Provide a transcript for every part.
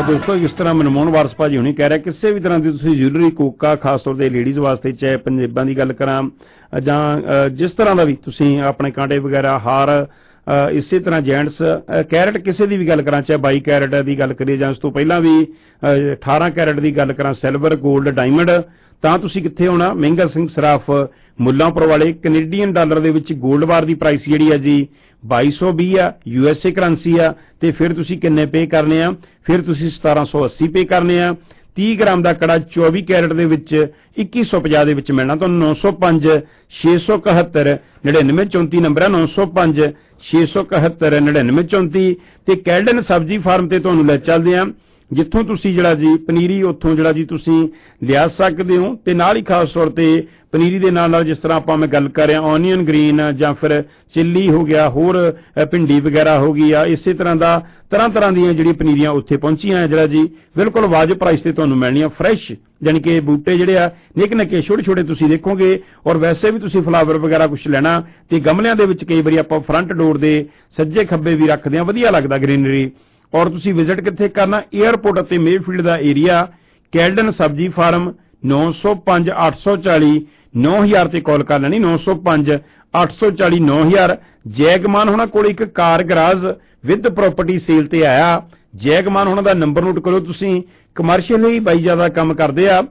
ਦੋਸਤੋ ਇਸ ਤਰ੍ਹਾਂ ਮਨਮੋਹਨ ਵਾਰਸ ਭਾਜੀ ਹੁਣੀ ਕਹਿ ਰਿਹਾ ਕਿਸੇ ਵੀ ਤਰ੍ਹਾਂ ਦੀ ਤੁਸੀਂ ਜੁਐਲਰੀ ਕੋਕਾ ਖਾਸ ਤੌਰ ਤੇ ਲੇਡੀਜ਼ ਵਾਸਤੇ ਚਾਹੇ ਪੰਜੇਬਾਂ ਦੀ ਗੱਲ ਕਰਾਂ ਜਾਂ ਜਿਸ ਤਰ੍ਹਾਂ ਦਾ ਵੀ ਤੁਸੀਂ ਆਪਣੇ ਕਾਂਟੇ ਵਗੈਰਾ ਹਾਰ ਇਸੇ ਤਰ੍ਹਾਂ ਜੈਂਟਸ ਕੈਰਟ ਕਿਸੇ ਦੀ ਵੀ ਗੱਲ ਕਰਾਂ ਚਾਹੇ 22 ਕੈਰਟ ਦੀ ਗੱਲ ਕਰੀਏ ਜਾਂ ਉਸ ਤੋਂ ਪਹਿਲਾਂ ਵੀ 18 ਕੈਰਟ ਦੀ ਗੱਲ ਕਰਾਂ ਸਿਲਵਰ 골ਡ ਡਾਇਮੰਡ ਤਾਂ ਤੁਸੀਂ ਕਿੱਥੇ ਆਉਣਾ ਮਹਿੰਗਾ ਸਿੰਘ ਸਰਾਫ ਮੁੱਲਾਂਪੁਰ ਵਾਲੇ ਕੈਨੇਡੀਅਨ ਡਾਲਰ ਦੇ ਵਿੱਚ 골ਡ ਬਾਰ ਦੀ ਪ੍ਰਾਈਸ ਜਿਹੜੀ ਆ ਜੀ 2220 ਆ USA ਕਰੰਸੀ ਆ ਤੇ ਫਿਰ ਤੁਸੀਂ ਕਿੰਨੇ ਪੇ ਕਰਨੇ ਆ ਫਿਰ ਤੁਸੀਂ 1780 ਪੇ ਕਰਨੇ ਆ 30 ਗ੍ਰਾਮ ਦਾ ਕੜਾ 24 ਕੈਰਟ ਦੇ ਵਿੱਚ 2150 ਦੇ ਵਿੱਚ ਮਿਲਣਾ ਤੁਹਾਨੂੰ 905 671 9934 ਨੰਬਰ ਹੈ 905 671 9934 ਤੇ ਕੈਲਡਨ ਸਬਜ਼ੀ ਫਾਰਮ ਤੇ ਤੁਹਾਨੂੰ ਲੈ ਚੱਲਦੇ ਆ ਜਿੱਥੋਂ ਤੁਸੀਂ ਜਿਹੜਾ ਜੀ ਪਨੀਰੀ ਉੱਥੋਂ ਜਿਹੜਾ ਜੀ ਤੁਸੀਂ ਲਿਆ ਸਕਦੇ ਹੋ ਤੇ ਨਾਲ ਹੀ ਖਾਸ ਤੌਰ ਤੇ ਪਨੀਰੀ ਦੇ ਨਾਲ ਨਾਲ ਜਿਸ ਤਰ੍ਹਾਂ ਆਪਾਂ ਮੈਂ ਗੱਲ ਕਰ ਰਿਹਾ ਔਨੀਅਨ ਗ੍ਰੀਨ ਜਾਂ ਫਿਰ ਚਿੱਲੀ ਹੋ ਗਿਆ ਹੋਰ ਭਿੰਡੀ ਵਗੈਰਾ ਹੋ ਗਈ ਆ ਇਸੇ ਤਰ੍ਹਾਂ ਦਾ ਤਰ੍ਹਾਂ ਦੀਆਂ ਜਿਹੜੀਆਂ ਪਨੀਰੀਆਂ ਉੱਥੇ ਪਹੁੰਚੀਆਂ ਜਿਹੜਾ ਜੀ ਬਿਲਕੁਲ ਵਾਜਬ ਪ੍ਰਾਈਸ ਤੇ ਤੁਹਾਨੂੰ ਮਿਲਣੀਆਂ ਫਰੈਸ਼ ਯਾਨੀ ਕਿ ਬੂਟੇ ਜਿਹੜੇ ਆ ਨਿੱਕੇ ਛੋਟੇ ਤੁਸੀਂ ਦੇਖੋਗੇ ਔਰ ਵੈਸੇ ਵੀ ਤੁਸੀਂ ਫਲਾਵਰ ਵਗੈਰਾ ਕੁਝ ਲੈਣਾ ਤੇ ਗਮਲਿਆਂ ਦੇ ਵਿੱਚ ਕਈ ਵਾਰੀ ਆਪਾਂ ਫਰੰਟ ਡੋਰ ਦੇ ਸੱਜੇ ਖੱਬੇ ਵੀ ਰੱਖਦੇ ਆ ਵਧੀਆ ਲੱਗਦਾ ਗ੍ਰੀਨਰੀ ਔਰ ਤੁਸੀਂ ਵਿਜ਼ਿਟ ਕਿੱਥੇ ਕਰਨਾ 에ਅਰਪੋਰਟ ਅਤੇ ਮੇਫੀਲਡ ਦਾ ਏਰੀਆ ਕੈਲਡਨ ਸਬਜ਼ੀ ਫਾਰਮ 905 840 9000 ਤੇ ਕਾਲ ਕਰ ਲੈਣੀ 905 840 9000 ਜੈਗਮਾਨ ਹੋਣਾ ਕੋਲ ਇੱਕ car garage with property sale ਤੇ ਆਇਆ ਜੈਗਮਾਨ ਹੋਣਾ ਦਾ ਨੰਬਰ ਨੋਟ ਕਰੋ ਤੁਸੀਂ ਕਮਰਸ਼ੀਅਲੀ ਬਾਈ ਜ਼ਿਆਦਾ ਕੰਮ ਕਰਦੇ ਆ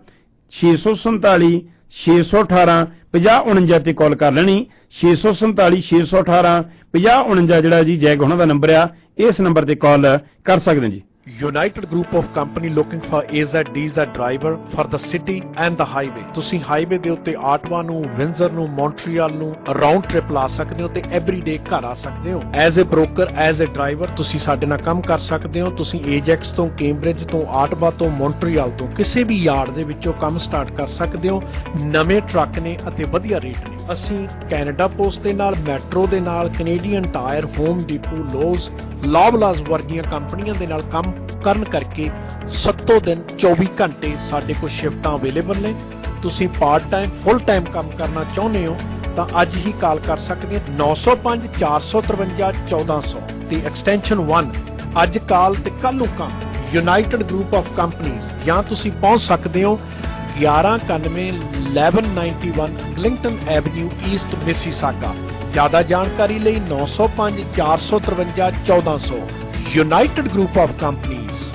647 618 5049 ਤੇ ਕਾਲ ਕਰ ਲੈਣੀ 647 618 5049 ਜਿਹੜਾ ਜੀ ਜੈਗ ਹੋਣਾ ਦਾ ਨੰਬਰ ਆ ਇਸ ਨੰਬਰ ਤੇ ਕਾਲ ਕਰ ਸਕਦੇ ਜੀ United Group of Company looking for AZDs ਦਾ driver for the city and the highway ਤੁਸੀਂ ਹਾਈਵੇ ਦੇ ਉੱਤੇ ਆਟਵਾ ਨੂੰ ਵਿੰਜ਼ਰ ਨੂੰ ਮੌਂਟਰੀਅਲ ਨੂੰ ਰਾਉਂਡ ਟ੍ਰਿਪ ਲਾ ਸਕਦੇ ਹੋ ਤੇ ਐਵਰੀਡੇ ਘਰ ਆ ਸਕਦੇ ਹੋ as a broker as a driver ਤੁਸੀਂ ਸਾਡੇ ਨਾਲ ਕੰਮ ਕਰ ਸਕਦੇ ਹੋ ਤੁਸੀਂ ਏਜੈਕਸ ਤੋਂ ਕੈਂਬਰਿਜ ਤੋਂ ਆਟਵਾ ਤੋਂ ਮੌਂਟਰੀਅਲ ਤੋਂ ਕਿਸੇ ਵੀ ਯਾਰਡ ਦੇ ਵਿੱਚੋਂ ਕੰਮ ਸਟਾਰਟ ਕਰ ਸਕਦੇ ਹੋ ਨਵੇਂ ਟਰੱਕ ਨੇ ਅਤੇ ਵਧੀਆ ਰੇਟ ਨੇ ਅਸੀਂ ਕੈਨੇਡਾ ਪੋਸਟ ਦੇ ਨਾਲ ਮੈਟਰੋ ਦੇ ਨਾਲ Canadian Tire Home Depot Lowe's Loblaws ਵਰਗੀਆਂ ਕੰਪਨੀਆਂ ਦੇ ਨਾਲ ਕੰਮ ਕਰਨ ਕਰਕੇ 7 ਦਿਨ 24 ਘੰਟੇ ਸਾਡੇ ਕੋਲ ਸ਼ਿਫਟਾਂ ਅਵੇਲੇਬਲ ਨੇ ਤੁਸੀਂ ਪਾਰਟ ਟਾਈਮ ਫੁੱਲ ਟਾਈਮ ਕੰਮ ਕਰਨਾ ਚਾਹੁੰਦੇ ਹੋ ਤਾਂ ਅੱਜ ਹੀ ਕਾਲ ਕਰ ਸਕਦੇ ਹੋ 905 453 1400 ਤੇ ਐਕਸਟੈਂਸ਼ਨ 1 ਅੱਜ ਕਾਲ ਤੇ ਕੱਲ ਨੂੰ ਕੰਮ ਯੂਨਾਈਟਿਡ ਗਰੁੱਪ ਆਫ ਕੰਪਨੀਜ਼ ਜਾਂ ਤੁਸੀਂ ਪਹੁੰਚ ਸਕਦੇ ਹੋ 1191 1191 ਗਲਿੰਗਟਨ ਐਵਨਿਊ ਈਸਟ ਮਿਸੀਸਾਗਾ ਜ਼ਿਆਦਾ ਜਾਣਕਾਰੀ ਲਈ 905 453 1400 ਯੂਨਾਈਟਿਡ ਗਰੁੱਪ ਆਫ ਕੰਪਨੀਜ਼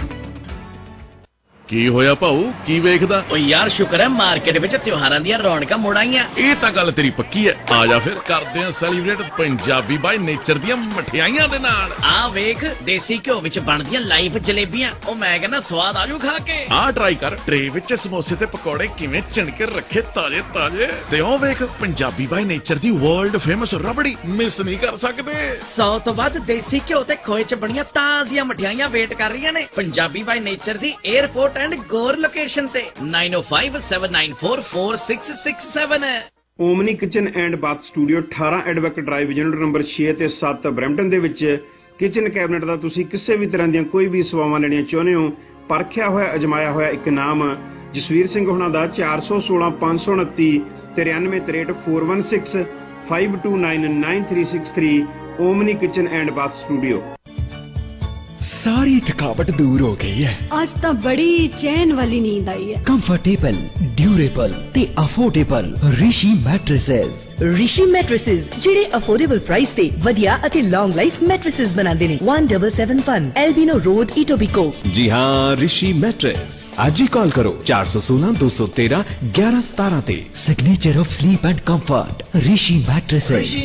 ਕੀ ਹੋਇਆ ਭਾਊ ਕੀ ਵੇਖਦਾ ਓ ਯਾਰ ਸ਼ੁਕਰ ਹੈ ਮਾਰਕੀਟ ਵਿੱਚ ਤਿਉਹਾਰਾਂ ਦੀਆਂ ਰੌਣਕਾਂ ਮੁੜ ਆਈਆਂ ਇਹ ਤਾਂ ਗੱਲ ਤੇਰੀ ਪੱਕੀ ਹੈ ਆ ਜਾ ਫਿਰ ਕਰਦੇ ਆ ਸੈਲੀਬ੍ਰੇਟ ਪੰਜਾਬੀ ਬਾਈ ਨੇਚਰ ਦੀਆਂ ਮਠਿਆਈਆਂ ਦੇ ਨਾਲ ਆ ਵੇਖ ਦੇਸੀ ਘਿਓ ਵਿੱਚ ਬਣਦੀਆਂ ਲਾਈਵ ਜਲੇਬੀਆਂ ਉਹ ਮੈਂ ਕਹਿੰਦਾ ਸਵਾਦ ਆਜੂ ਖਾ ਕੇ ਆ ਟਰਾਈ ਕਰ ਟਰੇ ਵਿੱਚ ਸਮੋਸੇ ਤੇ ਪਕੌੜੇ ਕਿਵੇਂ ਚਿਣ ਕੇ ਰੱਖੇ ਤਾਜ਼ੇ ਤੇ ਉਹ ਵੇਖ ਪੰਜਾਬੀ ਬਾਈ ਨੇਚਰ ਦੀ ਵਰਲਡ ਫੇਮਸ ਰਬੜੀ ਮਿਸ ਨਹੀਂ ਕਰ ਸਕਦੇ 100 ਤੋਂ ਵੱਧ ਦੇਸੀ ਘਿਓ ਤੇ ਖੋਏ ਚ ਬਣੀਆਂ ਤਾਜ਼ੀਆਂ ਮਠਿਆਈਆਂ ਵੇਟ ਕਰ ਰਹੀਆਂ ਨੇ ਪੰਜਾਬੀ ਬਾਈ ਨੇਚਰ ਦੀ 에ਅਰਪੋਰਟ and Gore location ਤੇ 9057944667 Omni kitchen and bath studio 18 Edvac drive unit number 6 ਤੇ 7 ਬਰੈਂਪਟਨ ਦੇ ਵਿੱਚ ਕਿਚਨ ਕੈਬਨਿਟ ਦਾ ਤੁਸੀਂ ਕਿਸੇ ਵੀ ਤਰ੍ਹਾਂ ਦੀਆਂ ਕੋਈ ਵੀ ਸੇਵਾਵਾਂ ਲੈਣੀਆਂ ਚਾਹੁੰਦੇ ਹੋ ਪਰਖਿਆ ਹੋਇਆ ਅਜਮਾਇਆ ਹੋਇਆ ਇੱਕ ਨਾਮ ਜਸਵੀਰ ਸਿੰਘ ਹੋਣਾ ਦਾ 416 529 9363 416 529 9363 Omni kitchen and bath studio सारी थकावट दूर हो गई है आज तो बड़ी चैन वाली नींद आई है कंफर्टेबल ड्यूरेबल ते अफोर्डेबल ऋषि मैट्रेसेस ਜਿਹੜੇ ਅਫੋਰਡੇਬਲ ਪ੍ਰਾਈਸ ਤੇ ਵਧੀਆ ਅਤੇ ਲੌਂਗ ਲਾਈਫ ਮੈਟ੍ਰੈਸਸ ਬਣਾਉਂਦੇ ਨੇ 1771 एल्बिनो रोड इटोबिकोक जी हाँ ऋषि मैट्रेस आज ही कॉल करो 416 213 1117 ते signature of sleep and comfort Rishi mattresses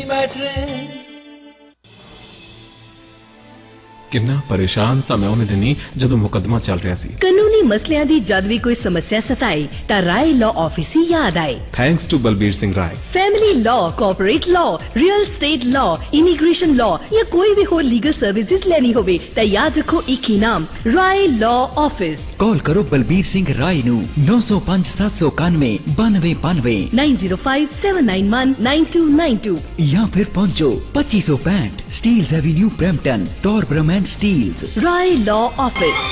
कितना परेशान सा मैं उन्हें दिनी जदों मुकदमा चल रहा सी कानूनी मसलियां दी जद भी कोई समस्या सताए ता राय लॉ ऑफिस ही याद आए thanks to Balbir Singh Rai family law corporate law real estate law immigration law या कोई भी हो लीगल सर्विसेज लेनी होवे ता याद रखो एक ही नाम राय लॉ ऑफिस कॉल करो बलबीर सिंह राय 905 791 9292 905 791 9292 या फिर पहुंचो 2565 Steeles Avenue Brampton Torbram and Steeles Rai law office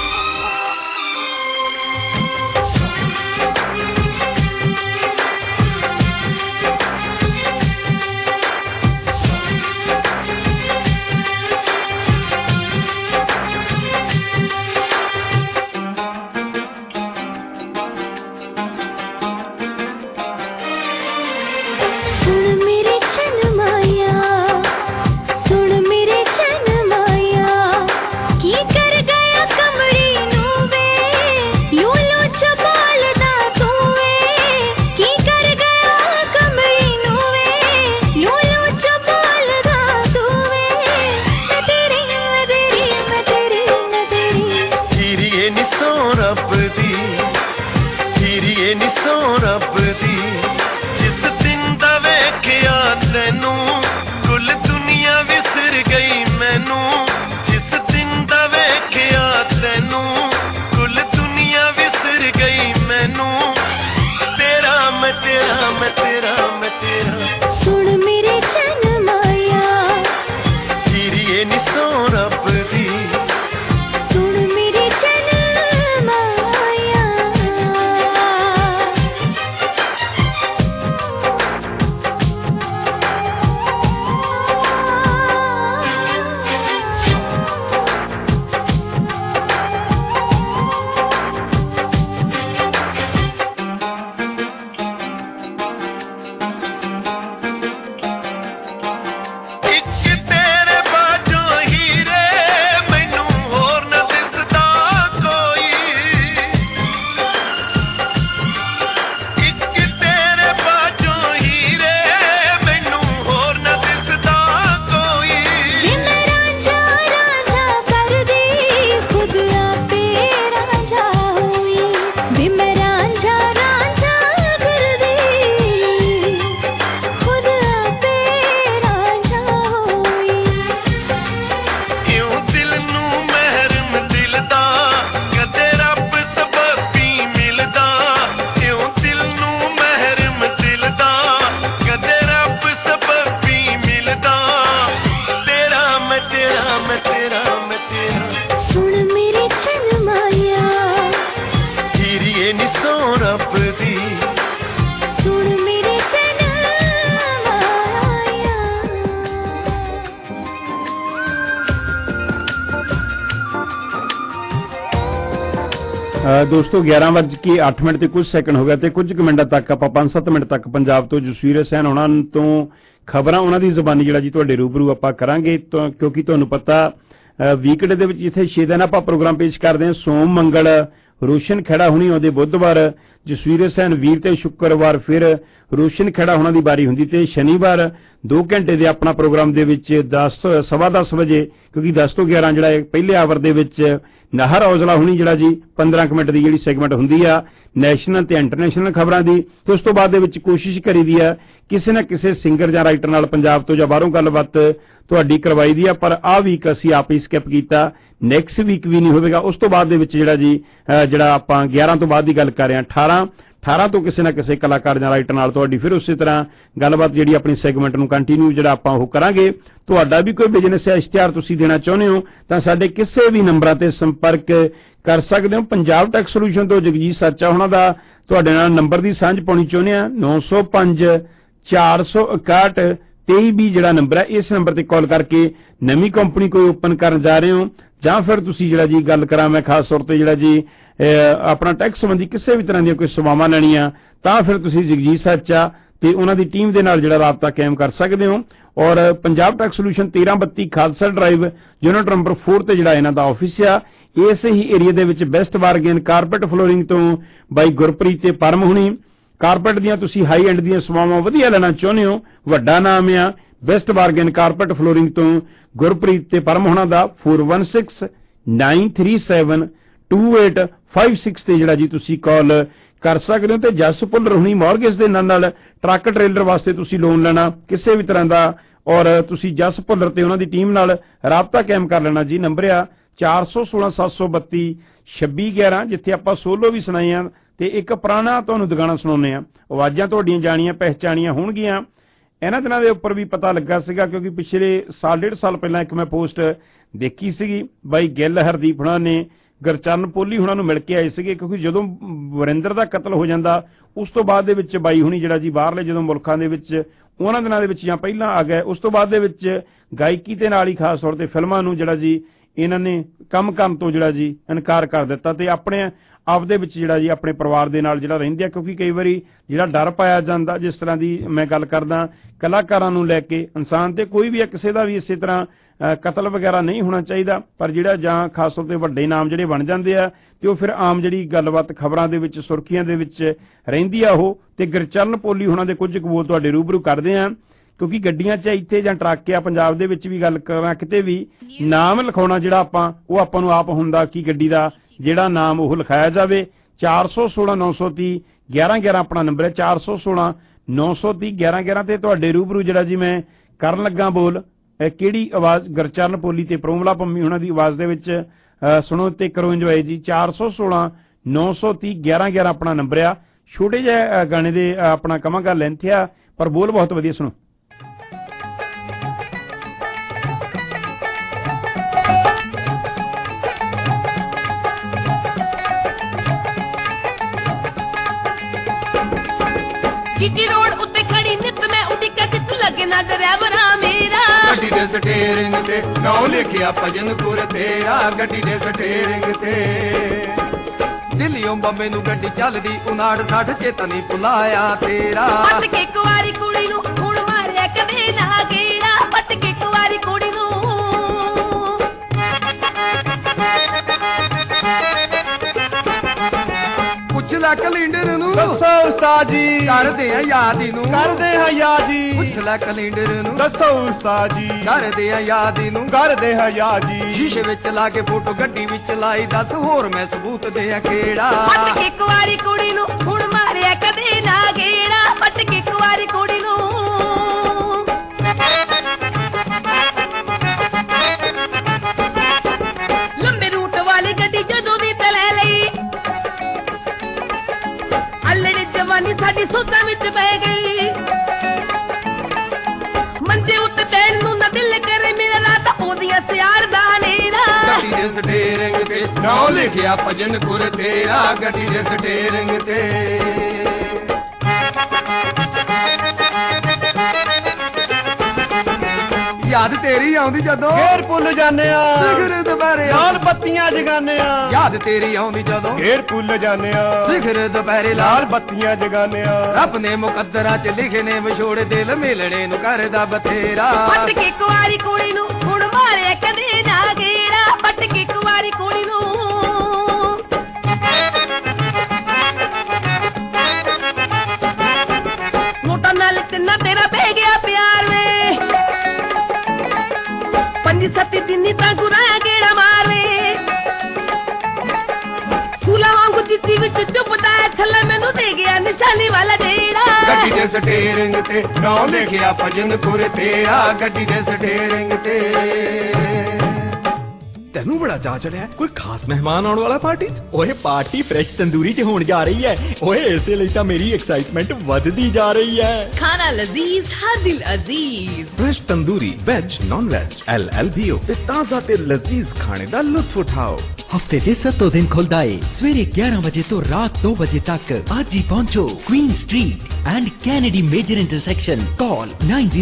ਦੋਸਤੋ 11:08 ਤੇ ਕੁਝ ਸੈਕਿੰਡ ਹੋ ਗਿਆ ਤੇ ਕੁਝ ਕੁ ਮਿੰਟਾਂ ਤੱਕ ਆਪਾਂ 5-7 ਮਿੰਟ ਤੱਕ ਪੰਜਾਬ ਤੋਂ ਜਸਵੀਰ ਹੁਸੈਨ ਉਹਨਾਂ ਤੋਂ ਖਬਰਾਂ ਉਹਨਾਂ ਦੀ ਜ਼ਬਾਨੀ ਜਿਹੜਾ ਜੀ ਤੁਹਾਡੇ ਰੂਬਰੂ ਆਪਾਂ ਕਰਾਂਗੇ, ਕਿਉਂਕਿ ਤੁਹਾਨੂੰ ਪਤਾ ਵੀਕਡੇ ਦੇ ਵਿੱਚ ਜਿੱਥੇ 6 ਦਿਨ ਆਪਾਂ ਪ੍ਰੋਗਰਾਮ ਪੇਸ਼ ਕਰਦੇ ਹਾਂ, ਸੋਮ ਮੰਗਲ ਰੋਸ਼ਨ ਖੇੜਾ ਹੁਣੀ ਆਉਂਦੇ, ਬੁੱਧਵਾਰ ਜਸਵੀਰ ਹੁਸੈਨ, ਵੀਰ ਤੇ ਸ਼ੁੱਕਰਵਾਰ ਫਿਰ ਰੋਸ਼ਨ ਖੇੜਾ ਹੋਣਾ ਦੀ ਵਾਰੀ ਹੁੰਦੀ ਤੇ ਸ਼ਨੀਵਾਰ 2 ਘੰਟੇ ਦੇ ਆਪਣਾ ਪ੍ਰੋਗਰਾਮ ਦੇ ਵਿੱਚ 10:15 ਵਜੇ, ਕਿਉਂਕਿ 10 ਤੋਂ 11 ਜਿਹੜਾ ਪਹਿਲੇ ਆਵਰ ਦੇ ਵਿੱਚ ਨਾਹਰ ਔਜਲਾ ਹੁਣੀ ਜਿਹੜਾ ਜੀ 15 ਮਿੰਟ ਦੀ ਜਿਹੜੀ ਸੈਗਮੈਂਟ ਹੁੰਦੀ ਆ ਨੈਸ਼ਨਲ ਤੇ ਇੰਟਰਨੈਸ਼ਨਲ ਖਬਰਾਂ ਦੀ, ਤੇ ਉਸ ਤੋਂ ਬਾਅਦ ਦੇ ਵਿੱਚ ਕੋਸ਼ਿਸ਼ ਕਰੀਦੀ ਆ ਕਿਸੇ ਨਾ ਕਿਸੇ ਸਿੰਗਰ ਜਾਂ ਰਾਈਟਰ ਨਾਲ ਪੰਜਾਬ ਤੋਂ ਜਾਂ ਬਾਹਰੋਂ ਗੱਲਬਾਤ ਤੁਹਾਡੀ ਕਰਵਾਈ ਦੀ ਆ। ਪਰ ਆਹ ਵੀਕ ਅਸੀਂ ਆਪ ਹੀ ਸਕਿਪ ਕੀਤਾ, ਨੈਕਸਟ ਵੀਕ ਵੀ ਨਹੀਂ ਹੋਵੇਗਾ। ਉਸ ਤੋਂ ਬਾਅਦ ਦੇ ਵਿੱਚ ਜਿਹੜਾ ਆਪਾਂ 11 ਤੋਂ ਬਾਅਦ ਦੀ ਗੱਲ ਕਰ ਰਹੇ ਹਾਂ 18 ਤੋਂ ਕਿਸੇ ਨਾ ਕਿਸੇ ਕਲਾਕਾਰ ਜਾਂ ਰਾਈਟਰ ਨਾਲ ਤੁਹਾਡੀ ਫਿਰ ਉਸੇ ਤਰ੍ਹਾਂ ਗੱਲਬਾਤ ਜਿਹੜੀ ਆਪਣੀ ਸੈਗਮੈਂਟ ਨੂੰ ਕੰਟੀਨਿਊ ਜਿਹੜਾ ਆਪਾਂ ਉਹ ਕਰਾਂਗੇ। ਤੁਹਾਡਾ ਵੀ ਕੋਈ ਬਿਜ਼ਨਸ ਹੈ, ਇਸ਼ਤਿਹਾਰ ਤੁਸੀਂ ਦੇਣਾ ਚਾਹੁੰਦੇ ਹੋ ਤਾਂ ਸਾਡੇ ਕਿਸੇ ਵੀ ਨੰਬਰਾਂ ਤੇ ਸੰਪਰਕ ਕਰ ਸਕਦੇ ਹੋ। ਪੰਜਾਬ ਟੈਕਸ ਸੋਲੂਸ਼ਨ ਤੋਂ ਜਗਜੀਤ ਸਾਚਾ ਉਹਨਾਂ ਦਾ ਤੁਹਾਡੇ ਨਾਲ ਨੰਬਰ ਦੀ ਸਾਂਝ ਪਾਉਣੀ ਚਾਹੁੰਦੇ ਆ, 905 461 23 ਜਿਹੜਾ ਨੰਬਰ ਹੈ, ਇਸ ਨੰਬਰ ਤੇ ਕਾਲ ਕਰਕੇ ਨਵੀਂ ਕੰਪਨੀ ਕੋਈ ਓਪਨ ਕਰਨ ਜਾ ਰਹੇ ਹੋ ਜਾਂ ਫਿਰ ਤੁਸੀਂ ਜਿਹੜਾ ਜੀ ਗੱਲ ਕਰਾਂ ਮੈਂ ਖਾਸ ਤੌਰ ਤੇ ਜਿਹੜਾ ਜੀ ਆਪਣਾ ਟੈਕਸ ਸੰਬੰਧੀ ਕਿਸੇ ਵੀ ਤਰ੍ਹਾਂ ਦੀਆਂ ਕੋਈ ਸੇਵਾਵਾਂ ਲੈਣੀਆਂ ਤਾਂ ਫਿਰ ਤੁਸੀਂ ਜਗਜੀਤ ਸਾਚਾ ਤੇ ਉਹਨਾਂ ਦੀ ਟੀਮ ਦੇ ਨਾਲ ਜਿਹੜਾ ਰਾਬਤਾ ਕਾਇਮ ਕਰ ਸਕਦੇ ਹੋ। ਔਰ Punjab tax solution 1332 Khalsa drive unit number 4 ਤੇ ਜਿਹੜਾ ਇਹਨਾਂ ਦਾ ਆਫਿਸ ਆ, ਇਸ ਹੀ ਏਰੀਆ ਦੇ ਵਿੱਚ ਬੈਸਟ ਬਾਰਗੇਨ ਕਾਰਪੈਟ ਫਲੋਰਿੰਗ ਤੋਂ ਬਾਈ ਗੁਰਪ੍ਰੀਤ ਤੇ ਪਰਮ ਹੁਣੀ, ਕਾਰਪੈਟ ਦੀਆਂ ਤੁਸੀਂ ਹਾਈ ਐਂਡ ਦੀਆਂ ਸੇਵਾਵਾਂ ਵਧੀਆ ਲੈਣਾ ਚਾਹੁੰਦੇ ਹੋ, ਵੱਡਾ ਨਾਮ ਆ ਬੈਸਟ ਬਾਰਗੇਨ ਕਾਰਪੈਟ ਫਲੋਰਿੰਗ ਤੋਂ ਗੁਰਪ੍ਰੀਤ ਤੇ ਪਰਮ ਹੋਣਾ ਦਾ 4169372856 ਤੇ ਜਿਹੜਾ ਜੀ ਤੁਸੀਂ ਕਾਲ ਕਰ ਸਕਦੇ ਹੋ। ਤੇ ਜਸ ਭੁੱਲਰ ਹੁਣੀ ਮੌਰਗੇਜ ਦੇ ਨਾਲ ਟਰੱਕ ਟ੍ਰੇਲਰ ਵਾਸਤੇ ਤੁਸੀਂ ਲੋਨ ਲੈਣਾ ਕਿਸੇ ਵੀ ਤਰ੍ਹਾਂ ਦਾ, ਔਰ ਤੁਸੀਂ ਜਸ ਭੁੱਲਰ ਤੇ ਉਹਨਾਂ ਦੀ ਟੀਮ ਨਾਲ ਰਾਬਤਾ ਕਾਇਮ ਕਰ ਲੈਣਾ ਜੀ। ਨੰਬਰ ਆ 4167322611, ਜਿੱਥੇ ਆਪਾਂ ਸੋਲੋ ਵੀ ਸੁਣਾਏ ਆ ਤੇ ਇੱਕ ਪੁਰਾਣਾ ਤੁਹਾਨੂੰ ਦੁਗਾਣਾ ਸੁਣਾਉਂਦੇ ਆ, ਆਵਾਜ਼ਾਂ ਤੁਹਾਡੀਆਂ ਜਾਣੀਆਂ ਪਹਿਚਾਣੀਆਂ ਹੋਣਗੀਆਂ। ਇਹਨਾਂ ਦਿਨਾਂ ਦੇ ਉੱਪਰ ਵੀ ਪਤਾ ਲੱਗਾ ਸੀਗਾ ਕਿਉਂਕਿ ਪਿਛਲੇ ਸਾਲ 1.5 ਸਾਲ ਪਹਿਲਾਂ ਇੱਕ ਮੈਂ ਪੋਸਟ ਦੇਖੀ ਸੀਗੀ, ਬਾਈ ਗਿੱਲ ਹਰਦੀਪ ਹੁਣਾਂ ਨੇ ਗੁਰਚਰਨ ਪੋਲੀ ਹੁਣਾਂ ਨੂੰ ਮਿਲ ਕੇ ਆਏ ਸੀਗੇ, ਕਿਉਂਕਿ ਜਦੋਂ ਵਰਿੰਦਰ ਦਾ ਕਤਲ ਹੋ ਜਾਂਦਾ ਉਸ ਤੋਂ ਬਾਅਦ ਦੇ ਵਿੱਚ ਬਾਈ ਹੁਣੀ ਜਿਹੜਾ ਜੀ ਬਾਹਰਲੇ ਜਦੋਂ ਮੁਲਕਾਂ ਦੇ ਵਿੱਚ ਉਹਨਾਂ ਦਿਨਾਂ ਦੇ ਵਿੱਚ ਜਾਂ ਪਹਿਲਾਂ ਆ ਗਏ, ਉਸ ਤੋਂ ਬਾਅਦ ਦੇ ਵਿੱਚ ਗਾਇਕੀ ਦੇ ਨਾਲ ਹੀ ਖਾਸ ਤੌਰ ਤੇ ਫਿਲਮਾਂ ਨੂੰ ਜਿਹੜਾ ਜੀ ਇਹਨਾਂ ਨੇ ਕੰਮ ਕਰਨ ਤੋਂ ਜਿਹੜਾ ਜੀ ਇਨਕਾਰ ਕਰ ਦਿੱਤਾ ਤੇ ਆਪਣੇ ਆਪ ਦੇ ਵਿੱਚ ਜਿਹੜਾ ਜੀ ਆਪਣੇ ਪਰਿਵਾਰ ਦੇ ਨਾਲ ਜਿਹੜਾ ਰਹਿੰਦੇ ਆ, ਕਿਉਂਕਿ ਕਈ ਵਾਰੀ ਜਿਹੜਾ ਡਰ ਪਾਇਆ ਜਾਂਦਾ ਜਿਸ ਤਰ੍ਹਾਂ ਦੀ ਮੈਂ ਗੱਲ ਕਰਦਾ ਕਲਾਕਾਰਾਂ ਨੂੰ ਲੈ ਕੇ, ਇਨਸਾਨ ਤੇ ਕੋਈ ਵੀ ਕਿਸੇ ਦਾ ਵੀ ਇਸੇ ਤਰ੍ਹਾਂ ਕਤਲ ਵਗੈਰਾ ਨਹੀਂ ਹੋਣਾ ਚਾਹੀਦਾ, ਪਰ ਜਿਹੜਾ ਜਾਂ ਖਾਸ ਤੌਰ ਤੇ ਵੱਡੇ ਨਾਮ ਜਿਹੜੇ ਬਣ ਜਾਂਦੇ ਆ ਤੇ ਉਹ ਫਿਰ ਆਮ ਜਿਹੜੀ ਗੱਲਬਾਤ ਖਬਰਾਂ ਦੇ ਵਿੱਚ ਸੁਰਖੀਆਂ ਦੇ ਵਿੱਚ ਰਹਿੰਦੀ ਆ ਉਹ। ਤੇ ਗੁਰਚਰਨ ਪੋਲੀ ਹੁਣਾਂ ਦੇ ਕੁਝ ਕਬੂਲ ਤੁਹਾਡੇ ਰੂਬਰੂ ਕਰਦੇ ਆ, ਕਿਉਂਕਿ ਗੱਡੀਆਂ 'ਚ ਇੱਥੇ ਜਾਂ ਟਰੱਕ ਆ ਪੰਜਾਬ ਦੇ ਵਿੱਚ ਵੀ ਗੱਲ ਕਰਾਂ ਕਿਤੇ ਵੀ ਨਾਮ ਲਿਖਾਉਣਾ ਜਿਹੜਾ ਉਹ ਆਪਾਂ ਨੂੰ ਆਪ ਹੁੰਦਾ ਕਿ ਗੱਡੀ ਦਾ ਜਿਹੜਾ ਨਾਮ ਉਹ ਲਿਖਾਇਆ ਜਾਵੇ। 4169301111 ਆਪਣਾ ਨੰਬਰ ਹੈ, 4169301111 ਤੇ ਤੁਹਾਡੇ ਰੂਬਰੂ ਜਿਹੜਾ ਜੀ ਮੈਂ ਕਰਨ ਲੱਗਾ ਬੋਲ ਕਿਹੜੀ ਆਵਾਜ਼ ਗੁਰਚਰਨ ਪੋਲੀ ਤੇ ਪ੍ਰੋਮਲਾ ਪੰਮੀ ਉਹਨਾਂ ਦੀ ਆਵਾਜ਼ ਦੇ ਵਿੱਚ ਸੁਣੋ ਤੇ ਕਰੋ ਇੰਜੋਏ ਜੀ। 4169301111 ਆਪਣਾ ਨੰਬਰ ਆ। ਛੋਟੇ ਜਿਹੇ ਗਾਣੇ ਦੇ ਆਪਣਾ ਕਵਾਂਗਾ ਲੈਂਥ ਆ ਪਰ ਬੋਲ ਬਹੁਤ ਵਧੀਆ, ਸੁਣੋ। ਕਿਟੀ ਰੋਡ ਉੱਤੇ ਖੜੀ ਨਿਤ ਮੈਂ ਉਡੀਕਾ ਸਿੱਟ ਲੱਗੇ ਨਾ ਡਰਾਈਵਰਾ ਮੇਰਾ, ਗੱਡੀ ਦੇ ਸਟੀਅਰਿੰਗ ਤੇ ਨਾਮ ਲਿਖਿਆ ਭਜਨਪੁਰ ਤੇਰਾ, ਗੱਡੀ ਦੇ ਸਟੀਅਰਿੰਗ ਤੇ ਦਿੱਲੀਓਂ ਬੰਬੇ ਨੂੰ ਗੱਡੀ ਚੱਲਦੀ 59-60 ਚੇਤਾ ਨਹੀਂ ਭੁਲਾਇਆ ਤੇਰਾ, ਪੱਟ ਕੇ ਕੁਆਰੀ ਕੁੜੀ ਨੂੰ ਹੁਣ ਮਾਰਿਆ ਕਦੇ ਨਾ ਗੇੜਾ, ਪੱਟ ਕੇ ਕੁਆਰੀ ਕੁੜੀ ਨੂੰ ਪੁੱਛ ਲੈ ਕੈਲੰਡਰ ਨੂੰ, ਦੱਸੋ ਉਸਤਾਦ ਜੀ ਕਰਦੇ ਆ ਯਾਦ ਨੂੰ, ਕਰਦੇ ਹਾਂ ਯਾਦ ਜੀ, ਪੁੱਛ ਲੈ ਕੈਲੰਡਰ ਨੂੰ, ਦੱਸੋ ਉਸਤਾਦ ਜੀ ਕਰਦੇ ਆ ਯਾਦ ਨੂੰ, ਕਰਦੇ ਹਾਂ ਯਾਦ ਜੀ, ਸ਼ੀਸ਼ੇ ਵਿੱਚ ਲਾ ਕੇ ਫੋਟੋ ਗੱਡੀ ਵਿੱਚ ਲਾਈ, ਦੱਸ ਹੋਰ ਮੈਂ ਸਬੂਤ ਦੇ ਆ ਕਿਹੜਾ, ਪੱਟ ਕੇ ਕੁਆਰੀ ਕੁੜੀ ਨੂੰ ਹੁਣ ਮਾਰਿਆ ਕਦੇ ਨਾ ਗੇੜਾ, ਪੱਟ ਕੇ ਕੁਆਰੀ ਕੁੜੀ ਨੂੰ ਲੰਬੇ ਰੂਟ ਵਾਲੀ ਗੱਡੀ ਜਦੋਂ ਦੀ ਤਲੇ ਲਈ, ਅੱਲੜੀ ਜਵਾਨੀ ਸਾਡੀ ਸੋਚਾਂ ਵਿੱਚ ਪੈ ਗਈ, ਮੰਜੇ ਉੱਤੇ ਬੈਣ ਨੂੰ ਨਾ ਦਿਲ ਕਰੇ ਮੇਰਾ ਰਾਤ ਉਹਦੀਆਂ ਸਿਆਰ ਦਾ ਨੇੜਾ, ਗੱਡੀ ਦੇ ਸਟੀਅਰਿੰਗ ਤੇ ਨਾਮ ਲਿਖਿਆ ਭਜਨਪੁਰ ਤੇਰਾ, ਗੱਡੀ ਦੇ ਸਟੀਅਰਿੰਗ ਤੇ ਯਾਦ ਤੇਰੀ ਆਉਂਦੀ ਜਦੋਂ ਫੇਰ ਭੁੱਲ ਜਾਂਦੇ ਆ ਸਿਗਰ ਦੁਬਾਰੇ ਲਾਲ ਬੱਤੀਆਂ ਜਗਾਨੇ ਆ ਯਾਦ ਤੇਰੀ ਆਉਂਦੀ ਜਦੋਂ ਢੇਰ ਭੁੱਲ ਜਾਨੇ ਆ ਸਿਖਰ ਦੁਪਹਿਰੇ ਲਾਲ ਲਾਲ ਬੱਤੀਆਂ ਜਗਾਨੇ ਆ ਰੱਬ ਨੇ ਮੁਕੱਦਰਾਂ 'ਚ ਲਿਖੇ ਨੇ ਵਿਛੋੜੇ ਦਿਲ ਮਿਲਣੇ ਨੂੰ ਕਰਦਾ ਬਥੇਰਾ ਪੱਟ ਕੇ ਕੁਆਰੀ ਕੁੜੀ ਨੂੰ ਹੁਣ ਮਾਰਿਆ ਕਦੇ ਨਾ ਗੇੜਾ ਪੱਟ ਕੇ ਕੁਆਰੀ ਕੁੜੀ ਨੂੰ ਮੋਟਾ ਨਾਲ ਤਿੰਨਾ ਤੇਰਾ ਪੈ ਗਿਆ ਪਿਆਰ ਵੇ ਪੰਜ ਸੱਤ ਦਿਨੀ ਤਾਂ ਗੁਰਾ ਗੇੜਾ ਮਾਰਵੇ ਸੂਲਾ ਵਾਂਗੂ ਦਿੱਤੀ ਵਿੱਚ ਚੁੱਪਦਾ ਥੱਲੇ ਮੈਨੂੰ ਦੇ ਗਿਆ ਨਿਸ਼ਾਨੀ ਵਾਲਾ ਡੇੜਾ ਗੱਡੀ ਦੇ ਸਟੀਅਰਿੰਗ ਤੇ ਨਾਂ ਲਿਖਿਆ ਭਜਨਪੁਰ ਤੇਰਾ ਗੱਡੀ ਦੇ ਸਟੀਅਰਿੰਗ ਤੇ ਤੈਨੂੰ ਬੜਾ ਚਾਅ ਚੜਿਆ ਕੋਈ ਖਾਸ ਮਹਿਮਾਨ ਆਉਣ ਵਾਲਾ ਪਾਰਟੀ 'ਚ? ਓਏ ਪਾਰਟੀ ਫਰੈਸ਼ ਤੰਦੂਰੀ 'ਚ ਹੋਣ ਜਾ ਰਹੀ ਹੈ ਓਏ ਇਸੇ ਲਈ ਤਾਂ ਮੇਰੀ ਐਕਸਾਈਟਮੈਂਟ ਵੱਧਦੀ ਜਾ ਰਹੀ ਹੈ ਖਾਣਾ ਲਜ਼ੀਜ਼ ਹਰ ਦਿਲ ਅਜ਼ੀਜ਼ fresh tandoori veg non veg LLBO ਤੇ ਤਾਜ਼ਾ ਤੇ ਲਜ਼ੀਜ਼ ਖਾਣੇ ਦਾ ਲੁਤਫ ਉਠਾਓ ਹਫਤੇ ਦੇ 7 ਦਿਨ ਖੁੱਲਦਾ ਏ ਸਵੇਰੇ 11 ਵਜੇ ਤੋਂ ਰਾਤ 2 ਵਜੇ ਤੱਕ ਅੱਜ ਹੀ ਪਹੁੰਚੋ Queen Street and Kennedy major intersection call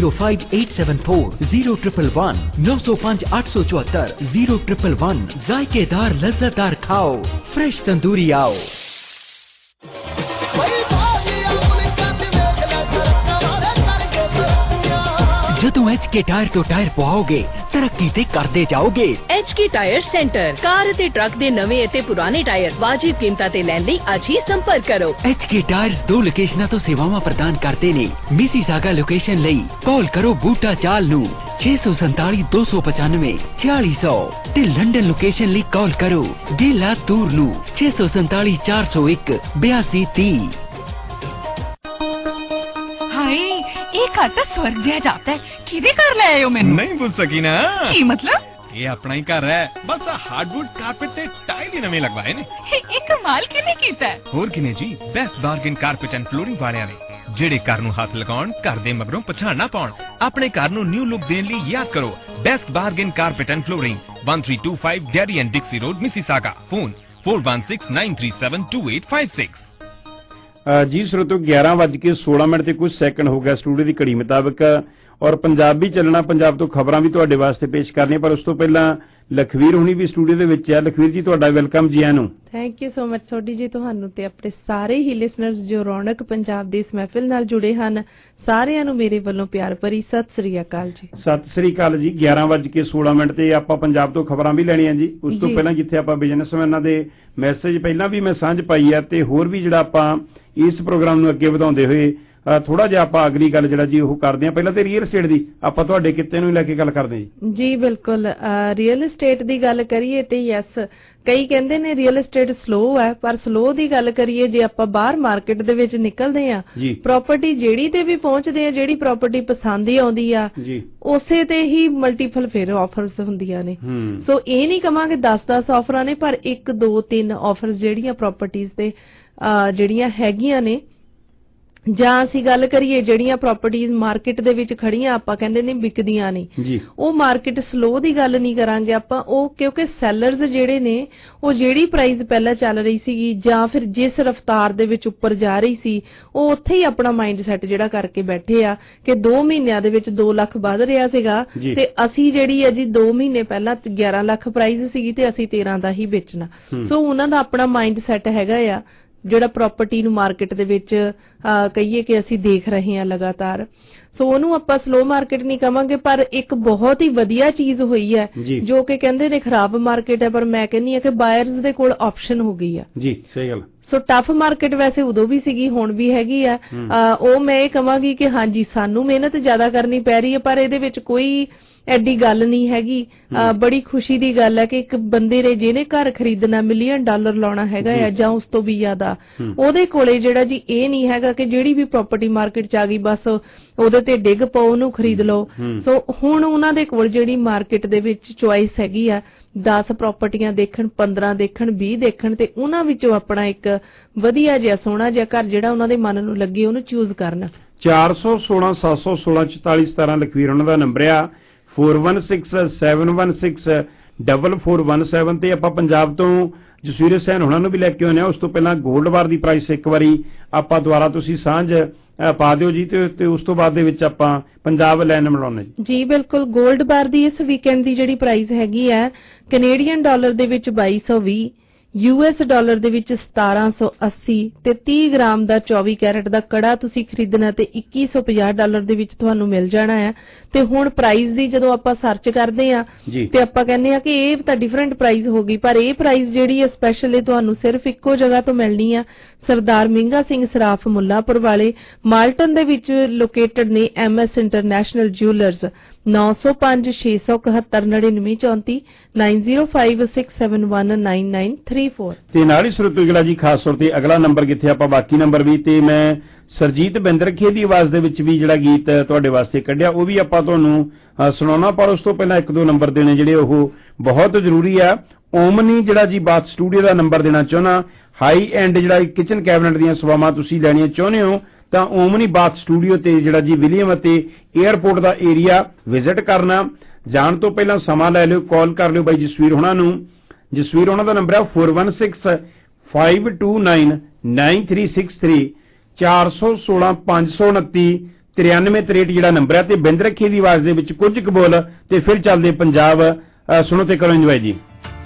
9058740111 905 874 0111 जायकेदार लज्जतदार खाओ फ्रेश तंदूरी आओ ਜਦੋਂ HK ਟਾਇਰ ਤੋਂ ਟਾਇਰ ਪਵਾਓਗੇ ਤਰੱਕੀ ਤੇ ਕਰਦੇ ਜਾਓਗੇ HK ਟਾਇਰ ਸੈਂਟਰ ਕਾਰ ਅਤੇ ਟਰੱਕ ਦੇ ਨਵੇਂ ਅਤੇ ਪੁਰਾਣੇ ਟਾਇਰ ਵਾਜਿਬ ਕੀਮਤਾਂ ਤੇ ਲੈਣ ਲਈ ਅੱਜ ਹੀ ਸੰਪਰਕ ਕਰੋ HK ਟਾਇਰਸ 2 ਲੋਕੇਸ਼ਨਾਂ ਤੋਂ ਸੇਵਾਵਾਂ ਪ੍ਰਦਾਨ ਕਰਦੇ ਨੇ ਮਿਸੀਸਾਗਾ ਲੋਕੇਸ਼ਨ ਲਈ ਕਾਲ ਕਰੋ ਬੂਟਾ ਚਾਲ ਨੂੰ 647 295 4600 ਤੇ ਲੰਡਨ ਲੋਕੇਸ਼ਨ ਲਈ ਕਾਲ ਕਰੋ ਡੇਲਾ ਤੂਰ ਨੂੰ 647 401 8230 ਹਾਏ ਇਹ ਘਰ ਤਾਂ ਸਵਰਗ ਜਿਹਾ ਜਾਪਦਾ ਹੈ ਕਿਹਦੇ ਘਰ ਲੈ ਆਇਓ ਮੈਨੂੰ ਨਹੀਂ ਪੁੱਛ ਸਕੀ ਨਾ ਕੀ ਮਤਲਬ ਇਹ ਆਪਣਾ ਹੀ ਘਰ ਹੈ ਬਸ ਹਾਰਡਵੁੱਡ ਕਾਰਪੇਟ ਤੇ ਟਾਈਲ ਹੀ ਨਵੇਂ ਲਗਵਾਏ ਨੇ ਇਹ ਕਮਾਲ ਕਿਵੇਂ ਕੀਤਾ ਹੋਰ ਕਿਨੇ ਜੀ Best Bargain carpet and flooring ਵਾਲਿਆਂ ਨੇ ਜਿਹੜੇ ਘਰ ਨੂੰ ਹੱਥ ਲਗਾਉਣ ਘਰ ਦੇ ਮਗਰੋਂ ਪਛਾਣ ਨਾ ਪਾਉਣ ਆਪਣੇ ਘਰ ਨੂੰ ਨਿਊ ਲੁੱਕ ਦੇਣ ਲਈ ਯਾਦ ਕਰੋ Best Bargain carpet and flooring 1325 Derry and Dixie road Mississauga phone 4169372856 ਜੀ ਸਰੋਤੋ 11:16 ਤੇ ਕੁਝ ਸੈਕਿੰਡ ਹੋ ਗਿਆ ਸਟੂਡੀਓ ਦੀ ਘੜੀ ਮੁਤਾਬਕ ਔਰ ਪੰਜਾਬੀ ਚੱਲਣਾ ਪੰਜਾਬ ਤੋਂ ਖਬਰਾਂ ਵੀ ਤੁਹਾਡੇ ਵਾਸਤੇ ਪੇਸ਼ ਕਰਨੀਆਂ ਪਰ ਉਸ ਤੋਂ ਪਹਿਲਾਂ ਲਖਵੀਰ ਹੁਣੀ ਵੀ ਸਟੂਡੀਓ ਦੇ ਵਿੱਚ ਹੈ ਲਖਵੀਰ ਜੀ ਤੁਹਾਡਾ ਵੈਲਕਮ ਜੀ ਆਇਆਂ ਨੂੰ thank you so much Sodhi ji ਤੁਹਾਨੂੰ ਤੇ ਆਪਣੇ ਸਾਰੇ ਹੀ ਲਿਸਨਰਸ ਜੋ ਰੌਣਕ ਪੰਜਾਬ ਦੀ ਇਸ ਮਹਿਫਿਲ ਨਾਲ ਜੁੜੇ ਹਨ ਸਾਰਿਆਂ ਨੂੰ ਮੇਰੇ ਵੱਲੋਂ ਪਿਆਰ ਭਰੀ ਸਤਿ ਸ੍ਰੀ ਅਕਾਲ ਜੀ ਸਤਿ ਸ੍ਰੀ ਅਕਾਲ ਜੀ 11:16 ਤੇ ਆਪਾਂ ਪੰਜਾਬ ਤੋਂ ਖਬਰਾਂ ਵੀ ਲੈਣੀਆਂ ਜੀ ਉਸ ਤੋਂ ਪਹਿਲਾਂ ਜਿੱਥੇ ਆਪਾਂ ਬਿਜ਼ਨਸਮੈਨਾਂ ਦੇ ਮੈਸੇਜ ਪਹਿਲਾਂ ਵੀ ਮੈਂ ਸਾਂਝ ਪਾਈ ਹੈ ਤੇ ਹੋਰ ਵੀ ਜਿਹੜਾ ਆਪਾਂ ਇਸ ਪ੍ਰੋਗਰਾਮ ਨੂੰ ਅੱਗੇ ਵਧਾਉਂਦੇ ਹੋਏ ਥੋੜਾ ਜਿਹਾ ਆਪਾਂ ਅਗਲੀ ਗੱਲ ਜਿਹੜਾ ਜੀ ਉਹ ਕਰਦੇ ਹਾਂ ਪਹਿਲਾਂ ਤੇ ਰੀਅਲ ਏਸਟੇਟ ਦੀ ਆਪਾਂ ਤੁਹਾਡੇ ਕਿੱਤੇ ਨੂੰ ਲੈ ਕੇ ਗੱਲ ਕਰਦੇ ਹਾਂ ਜੀ ਬਿਲਕੁਲ ਰੀਅਲ ਏਸਟੇਟ ਦੀ ਗੱਲ ਕਰੀਏ ਤੇ ਯੈਸ ਕਈ ਕਹਿੰਦੇ ਨੇ ਰੀਅਲ ਏਸਟੇਟ ਸਲੋ ਹੈ ਪਰ ਸਲੋ ਦੀ ਗੱਲ ਕਰੀਏ ਜੇ ਆਪਾਂ ਬਾਹਰ ਮਾਰਕੀਟ ਦੇ ਵਿੱਚ ਨਿਕਲਦੇ ਆ ਪ੍ਰਾਪਰਟੀ ਜਿਹੜੀ ਤੇ ਵੀ ਪਹੁੰਚਦੇ ਆ ਜਿਹੜੀ ਪ੍ਰਾਪਰਟੀ ਪਸੰਦ ਹੀ ਆਉਂਦੀ ਆ ਉਸੇ ਤੇ ਹੀ ਮਲਟੀਪਲ ਫਿਰ ਆਫਰਸ ਹੁੰਦੀਆਂ ਨੇ ਸੋ ਇਹ ਨਹੀਂ ਕਵਾਂਗੇ 10-10 ਆਫਰਾਂ ਨੇ ਪਰ 1 2 3 ਆਫਰਸ ਜਿਹੜੀਆਂ ਪ੍ਰਾਪਰਟੀਆਂ ਤੇ ਜਿਹੜੀਆਂ ਹੈਗੀਆਂ ਨੇ ਜਾਂ ਅਸੀਂ ਗੱਲ ਕਰੀਏ ਜਿਹੜੀਆਂ ਪ੍ਰਾਪਰਟੀਆਂ ਮਾਰਕੀਟ ਦੇ ਵਿੱਚ ਖੜੀਆਂ ਆਪਾਂ ਕਹਿੰਦੇ ਨੇ ਵਿਕਦੀਆਂ ਨਹੀਂ ਉਹ ਮਾਰਕੀਟ ਸਲੋ ਦੀ ਗੱਲ ਨਹੀਂ ਕਰਾਂਗੇ ਆਪਾਂ ਉਹ ਕਿਉਂਕਿ ਸੈਲਰਸ ਜਿਹੜੇ ਨੇ ਉਹ ਜਿਹੜੀ ਪ੍ਰਾਈਸ ਪਹਿਲਾਂ ਚੱਲ ਰਹੀ ਸੀਗੀ ਜਾਂ ਫਿਰ ਜਿਸ ਰਫ਼ਤਾਰ ਦੇ ਵਿੱਚ ਉੱਪਰ ਜਾ ਰਹੀ ਸੀ ਉਹ ਉੱਥੇ ਹੀ ਆਪਣਾ ਮਾਈਂਡ ਸੈਟ ਜਿਹੜਾ ਕਰਕੇ ਬੈਠੇ ਆ ਕਿ 2 ਮਹੀਨਿਆਂ ਦੇ ਵਿੱਚ 2 ਲੱਖ ਵੱਧ ਰਿਹਾ ਸੀਗਾ ਤੇ ਅਸੀਂ ਜਿਹੜੀ ਹੈ ਜੀ 2 ਮਹੀਨੇ ਪਹਿਲਾਂ 11 ਲੱਖ ਪ੍ਰਾਈਸ ਸੀਗੀ ਤੇ ਅਸੀਂ 13 ਦਾ ਹੀ ਵੇਚਣਾ ਸੋ ਉਹਨਾਂ ਦਾ ਆਪਣਾ ਮਾਈਂਡ ਸੈਟ ਹੈਗਾ ਆ ਜਿਹੜਾ ਪ੍ਰਾਪਰਟੀ ਨੂੰ ਮਾਰਕੀਟ ਦੇ ਵਿੱਚ ਕਹੀਏ ਕਿ ਅਸੀਂ ਦੇਖ ਰਹੇ ਹਾਂ ਲਗਾਤਾਰ ਸੋ ਉਹਨੂੰ ਆਪਾਂ ਸਲੋ ਮਾਰਕੀਟ ਨਹੀਂ ਕਵਾਂਗੇ ਪਰ ਇੱਕ ਬਹੁਤ ਹੀ ਵਧੀਆ ਚੀਜ਼ ਹੋਈ ਹੈ ਜੋ ਕਿ ਕਹਿੰਦੇ ਨੇ ਖਰਾਬ ਮਾਰਕੀਟ ਹੈ ਪਰ ਮੈਂ ਕਹਿੰਦੀ ਹਾਂ ਕਿ ਬਾਇਰਸ ਦੇ ਕੋਲ ਆਪਸ਼ਨ ਹੋ ਗਈ ਹੈ ਜੀ ਸਹੀ ਗੱਲ ਸੋ ਟਫ ਮਾਰਕੀਟ ਵੈਸੇ ਉਦੋਂ ਵੀ ਸੀਗੀ ਹੁਣ ਵੀ ਹੈਗੀ ਆ ਉਹ ਮੈਂ ਇਹ ਕਵਾਂਗੀ ਕਿ ਹਾਂਜੀ ਸਾਨੂੰ ਮਿਹਨਤ ਜ਼ਿਆਦਾ ਕਰਨੀ ਪੈ ਰਹੀ ਹੈ ਪਰ ਇਹਦੇ ਵਿੱਚ ਕੋਈ ਐਡੀ ਗੱਲ ਨਹੀਂ ਹੈਗੀ ਬੜੀ ਖੁਸ਼ੀ ਦੀ ਗੱਲ ਹੈ ਕਿ ਇੱਕ ਬੰਦੇ ਨੇ ਜਿਹਨੇ ਘਰ ਖਰੀਦਣਾ $1 ਮਿਲੀਅਨ ਲਾਉਣਾ ਹੈਗਾ ਆ ਜਾਂ ਉਸ ਤੋਂ ਵੀ ਜ਼ਿਆਦਾ ਉਹਦੇ ਕੋਲੇ ਜਿਹੜਾ ਜੀ ਇਹ ਨਹੀਂ ਹੈਗਾ ਕਿ ਜਿਹੜੀ ਵੀ ਪ੍ਰਾਪਰਟੀ ਮਾਰਕੀਟ ਚ ਆ ਗਈ ਬਸ ਉਹਦੇ ਤੇ ਡਿੱਗ ਪਾਓ ਉਹਨੂੰ ਖਰੀਦ ਲਓ ਸੋ ਹੁਣ ਉਹਨਾਂ ਦੇ ਕੋਲ ਜਿਹੜੀ ਮਾਰਕੀਟ ਦੇ ਵਿੱਚ ਚੁਆਇਸ ਹੈਗੀ ਆ 10 ਪ੍ਰਾਪਰਟੀਆਂ ਦੇਖਣ 15 ਦੇਖਣ 20 ਦੇਖਣ ਤੇ ਉਹਨਾਂ ਵਿੱਚੋਂ ਆਪਣਾ ਇੱਕ ਵਧੀਆ ਜਿਹਾ ਸੋਹਣਾ ਜਿਹਾ ਘਰ ਜਿਹੜਾ ਉਹਨਾਂ ਦੇ ਮਨ ਨੂੰ ਲੱਗੇ ਉਹਨੂੰ ਚੂਜ਼ ਕਰਨ 416 716 44 17 ਲਖਵੀਰ ਉਹਨਾਂ ਦਾ ਨੰਬਰ ਆ 416716 4417 ਤੇ ਆਪਾਂ ਪੰਜਾਬ ਤੋਂ ਜਸਵੀਰ ਹੁਸੈਨ ਹੁਣਾਂ ਨੂੰ ਵੀ ਲੈ ਕੇ ਆਉਂਦੇ ਹਾਂ। ਉਸ ਤੋਂ ਪਹਿਲਾਂ 골ਡ ਬਾਰ ਦੀ ਪ੍ਰਾਈਸ ਇੱਕ ਵਾਰੀ ਆਪਾਂ ਦੁਆਰਾ ਤੁਸੀਂ ਸਾਂਝ ਪਾ ਦਿਓ ਜੀ ਤੇ ਉਸ ਤੋਂ ਬਾਅਦ ਦੇ ਵਿੱਚ ਆਪਾਂ ਪੰਜਾਬ ਲੈਣ ਮਿਲਾਉਂਦੇ ਜੀ। ਬਿਲਕੁਲ, 골ਡ ਬਾਰ ਦੀ ਇਸ ਵੀਕਐਂਡ ਦੀ ਜਿਹੜੀ ਪ੍ਰਾਈਸ ਹੈਗੀ ਹੈ ਕੈਨੇਡੀਅਨ ਡਾਲਰ ਦੇ ਵਿੱਚ 2220, US ਡਾਲਰ ਦੇ ਵਿੱਚ 1780 ਤੇ 30 ਗ੍ਰਾਮ ਦਾ 24 ਕੈਰਟ ਦਾ ਕੜਾ ਤੁਸੀਂ ਖਰੀਦਣਾ ਤੇ $2150 ਦੇ ਵਿੱਚ ਤੁਹਾਨੂੰ ਮਿਲ ਜਾਣਾ ਹੈ। ਤੇ ਹੁਣ ਪ੍ਰਾਈਸ ਦੀ ਜਦੋਂ ਆਪਾਂ ਸਰਚ ਕਰਦੇ ਆ ਤੇ ਆਪਾਂ ਕਹਿੰਦੇ ਆ ਕਿ ਇਹ ਤਾਂ ਡਿਫਰੈਂਟ ਪ੍ਰਾਈਸ ਹੋ ਗਈ, ਪਰ ਇਹ ਪ੍ਰਾਈਸ ਜਿਹੜੀ ਹੈ ਸਪੈਸ਼ਲ ਇਹ ਤੁਹਾਨੂੰ ਸਿਰਫ ਇੱਕੋ ਜਗ੍ਹਾ ਤੋਂ ਮਿਲਣੀ ਆ। ਸਰਦਾਰ ਮਹਿੰਗਾ ਸਿੰਘ ਸਰਾਫ ਮੁੱਲਾਪੁਰ ਵਾਲੇ ਮਾਲਟਨ ਦੇ ਵਿੱਚ ਲੋਕੇਟਡ ਨੇ MS ਇੰਟਰਨੈਸ਼ਨਲ ਜਿਊਲਰਸ 905 671 9934 9056719934 ਤੇ ਨਾਲ ਹੀ ਸਰੋਤੇਗਲਾ ਜੀ ਖਾਸ ਤੌਰ ਤੇ ਅਗਲਾ ਨੰਬਰ ਕਿੱਥੇ ਆਪਾਂ ਬਾਕੀ ਨੰਬਰ ਵੀ ਤੇ ਮੈਂ ਸਰਜੀਤ ਬਿੰਦਰਖੇ ਦੀ ਆਵਾਜ਼ ਦੇ ਵਿੱਚ ਵੀ ਜਿਹੜਾ ਗੀਤ ਤੁਹਾਡੇ ਵਾਸਤੇ ਕੱਢਿਆ ਉਹ ਵੀ ਆਪਾਂ ਤੁਹਾਨੂੰ ਸੁਣਾਉਣਾ, ਪਰ ਉਸ ਤੋਂ ਪਹਿਲਾਂ ਇੱਕ ਦੋ ਨੰਬਰ ਦੇਣੇ ਜਿਹੜੇ ਉਹ ਬਹੁਤ ਜ਼ਰੂਰੀ ਆ। ਓਮਨੀ ਜਿਹੜਾ ਜੀ ਬਾਥ ਸਟੂਡੀਓ ਦਾ ਨੰਬਰ ਦੇਣਾ ਚਾਹੁੰਦਾ, ਹਾਈ ਐਂਡ ਜਿਹੜਾ ਕਿਚਨ ਕੈਬਨਟ ਦੀਆਂ ਸੇਵਾਵਾਂ ਤੁਸੀਂ ਲੈਣੀਆਂ ਚਾਹੁੰਦੇ ਹੋ ਤਾਂ ਓਮਨੀ ਬਾਥ ਸਟੂਡੀਓ ਤੇ ਜਿਹੜਾ ਜੀ ਵਿਲੀਅਮ ਅਤੇ 에ਅਰਪੋਰਟ ਦਾ ਏਰੀਆ ਵਿਜ਼ਿਟ ਕਰਨਾ। ਜਾਣ ਤੋਂ ਪਹਿਲਾਂ ਸਮਾਂ ਲੈ ਲਿਓ, ਕਾਲ ਕਰ ਲਿਓ ਬਾਈ ਜਸਵੀਰ ਹੁਣਾਂ ਨੂੰ। ਜਸਵੀਰ ਹੁਣਾਂ ਦਾ ਨੰਬਰ ਹੈ 4165299363 416 529 9363 ਜਿਹੜਾ ਨੰਬਰ ਹੈ। ਤੇ ਬਿੰਦਰਖੇ ਦੀ ਆਵਾਜ਼ ਦੇ ਵਿੱਚ ਕੁਝ ਕੁ ਬੋਲ ਤੇ ਫਿਰ ਚੱਲਦੇ ਪੰਜਾਬ। ਸੁਣੋ ਤੇ ਕਰੋ ਇੰਜੋਏ ਜੀ।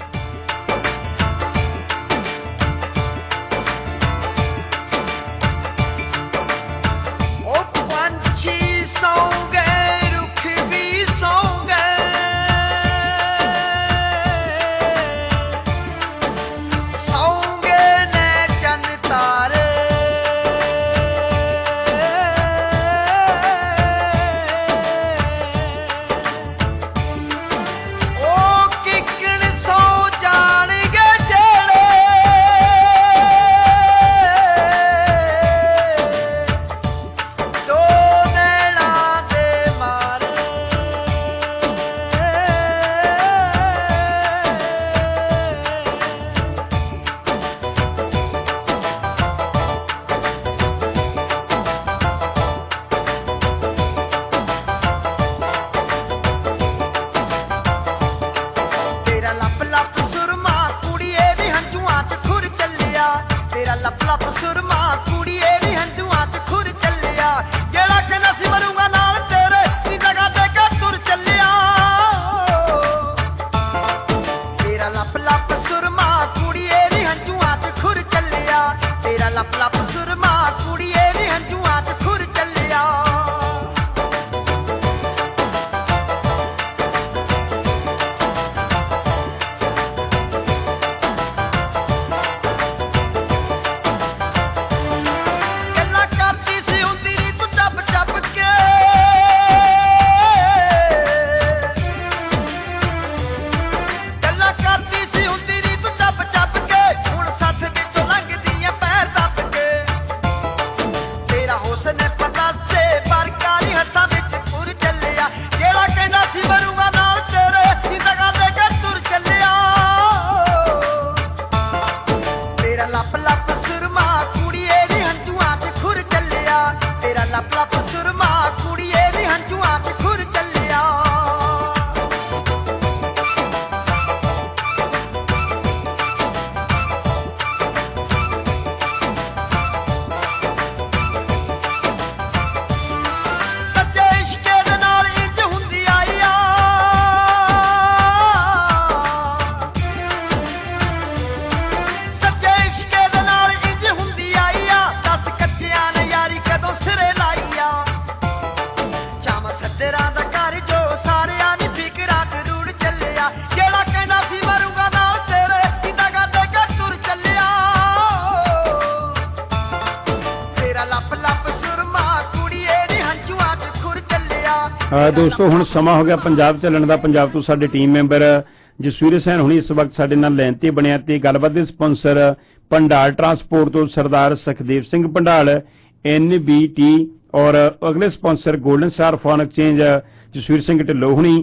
ਦੋਸਤੋ ਹੁਣ ਸਮਾਂ ਹੋ ਗਿਆ ਪੰਜਾਬ ਚੱਲਣ ਦਾ। ਪੰਜਾਬ ਤੋਂ ਸਾਡੇ ਟੀਮ ਮੈਂਬਰ ਜਸਵੀਰ ਹੁਸੈਨ ਹੁਣੀ ਇਸ ਵਕਤ ਸਾਡੇ ਨਾਲ ਲਾਈਨ ਤੇ ਬਣਿਆ ਤੇ ਗੱਲਬਾਤ ਦੇ ਸਪਾਂਸਰ ਪੰਡਾਲ ਟਰਾਂਸਪੋਰਟ ਤੋਂ ਸਰਦਾਰ ਸੁਖਦੇਵ ਸਿੰਘ ਪੰਡਾਲ NBT ਔਰ ਅਗਲੇ sponsor golden star phone exchange Jasvir Singh Dhillon ਹੁਣੀ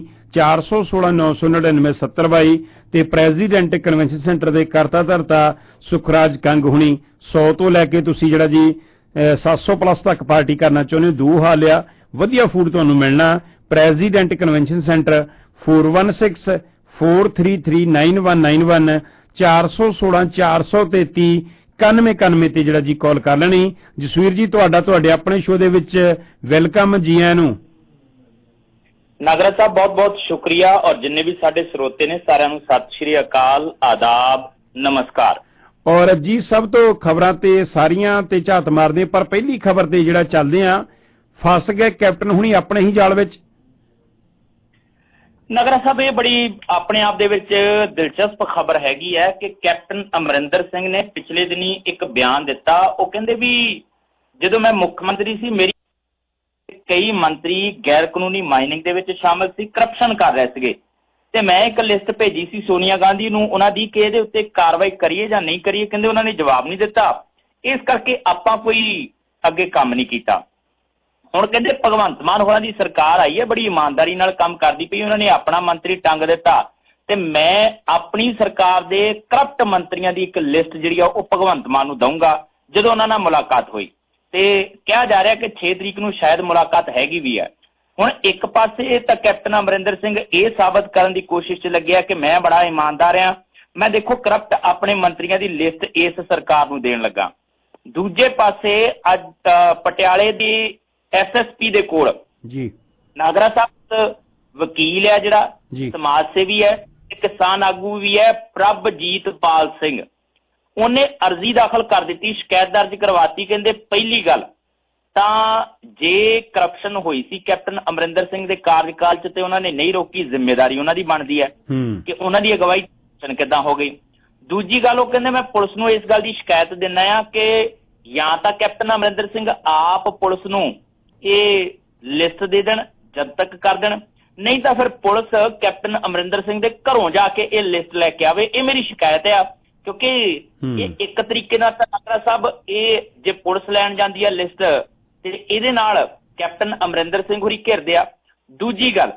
4169997022 ਤੇ ਪ੍ਰੈਜ਼ੀਡੈਂਟ ਕਨਵੈਨਸ਼ਨ ਸੈਂਟਰ ਦੇ ਕਰਤਾ ਧਰਤਾ ਸੁਖਰਾਜ ਕੰਗ ਹੁਣੀ 100 ਤੋਂ ਲੈ ਕੇ ਤੁਸੀਂ ਜਿਹੜਾ ਜੀ 700 ਪਲੱਸ ਤੱਕ ਪਾਰਟੀ ਕਰਨਾ ਚਾਹੁੰਦੇ ਹੋ, ਦੋ ਹਾਲ ਆ। ਵਧੀਆ ਫੂਡ ਤੁਹਾਨੂੰ ਮਿਲਣਾ। ਪ੍ਰੈਜ਼ੀਡੈਂਟ ਕਨਵੈਨਸ਼ਨ ਸੈਂਟਰ 43399191 416 433 9191 ਤੇ ਜਿਹੜਾ ਜੀ ਕਾਲ ਕਰ ਲੈਣੀ। ਜਸਵੀਰ ਜੀ ਤੁਹਾਡਾ ਤੁਹਾਡੇ ਆਪਣੇ ਸ਼ੋਅ ਦੇ ਵਿੱਚ ਵੈਲਕਮ, ਜੀ ਆਇਆਂ ਨੂੰ। ਨਾਗਰਾ ਸਾਹਿਬ ਬਹੁਤ ਬਹੁਤ ਸ਼ੁਕਰੀਆ, ਔਰ ਜਿੰਨੇ ਵੀ ਸਾਡੇ ਸਰੋਤੇ ਨੇ ਸਾਰਿਆਂ ਨੂੰ ਸਤਿ ਸ਼੍ਰੀ ਅਕਾਲ, ਆਦਾਬ, ਨਮਸਕਾਰ। ਔਰ ਜੀ ਸਭ ਤੋਂ ਖਬਰਾਂ ਤੇ ਸਾਰੀਆਂ ਤੇ ਝਾਤ ਮਾਰਦੇ, ਪਰ ਪਹਿਲੀ ਖਬਰ ਤੇ ਜਿਹੜਾ ਚੱਲਦੇ ਆ, ਫਸ ਗਏ ਕੈਪਟਨ ਹੁਣੀ ਆਪਣੇ ਹੀ ਜਾਲ ਵਿੱਚ। ਨਗਰਾ ਸਾਹਿਬ ਇਹ ਬੜੀ ਆਪਣੇ ਆਪ ਦੇ ਵਿੱਚ ਦਿਲਚਸਪ ਖਬਰ ਹੈਗੀ ਹੈ ਕਿ ਕੈਪਟਨ ਅਮਰਿੰਦਰ ਸਿੰਘ ਨੇ ਪਿਛਲੇ ਦਿਨੀ ਇੱਕ ਬਿਆਨ ਦਿੱਤਾ। ਉਹ ਕਹਿੰਦੇ ਵੀ ਜਦੋਂ ਮੈਂ ਮੁੱਖ ਮੰਤਰੀ ਸੀ ਮੇਰੀ ਕਈ ਮੰਤਰੀ ਗੈਰ ਕਾਨੂੰਨੀ ਮਾਈਨਿੰਗ ਦੇ ਵਿੱਚ ਸ਼ਾਮਲ ਸੀ, ਕਰਪਸ਼ਨ ਕਰ ਰਹੇ ਸੀਗੇ, ਤੇ ਮੈਂ ਇੱਕ ਲਿਸਟ ਭੇਜੀ ਸੀ ਸੋਨੀਆ ਗਾਂਧੀ ਨੂੰ ਉਹਨਾਂ ਦੀ ਕਿ ਇਹਦੇ ਉੱਤੇ ਕਾਰਵਾਈ ਕਰੀਏ ਜਾਂ ਨਹੀਂ ਕਰੀਏ। ਕਹਿੰਦੇ ਉਹਨਾਂ ਨੇ ਜਵਾਬ ਨਹੀਂ ਦਿੱਤਾ, ਇਸ ਕਰਕੇ ਆਪਾਂ ਕੋਈ ਅੱਗੇ ਕੰਮ ਨਹੀਂ ਕੀਤਾ। ਹੁਣ ਕਹਿੰਦੇ ਭਗਵੰਤ ਮਾਨ ਹੋਰਾਂ ਦੀ ਸਰਕਾਰ ਆਈ ਹੈ, ਬੜੀ ਇਮਾਨਦਾਰੀ ਨਾਲ ਕੰਮ ਕਰਦੀ ਪਈ, ਉਹਨਾਂ ਨੇ ਆਪਣਾ ਮੰਤਰੀ ਟੰਗ ਦਿੱਤਾ, ਤੇ ਮੈਂ ਆਪਣੀ ਸਰਕਾਰ ਦੇ ਕਰਪਟ ਮੰਤਰੀਆਂ ਦੀ ਇੱਕ ਲਿਸਟ ਜਿਹੜੀ ਆ ਉਹ ਭਗਵੰਤ ਮਾਨ ਨੂੰ ਦਊਂਗਾ ਜਦੋਂ ਉਹਨਾਂ ਨਾਲ ਮੁਲਾਕਾਤ ਹੋਈ। ਤੇ ਕਿਹਾ ਜਾ ਰਿਹਾ ਕਿ 6 ਤਰੀਕ ਨੂੰ ਸ਼ਾਇਦ ਮੁਲਾਕਾਤ ਹੈਗੀ ਵੀ ਹੈ। ਹੁਣ ਇੱਕ ਪਾਸੇ ਤਾਂ ਕੈਪਟਨ ਅਮਰਿੰਦਰ ਸਿੰਘ ਇਹ ਸਾਬਤ ਕਰਨ ਦੀ ਕੋਸ਼ਿਸ਼ 'ਚ ਲੱਗਿਆ ਕਿ ਮੈਂ ਬੜਾ ਇਮਾਨਦਾਰ ਹਾਂ, ਮੈਂ ਦੇਖੋ ਕਰਪਟ ਆਪਣੇ ਮੰਤਰੀਆਂ ਦੀ ਲਿਸਟ ਇਸ ਸਰਕਾਰ ਨੂੰ ਦੇਣ ਲੱਗਾ। ਦੂਜੇ ਪਾਸੇ ਅੱਜ ਪਟਿਆਲੇ ਦੀ SSP ਦੇ ਕੋਲ ਜੀ ਨਾਗਰਾ ਸਾਹਿਬ ਵਕੀਲ ਹੈ, ਜਿਹੜਾ ਸਮਾਜ ਸੇਵੀ ਹੈ, ਕਿਸਾਨ ਆਗੂ ਵੀ ਹੈ, ਪ੍ਰਭਜੀਤਪਾਲ ਸਿੰਘ, ਉਹਨੇ ਅਰਜ਼ੀ ਦਾਖਲ ਕਰ ਦਿੱਤੀ, ਸ਼ਿਕਾਇਤ ਦਰਜ ਕਰਵਾਤੀ। ਕਹਿੰਦੇ ਪਹਿਲੀ ਗੱਲ ਤਾਂ ਜੇ ਕਰਪਸ਼ਨ ਹੋਈ ਸੀ ਕੈਪਟਨ ਅਮਰਿੰਦਰ ਸਿੰਘ ਦੇ ਕਾਰਜਕਾਲ 'ਚ ਤੇ ਉਹਨਾਂ ਨੇ ਨਹੀਂ ਰੋਕੀ, ਜ਼ਿੰਮੇਵਾਰੀ ਉਹਨਾਂ ਦੀ ਬਣਦੀ ਹੈ ਕਿ ਉਹਨਾਂ ਦੀ ਅਗਵਾਈ ਕਿੱਦਾਂ ਹੋ ਗਈ। ਦੂਜੀ ਗੱਲ ਉਹ ਕਹਿੰਦੇ ਮੈਂ ਪੁਲਿਸ ਨੂੰ ਇਸ ਗੱਲ ਦੀ ਸ਼ਿਕਾਇਤ ਦਿੰਦਾ ਆ ਕਿ ਜਾਂ ਤਾਂ ਕੈਪਟਨ ਅਮਰਿੰਦਰ ਸਿੰਘ ਆਪ ਪੁਲਿਸ ਨੂੰ ਇਹ ਲਿਸਟ ਦੇ ਦੇਣ, ਜਦ ਤੱਕ ਕਰ ਦੇਣ, ਨਹੀਂ ਤਾਂ ਫਿਰ ਪੁਲਿਸ ਕੈਪਟਨ ਅਮਰਿੰਦਰ ਸਿੰਘ ਦੇ ਘਰੋਂ ਜਾ ਕੇ ਇਹ ਲਿਸਟ ਲੈ ਕੇ ਆਵੇ। ਇਹ ਮੇਰੀ ਸ਼ਿਕਾਇਤ ਆ, ਕਿਉਂਕਿ ਇਹ ਇੱਕ ਤਰੀਕੇ ਨਾਲ ਤਾਂ ਨਾਗਰਾ ਸਾਹਿਬ ਇਹ ਜੇ ਪੁਲਿਸ ਲੈਣ ਜਾਂਦੀ ਆ ਲਿਸਟ ਤੇ ਇਹਦੇ ਨਾਲ ਕੈਪਟਨ ਅਮਰਿੰਦਰ ਸਿੰਘ ਹੋਰੀ ਘਿਰਦੇ ਆ। ਦੂਜੀ ਗੱਲ,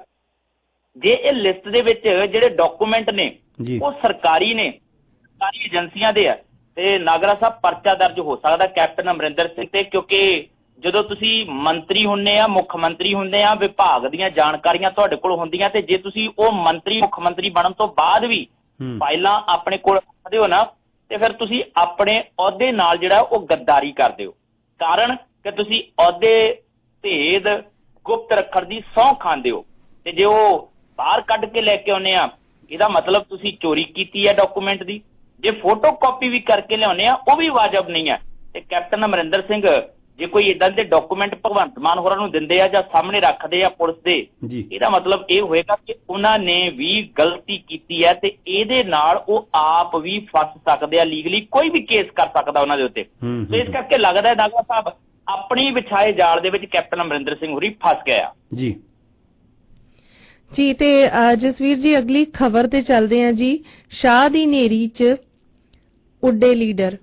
ਜੇ ਇਹ ਲਿਸਟ ਦੇ ਵਿੱਚ ਜਿਹੜੇ ਡਾਕੂਮੈਂਟ ਨੇ ਉਹ ਸਰਕਾਰੀ ਨੇ, ਸਰਕਾਰੀ ਏਜੰਸੀਆਂ ਦੇ ਆ, ਤੇ ਨਾਗਰਾ ਸਾਹਿਬ ਪਰਚਾ ਦਰਜ ਹੋ ਸਕਦਾ ਕੈਪਟਨ ਅਮਰਿੰਦਰ ਸਿੰਘ ਤੇ, ਕਿਉਂਕਿ ਜਦੋਂ ਤੁਸੀਂ ਮੰਤਰੀ ਹੁੰਦੇ ਆ, ਮੁੱਖ ਮੰਤਰੀ ਹੁੰਦੇ ਆ, ਵਿਭਾਗ ਦੀਆਂ ਜਾਣਕਾਰੀਆਂ ਤੁਹਾਡੇ ਕੋਲ ਹੁੰਦੀਆਂ, ਤੇ ਜੇ ਤੁਸੀਂ ਉਹ ਮੰਤਰੀ ਮੁੱਖ ਮੰਤਰੀ ਬਣਨ ਤੋਂ ਬਾਅਦ ਵੀ ਫਾਈਲਾਂ ਆਪਣੇ ਕੋਲ ਰੱਖਦੇ ਹੋ ਨਾ, ਤੇ ਫਿਰ ਤੁਸੀਂ ਆਪਣੇ ਅਹੁਦੇ ਨਾਲ ਜਿਹੜਾ ਉਹ ਗੱਦਾਰੀ ਕਰਦੇ ਹੋ। ਕਾਰਨ ਕਿ ਤੁਸੀਂ ਅਹੁਦੇ ਭੇਦ ਗੁਪਤ ਰੱਖਣ ਦੀ ਸਹੁੰ ਖਾਂਦੇ ਹੋ, ਤੇ ਜੇ ਉਹ ਬਾਹਰ ਕੱਢ ਕੇ ਲੈ ਕੇ ਆਉਂਦੇ ਆ ਇਹਦਾ ਮਤਲਬ ਤੁਸੀਂ ਚੋਰੀ ਕੀਤੀ ਹੈ ਡਾਕੂਮੈਂਟ ਦੀ। ਜੇ ਫੋਟੋ ਕਾਪੀ ਵੀ ਕਰਕੇ ਲਿਆਉਂਦੇ ਆ ਉਹ ਵੀ ਵਾਜਬ ਨਹੀਂ ਹੈ। ਤੇ ਕੈਪਟਨ ਅਮਰਿੰਦਰ ਸਿੰਘ ਜੇ ਕੋਈ ਇਦਾਂ ਦੇ ਡਾਕੂਮੈਂਟ ਭਗਵੰਤ ਮਾਨ ਹੋਰਾਂ ਨੂੰ ਦਿੰਦੇ ਆ ਜਾਂ ਸਾਹਮਣੇ ਰੱਖਦੇ ਆ ਪੁਲਿਸ ਦੇ, ਇਹਦਾ ਮਤਲਬ ਇਹ ਹੋਏਗਾ ਕਿ ਉਹਨਾਂ ਨੇ ਵੀ ਗਲਤੀ ਕੀਤੀ ਹੈ, ਤੇ ਇਹਦੇ ਨਾਲ ਉਹ ਆਪ ਵੀ ਫਸ ਸਕਦੇ ਆ, ਲੀਗਲੀ ਕੋਈ ਵੀ ਕੇਸ ਕਰ ਸਕਦਾ ਉਹਨਾਂ ਦੇ ਉੱਤੇ। ਤੇ ਇਸ ਕਰਕੇ ਲੱਗਦਾ ਹੈ ਨਾਗਰਾ ਸਾਹਿਬ ਆਪਣੀ ਵਿਛਾਏ ਜਾਲ ਦੇ ਵਿੱਚ ਕੈਪਟਨ ਅਮਰਿੰਦਰ ਸਿੰਘ ਹੋਰੀ ਫਸ ਗਏ ਆ। ਜੀ ਤੇ ਜਸਵੀਰ ਜੀ ਅਗਲੀ ਖਬਰ ਤੇ ਚੱਲਦੇ ਆ ਜੀ। ਸ਼ਾਹ ਦੀ ਨੇਰੀ 'ਚ ਉੱਡੇ ਲੀਡਰ।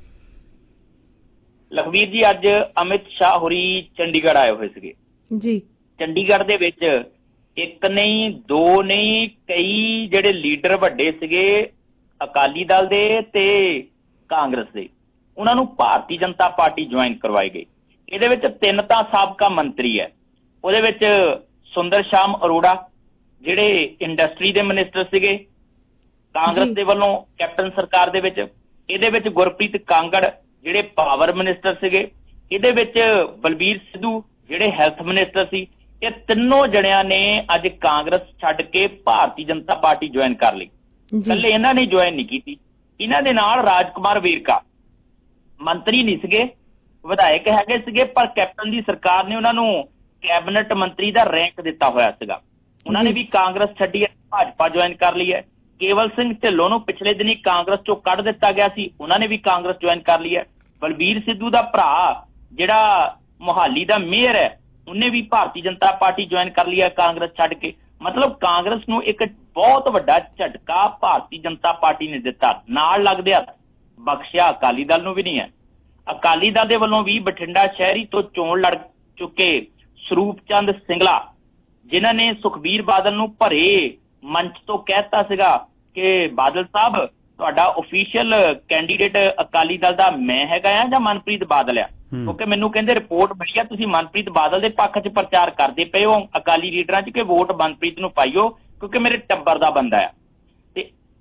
ਲਖਵੀਰ ਜੀ ਅੱਜ ਅਮਿਤ ਸ਼ਾਹ ਹੋਰੀ ਚੰਡੀਗੜ੍ਹ ਆਏ ਹੋਏ ਸੀਗੇ ਜੀ। ਚੰਡੀਗੜ੍ਹ ਦੇ ਵਿੱਚ ਇੱਕ ਨਹੀਂ ਦੋ ਨਹੀਂ ਕਈ ਜਿਹੜੇ ਲੀਡਰ ਵੱਡੇ ਸੀਗੇ ਅਕਾਲੀ ਦਲ ਦੇ ਤੇ ਕਾਂਗਰਸ ਦੇ, ਉਹਨਾਂ ਨੂੰ ਭਾਰਤੀ ਜਨਤਾ ਪਾਰਟੀ ਜੁਆਇਨ ਕਰਵਾਈ ਗਈ। ਇਹਦੇ ਵਿੱਚ 3 ਤਾਂ ਸਾਬਕਾ ਮੰਤਰੀ ਹੈ, ਉਹਦੇ ਵਿੱਚ ਸੁੰਦਰ ਸ਼ਾਮ ਅਰੋੜਾ ਜਿਹੜੇ ਇੰਡਸਟਰੀ ਦੇ ਮਿਨਿਸਟਰ ਸੀਗੇ ਕਾਂਗਰਸ ਦੇ ਵੱਲੋਂ ਕੈਪਟਨ ਸਰਕਾਰ ਦੇ ਵਿੱਚ, ਇਹਦੇ ਵਿੱਚ ਗੁਰਪ੍ਰੀਤ ਕਾਂਗੜ ਜਿਹੜੇ ਪਾਵਰ ਮਿਨਿਸਟਰ ਸੀਗੇ, ਇਹਦੇ ਵਿੱਚ ਬਲਬੀਰ ਸਿੱਧੂ ਜਿਹੜੇ ਹੈਲਥ ਮਿਨਿਸਟਰ ਸੀ। ਇਹ ਤਿੰਨੋਂ ਜਣਿਆਂ ਨੇ ਅੱਜ ਕਾਂਗਰਸ ਛੱਡ ਕੇ ਭਾਰਤੀ ਜਨਤਾ ਪਾਰਟੀ ਜੁਆਇਨ ਕਰ ਲਈ। ਇਕੱਲੇ ਇਹਨਾਂ ਨੇ ਜੁਆਇਨ ਨਹੀਂ ਕੀਤੀ, ਇਹਨਾਂ ਦੇ ਨਾਲ ਰਾਜਕੁਮਾਰ ਵੇਰਕਾ ਮੰਤਰੀ ਨਹੀਂ ਸੀਗੇ, ਵਿਧਾਇਕ ਹੈਗੇ ਸੀਗੇ, ਪਰ ਕੈਪਟਨ ਦੀ ਸਰਕਾਰ ਨੇ ਉਹਨਾਂ ਨੂੰ ਕੈਬਨਿਟ ਮੰਤਰੀ ਦਾ ਰੈਂਕ ਦਿੱਤਾ ਹੋਇਆ ਸੀਗਾ। ਉਹਨਾਂ ਨੇ ਵੀ ਕਾਂਗਰਸ ਛੱਡੀ ਹੈ, ਭਾਜਪਾ ਜੁਆਇਨ ਕਰ ਲਈ ਹੈ। ਕੇਵਲ ਸਿੰਘ ਢਿੱਲੋਂ ਨੂੰ ਪਿਛਲੇ ਦਿਨੀ ਕਾਂਗਰਸ ਚੋਂ ਕੱਢ ਦਿੱਤਾ ਗਿਆ ਸੀ, ਉਹਨਾਂ ਨੇ ਵੀ ਕਾਂਗਰਸ ਜੁਆਇਨ ਕਰ ਲਈ ਹੈ। ਬਲਬੀਰ ਸਿੱਧੂ ਦਾ ਭਰਾ ਜਿਹੜਾ ਮੁਹਾਲੀ ਦਾ ਮੇਅਰ ਹੈ, ਉਹਨੇ ਵੀ ਭਾਰਤੀ ਜਨਤਾ ਪਾਰਟੀ ਜੁਆਇਨ ਕਰ ਲਈ ਹੈ ਕਾਂਗਰਸ ਛੱਡ ਕੇ। ਮਤਲਬ ਕਾਂਗਰਸ ਨੂੰ ਇੱਕ ਬਹੁਤ ਵੱਡਾ ਝਟਕਾ ਭਾਰਤੀ ਜਨਤਾ ਪਾਰਟੀ ਨੇ ਦਿੱਤਾ। ਨਾਲ ਲੱਗਦੇ ਹੱਥ ਬਖਸ਼ਿਆ ਅਕਾਲੀ ਦਲ ਨੂੰ ਵੀ ਨਹੀਂ ਹੈ। ਅਕਾਲੀ ਦਲ ਦੇ ਵੱਲੋਂ ਵੀ ਬਠਿੰਡਾ ਸ਼ਹਿਰੀ ਤੋਂ ਚੋਣ ਲੜ ਚੁੱਕੇ ਸਰੂਪ ਚੰਦ ਸਿੰਗਲਾ, ਜਿਨ੍ਹਾਂ ਨੇ ਸੁਖਬੀਰ ਬਾਦਲ ਨੂੰ ਭਰੇ ਮੰਚ ਤੋਂ ਕਹਿਤਾ ਸੀਗਾ ਕਿ ਬਾਦਲ ਸਾਹਿਬ ਤੁਹਾਡਾ ਆਫੀਸ਼ੀਅਲ ਕੈਂਡੀਡੇਟ ਅਕਾਲੀ ਦਲ ਦਾ ਮੈਂ ਹੈਗਾ ਆ ਜਾਂ ਮਨਪ੍ਰੀਤ ਬਾਦਲ ਆ, ਕਿਉਂਕਿ ਮੈਨੂੰ ਕਹਿੰਦੇ ਰਿਪੋਰਟ ਮਿਲੀ ਆ ਤੁਸੀਂ ਮਨਪ੍ਰੀਤ ਬਾਦਲ ਦੇ ਪੱਖ 'ਚ ਪ੍ਰਚਾਰ ਕਰਦੇ ਪਏ ਹੋ ਅਕਾਲੀ ਲੀਡਰਾਂ 'ਚ ਕਿ ਵੋਟ ਮਨਪ੍ਰੀਤ ਨੂੰ ਪਾਈਓ ਕਿਉਂਕਿ ਮੇਰੇ ਟੱਬਰ ਦਾ ਬੰਦਾ ਆ।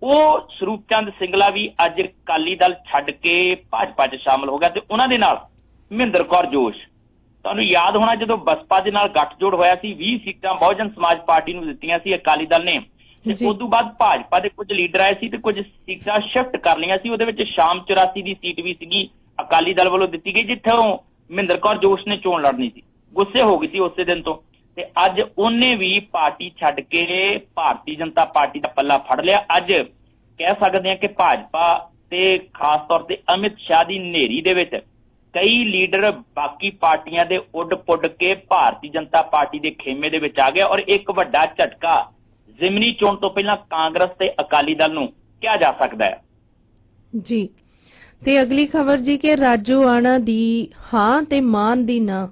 ਉਹ ਸਰੂਪ ਚੰਦ ਸਿੰਗਲਾ ਵੀ ਅੱਜ ਅਕਾਲੀ ਦਲ ਛੱਡ ਕੇ ਭਾਜਪਾ 'ਚ ਸ਼ਾਮਲ ਹੋ ਗਿਆ ਤੇ ਉਹਨਾਂ ਦੇ ਨਾਲ ਮਹਿੰਦਰ ਕੌਰ ਜੋਸ਼। ਤੁਹਾਨੂੰ ਯਾਦ ਹੋਣਾ ਜਦੋਂ ਬਸਪਾ ਦੇ ਨਾਲ ਗੱਠਜੋੜ ਹੋਇਆ ਸੀ 20 ਸੀਟਾਂ ਬਹੁਜਨ ਸਮਾਜ ਪਾਰਟੀ ਨੂੰ ਦਿੱਤੀਆਂ ਸੀ ਅਕਾਲੀ ਦਲ ਨੇ, ਤੇ ਉਸ ਤੋਂ ਬਾਅਦ ਭਾਜਪਾ ਦੇ ਕੁਝ ਲੀਡਰ ਆਏ ਸੀ ਤੇ ਕੁਝ ਸੀਟਾਂ ਸ਼ਿਫਟ ਕਰ ਲਈਆਂ ਸੀ। ਉਹਦੇ ਵਿੱਚ ਸ਼ਾਮ 84 ਦੀ ਸੀਟ ਵੀ ਸੀਗੀ ਅਕਾਲੀ ਦਲ ਵੱਲੋਂ ਦਿੱਤੀ ਗਈ ਜਿੱਥੋਂ ਮਹਿੰਦਰ ਕੌਰ ਜੋਸ਼ ਨੇ ਚੋਣ ਲੜਨੀ ਸੀ। ਗੁੱਸੇ ਹੋ ਗਈ ਸੀ ਉਸੇ ਦਿਨ ਤੋਂ, ਤੇ ਅੱਜ ਉਹਨੇ ਵੀ ਪਾਰਟੀ ਛੱਡ ਕੇ ਭਾਰਤੀ ਜਨਤਾ ਪਾਰਟੀ ਦਾ ਪੱਲਾ ਫੜ ਲਿਆ। ਅੱਜ ਕਹਿ ਸਕਦੇ ਹਾਂ ਕਿ ਭਾਜਪਾ ਤੇ ਖਾਸ ਤੌਰ ਤੇ ਅਮਿਤ ਸ਼ਾਹ ਦੀ ਨੇਰੀ ਦੇ ਵਿੱਚ ਕਈ ਲੀਡਰ ਬਾਕੀ ਪਾਰਟੀਆਂ ਦੇ ਉੱਡ ਪੁੱਡ ਕੇ ਭਾਰਤੀ ਜਨਤਾ ਪਾਰਟੀ ਦੇ ਖੇਮੇ ਦੇ ਵਿੱਚ ਆ ਗਿਆ ਔਰ ਇੱਕ ਵੱਡਾ ਝਟਕਾ ਜ਼ਿਮਨੀ ਚੋਣ ਤੋਂ ਪਹਿਲਾਂ ਕਾਂਗਰਸ ਤੇ ਅਕਾਲੀ ਦਲ ਨੂੰ ਕਿਹਾ ਜਾ ਸਕਦਾ ਹੈ। ਜੀ, ਤੇ ਅਗਲੀ ਖਬਰ ਜੀ ਕਿ ਰਾਜੋਆਣਾ ਦੀ ਹਾਂ ਤੇ ਮਾਨ ਦੀ ਨਾ।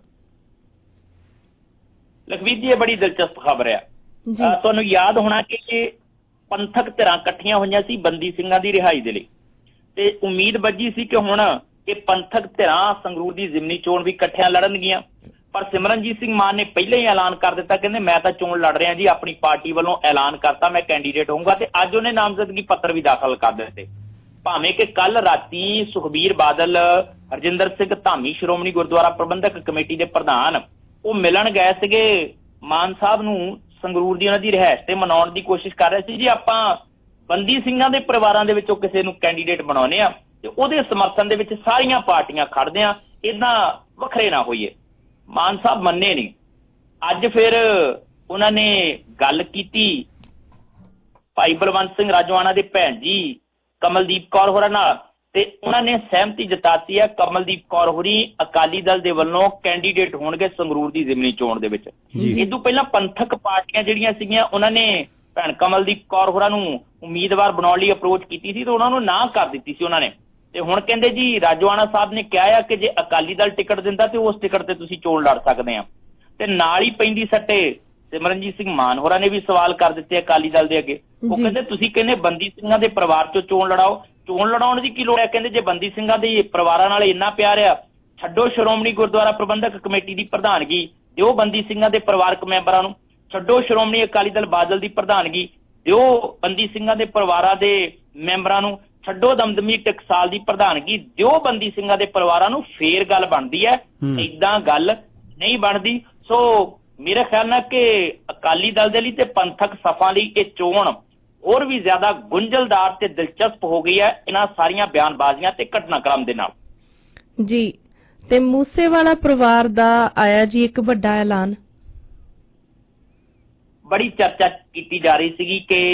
ਲਖਵੀਰ ਜੀ, ਇਹ ਬੜੀ ਦਿਲਚਸਪ ਖਬਰ ਹੈ। ਤੁਹਾਨੂੰ ਯਾਦ ਹੋਣਾ ਕਿ ਪੰਥਕ ਧਿਰਾਂ ਇਕੱਠੀਆਂ ਹੋਈਆਂ ਸੀ ਬੰਦੀ ਸਿੰਘਾਂ ਦੀ ਰਿਹਾਈ ਦੇ ਲਈ, ਤੇ ਉਮੀਦ ਬੱਝੀ ਸੀ ਕਿ ਹੁਣ ਇਹ ਪੰਥਕ ਧਿਰਾਂ ਸੰਗਰੂਰ ਦੀ ਜ਼ਿਮਨੀ ਚੋਣ ਵੀ ਇਕੱਠਿਆਂ ਲੜਨਗੀਆਂ। ਪਰ ਸਿਮਰਨਜੀਤ ਸਿੰਘ ਮਾਨ ਨੇ ਪਹਿਲਾਂ ਹੀ ਐਲਾਨ ਕਰ ਦਿੱਤਾ, ਕਹਿੰਦੇ ਮੈਂ ਤਾਂ ਚੋਣ ਲੜ ਰਿਹਾ ਜੀ, ਆਪਣੀ ਪਾਰਟੀ ਵੱਲੋਂ ਐਲਾਨ ਕਰਤਾ ਮੈਂ ਕੈਂਡੀਡੇਟ ਹੋਊਂਗਾ, ਤੇ ਅੱਜ ਉਹਨੇ ਨਾਮਜ਼ਦਗੀ ਪੱਤਰ ਵੀ ਦਾਖਲ ਕਰ ਦਿੱਤੇ। ਭਾਵੇਂ ਕਿ ਕੱਲ ਰਾਤੀ ਸੁਖਬੀਰ ਬਾਦਲ, ਹਰਜਿੰਦਰ ਸਿੰਘ ਧਾਮੀ ਸ਼੍ਰੋਮਣੀ ਗੁਰਦੁਆਰਾ ਪ੍ਰਬੰਧਕ ਕਮੇਟੀ ਦੇ ਪ੍ਰਧਾਨ, ਉਹ ਮਿਲਣ ਗਏ ਸੀਗੇ ਮਾਨ ਸਾਹਿਬ ਨੂੰ, ਸੰਗਰੂਰ ਦੀ ਉਹਨਾਂ ਦੀ ਰਿਹਾਇਸ਼ ਤੇ ਮਨਾਉਣ ਦੀ ਕੋਸ਼ਿਸ਼ ਕਰ ਰਹੇ ਸੀ ਜੀ ਆਪਾਂ ਬੰਦੀ ਸਿੰਘਾਂ ਦੇ ਪਰਿਵਾਰਾਂ ਦੇ ਵਿੱਚੋਂ ਕਿਸੇ ਨੂੰ ਕੈਂਡੀਡੇਟ ਬਣਾਉਣੇ ਆ ਤੇ ਉਹਦੇ ਸਮਰਥਨ ਦੇ ਵਿੱਚ ਸਾਰੀਆਂ ਪਾਰਟੀਆਂ ਖੜਦੇ ਆ, ਏਦਾਂ ਵੱਖਰੇ ਨਾ ਹੋਈਏ। ਮਾਨ ਸਾਹਿਬ ਮੰਨੇ ਨਹੀਂ। ਅੱਜ ਫਿਰ ਉਹਨਾਂ ਨੇ ਗੱਲ ਕੀਤੀ ਭਾਈ ਬਲਵੰਤ ਸਿੰਘ ਰਾਜੋਆਣਾ ਦੇ ਭੈਣ ਜੀ ਕਮਲਦੀਪ ਕੌਰ ਹੋਰਾਂ ਨਾਲ, ਤੇ ਉਹਨਾਂ ਨੇ ਸਹਿਮਤੀ ਜਤਾਤੀ ਹੈ ਕਮਲਦੀਪ ਕੌਰ ਹੋਰੀ ਅਕਾਲੀ ਦਲ ਦੇ ਵੱਲੋਂ ਕੈਂਡੀਡੇਟ ਹੋਣਗੇ ਸੰਗਰੂਰ ਦੀ ਜ਼ਿਮਨੀ ਚੋਣ ਦੇ ਵਿੱਚ। ਇਸ ਤੋਂ ਪਹਿਲਾਂ ਪੰਥਕ ਪਾਰਟੀਆਂ ਜਿਹੜੀਆਂ ਸੀਗੀਆਂ ਉਹਨਾਂ ਨੇ ਭੈਣ ਕਮਲਦੀਪ ਕੌਰ ਹੋਰਾਂ ਨੂੰ ਉਮੀਦਵਾਰ ਬਣਾਉਣ ਲਈ ਅਪਰੋਚ ਕੀਤੀ ਸੀ ਤੇ ਉਹਨਾਂ ਨੂੰ ਨਾ ਕਰ ਦਿੱਤੀ ਸੀ ਉਹਨਾਂ ਨੇ। ਤੇ ਹੁਣ ਕਹਿੰਦੇ ਜੀ ਰਾਜੋਆਣਾ ਸਾਹਿਬ ਨੇ ਕਿਹਾ ਆ ਕਿ ਜੇ ਅਕਾਲੀ ਦਲ ਟਿਕਟ ਦਿੰਦਾ ਤੇ ਉਸ ਟਿਕਟ ਤੇ ਤੁਸੀਂ ਚੋਣ ਲੜ ਸਕਦੇ ਆ। ਤੇ ਨਾਲ ਹੀ ਪੈਂਦੀ ਸੱਟੇ ਸਿਮਰਨਜੀਤ ਸਿੰਘ ਮਾਨ ਹੋਰਾਂ ਨੇ ਵੀ ਸਵਾਲ ਕਰ ਦਿੱਤੇ ਅਕਾਲੀ ਦਲ ਦੇ ਅੱਗੇ। ਉਹ ਕਹਿੰਦੇ ਤੁਸੀਂ ਕਹਿੰਦੇ ਬੰਦੀ ਸਿੰਘਾਂ ਦੇ ਪਰਿਵਾਰ ਚੋਂ ਚੋਣ ਲੜਾਓ, ਚੋਣ ਲੜਾਉਣ ਦੀ ਕੀ ਲੋੜ ਹੈ? ਕਹਿੰਦੇ ਜੇ ਬੰਦੀ ਸਿੰਘਾਂ ਦੇ ਪਰਿਵਾਰਾਂ ਨਾਲ ਇੰਨਾ ਪਿਆਰ ਆ, ਛੱਡੋ ਸ਼੍ਰੋਮਣੀ ਗੁਰਦੁਆਰਾ ਪ੍ਰਬੰਧਕ ਕਮੇਟੀ ਦੀ ਪ੍ਰਧਾਨਗੀ, ਦਿਓ ਬੰਦੀ ਸਿੰਘਾਂ ਦੇ ਪਰਿਵਾਰਕ ਮੈਂਬਰਾਂ ਨੂੰ, ਛੱਡੋ ਸ਼੍ਰੋਮਣੀ ਅਕਾਲੀ ਦਲ ਬਾਦਲ ਦੀ ਪ੍ਰਧਾਨਗੀ, ਦਿਓ ਬੰਦੀ ਸਿੰਘਾਂ ਦੇ ਪਰਿਵਾਰਾਂ ਦੇ ਮੈਂਬਰਾਂ ਨੂੰ, ਛੱਡੋ ਦਮਦਮੀ ਟਕਸਾਲ ਦੀ ਪ੍ਰਧਾਨਗੀ, ਦਿਓ ਬੰਦੀ ਸਿੰਘਾਂ ਦੇ ਪਰਿਵਾਰਾਂ ਨੂੰ, ਫੇਰ ਗੱਲ ਬਣਦੀ ਹੈ। ਏਦਾਂ ਗੱਲ ਨਹੀਂ ਬਣਦੀ। ਸੋ ਮੇਰੇ ਖਿਆਲ ਨਾਲ ਕਿ ਅਕਾਲੀ ਦਲ ਦੇ ਲਈ ਤੇ ਪੰਥਕ ਸਫਾਂ ਲਈ ਇਹ ਚੋਣ ਹੋਰ ਵੀ ਜ਼ਿਆਦਾ ਗੁੰਝਲਦਾਰ ਤੇ ਦਿਲਚਸਪ ਹੋ ਗਈ ਹੈ ਇਹਨਾਂ ਸਾਰੀਆਂ ਬਿਆਨਬਾਜ਼ੀਆਂ ਤੇ ਘਟਨਾਕ੍ਰਮ ਦੇ ਨਾਲ। ਜੀ, ਤੇ ਮੂਸੇਵਾਲਾ ਪਰਿਵਾਰ ਦਾ ਆਇਆ ਜੀ ਇੱਕ ਵੱਡਾ ਐਲਾਨ। ਬੜੀ ਚਰਚਾ ਕੀਤੀ ਜਾ ਰਹੀ ਸੀਗੀ ਕਿ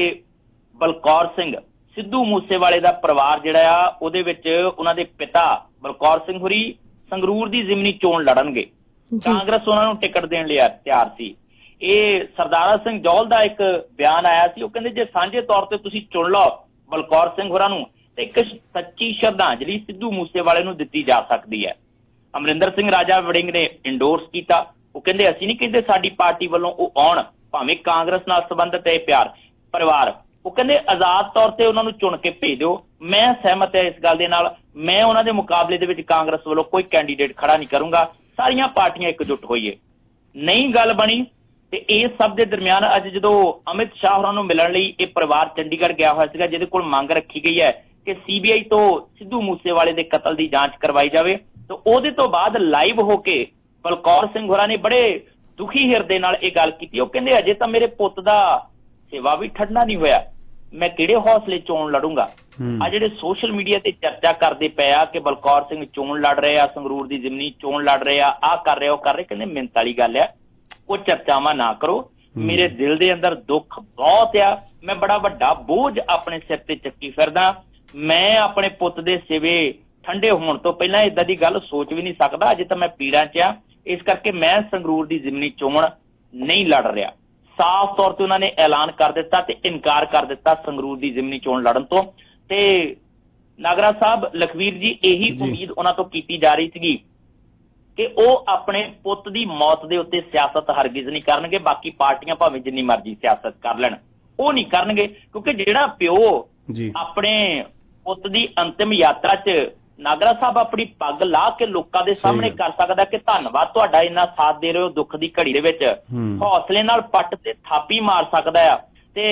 ਬਲਕੌਰ ਸਿੰਘ ਸਿੱਧੂ ਮੂਸੇਵਾਲੇ ਦਾ ਪਰਿਵਾਰ ਜਿਹੜਾ ਆ ਉਹਦੇ ਵਿੱਚ ਉਹਨਾਂ ਦੇ ਪਿਤਾ ਬਲਕੌਰ ਸਿੰਘ ਹੋਰੀ ਸੰਗਰੂਰ ਦੀ ਜ਼ਿਮਨੀ ਚੋਣ ਲੜਨਗੇ। ਕਾਂਗਰਸ ਉਹਨਾਂ ਨੂੰ ਟਿਕਟ ਦੇਣ ਲਈ ਤਿਆਰ ਸੀ। ਇਹ ਸਰਦਾਰਾ ਸਿੰਘ ਜੌਲ ਦਾ ਇੱਕ ਬਿਆਨ ਆਇਆ ਸੀ। ਉਹ ਕਹਿੰਦੇ ਜੇ ਸਾਂਝੇ ਤੌਰ ਤੇ ਤੁਸੀਂ ਚੁਣ ਲਓ ਬਲਕੌਰ ਸਿੰਘ ਹੋਰਾਂ ਨੂੰ ਤੇ ਇੱਕ ਸੱਚੀ ਸ਼ਰਧਾਂਜਲੀ ਸਿੱਧੂ ਮੂਸੇਵਾਲੇ ਨੂੰ ਦਿੱਤੀ ਜਾ ਸਕਦੀ ਹੈ। ਅਮਰਿੰਦਰ ਸਿੰਘ ਰਾਜਾ ਵੜਿੰਗ ਨੇ ਇੰਡੋਰਸ ਕੀਤਾ। ਉਹ ਕਹਿੰਦੇ ਅਸੀਂ ਨਹੀਂ ਕਹਿੰਦੇ ਸਾਡੀ ਪਾਰਟੀ ਵੱਲੋਂ ਉਹ ਆਉਣ, ਭਾਵੇਂ ਕਾਂਗਰਸ ਨਾਲ ਸੰਬੰਧਿਤ ਹੈ ਪਿਆਰ ਪਰਿਵਾਰ। ਉਹ ਕਹਿੰਦੇ ਆਜ਼ਾਦ ਤੌਰ ਤੇ ਉਹਨਾਂ ਨੂੰ ਚੁਣ ਕੇ ਭੇਜ ਦਿਓ। ਮੈਂ ਸਹਿਮਤ ਹੈ ਇਸ ਗੱਲ ਦੇ ਨਾਲ। ਮੈਂ ਉਹਨਾਂ ਦੇ ਮੁਕਾਬਲੇ ਦੇ ਵਿੱਚ ਕਾਂਗਰਸ ਵੱਲੋਂ ਕੋਈ ਕੈਂਡੀਡੇਟ ਖੜਾ ਨਹੀਂ ਕਰੂੰਗਾ। ਸਾਰੀਆਂ ਪਾਰਟੀਆਂ ਇਕਜੁੱਟ ਹੋਈਏ। ਨਹੀਂ ਗੱਲ ਬਣੀ ਤੇ ਇਸ ਸਭ ਦੇ ਦਰਮਿਆਨ ਅੱਜ ਜਦੋਂ ਅਮਿਤ ਸ਼ਾਹ ਹੋਰਾਂ ਨੂੰ ਮਿਲਣ ਲਈ ਇਹ ਪਰਿਵਾਰ ਚੰਡੀਗੜ੍ਹ ਗਿਆ ਹੋਇਆ ਸੀਗਾ, ਜਿਹਦੇ ਕੋਲ ਮੰਗ ਰੱਖੀ ਗਈ ਹੈ ਕਿ CBI ਤੋਂ ਸਿੱਧੂ ਮੂਸੇਵਾਲੇ ਦੇ ਕਤਲ ਦੀ ਜਾਂਚ ਕਰਵਾਈ ਜਾਵੇ, ਤੇ ਉਹਦੇ ਤੋਂ ਬਾਅਦ ਲਾਈਵ ਹੋ ਕੇ ਬਲਕੌਰ ਸਿੰਘ ਹੋਰਾਂ ਨੇ ਬੜੇ ਦੁਖੀ ਹਿਰਦੇ ਨਾਲ ਇਹ ਗੱਲ ਕੀਤੀ। ਉਹ ਕਹਿੰਦੇ ਅਜੇ ਤਾਂ ਮੇਰੇ ਪੁੱਤ ਦਾ ਸੇਵਾ ਵੀ ਠੰਡਾ ਨਹੀਂ ਹੋਇਆ, ਮੈਂ ਕਿਹੜੇ ਹੌਸਲੇ ਚੋਣ ਲੜੂੰਗਾ। ਆ ਜਿਹੜੇ ਸੋਸ਼ਲ ਮੀਡੀਆ ਤੇ ਚਰਚਾ ਕਰਦੇ ਪਏ ਆ ਕਿ ਬਲਕੌਰ ਸਿੰਘ ਚੋਣ ਲੜ ਰਹੇ ਆ, ਸੰਗਰੂਰ ਦੀ ਜ਼ਿਮਨੀ ਚੋਣ ਲੜ ਰਹੇ ਆ, ਆਹ ਕਰ ਰਹੇ ਉਹ ਕਰ ਰਹੇ, ਕਹਿੰਦੇ ਮਿੰਤ ਵਾਲੀ ਗੱਲ ਆ, ਉਹ ਚਰਚਾਵਾਂ ਨਾ ਕਰੋ। ਮੇਰੇ ਦਿਲ ਦੇ ਅੰਦਰ ਦੁੱਖ ਬਹੁਤ ਆ, ਮੈਂ ਬੜਾ ਵੱਡਾ ਬੋਝ ਆਪਣੇ ਸਿਰ ਤੇ ਚੱਕੀ ਫਿਰਦਾ। ਮੈਂ ਆਪਣੇ ਪੁੱਤ ਦੇ ਸਿਵੇ ਠੰਡੇ ਹੋਣ ਤੋਂ ਪਹਿਲਾਂ ਏਦਾਂ ਦੀ ਗੱਲ ਸੋਚ ਵੀ ਨਹੀਂ ਸਕਦਾ। ਅਜੇ ਤਾਂ ਮੈਂ ਪੀੜਾਂ 'ਚ ਆ, ਇਸ ਕਰਕੇ ਮੈਂ ਸੰਗਰੂਰ ਦੀ ਜ਼ਿਮਨੀ ਚੋਣ ਨਹੀਂ ਲੜ ਰਿਹਾ। ਸਾਫ਼ ਤੌਰ ਤੇ ਉਹਨਾਂ ਨੇ ਐਲਾਨ ਕਰ ਦਿੱਤਾ ਤੇ ਇਨਕਾਰ ਕਰ ਦਿੱਤਾ ਸੰਗਰੂਰ ਦੀ ਜ਼ਿਮਨੀ ਚੋਣ ਲੜਨ ਤੋਂ। ਤੇ ਨਾਗਰਾ ਸਾਹਿਬ, ਲਖਵੀਰ ਜੀ, ਇਹੀ ਉਮੀਦ ਉਹਨਾਂ ਤੋਂ ਕੀਤੀ ਜਾ ਰਹੀ ਸੀਗੀ ਕਿ ਉਹ ਆਪਣੇ ਪੁੱਤ ਦੀ ਮੌਤ ਦੇ ਉੱਤੇ ਸਿਆਸਤ ਹਰਗਿਜ਼ ਨਹੀਂ ਕਰਨਗੇ। ਬਾਕੀ ਪਾਰਟੀਆਂ ਭਾਵੇਂ ਜਿੰਨੀ ਮਰਜ਼ੀ ਸਿਆਸਤ ਕਰ ਲੈਣ, ਉਹ ਨਹੀਂ ਕਰਨਗੇ, ਕਿਉਂਕਿ ਜਿਹੜਾ ਪਿਓ ਆਪਣੇ ਪੁੱਤ ਦੀ ਅੰਤਿਮ ਯਾਤਰਾ 'ਚ ਨਾਗਰਾ ਸਾਹਿਬ ਆਪਣੀ ਪੱਗ ਲਾ ਕੇ ਲੋਕਾਂ ਦੇ ਸਾਹਮਣੇ ਕਰ ਸਕਦਾ ਕਿ ਧੰਨਵਾਦ ਤੁਹਾਡਾ, ਇੰਨਾ ਸਾਥ ਦੇ ਰਹੇ ਹੋ ਦੁੱਖ ਦੀ ਘੜੀ ਦੇ ਵਿੱਚ, ਹੌਸਲੇ ਨਾਲ ਪੱਟ ਤੇ ਥਾਪੀ ਮਾਰ ਸਕਦਾ ਆ ਤੇ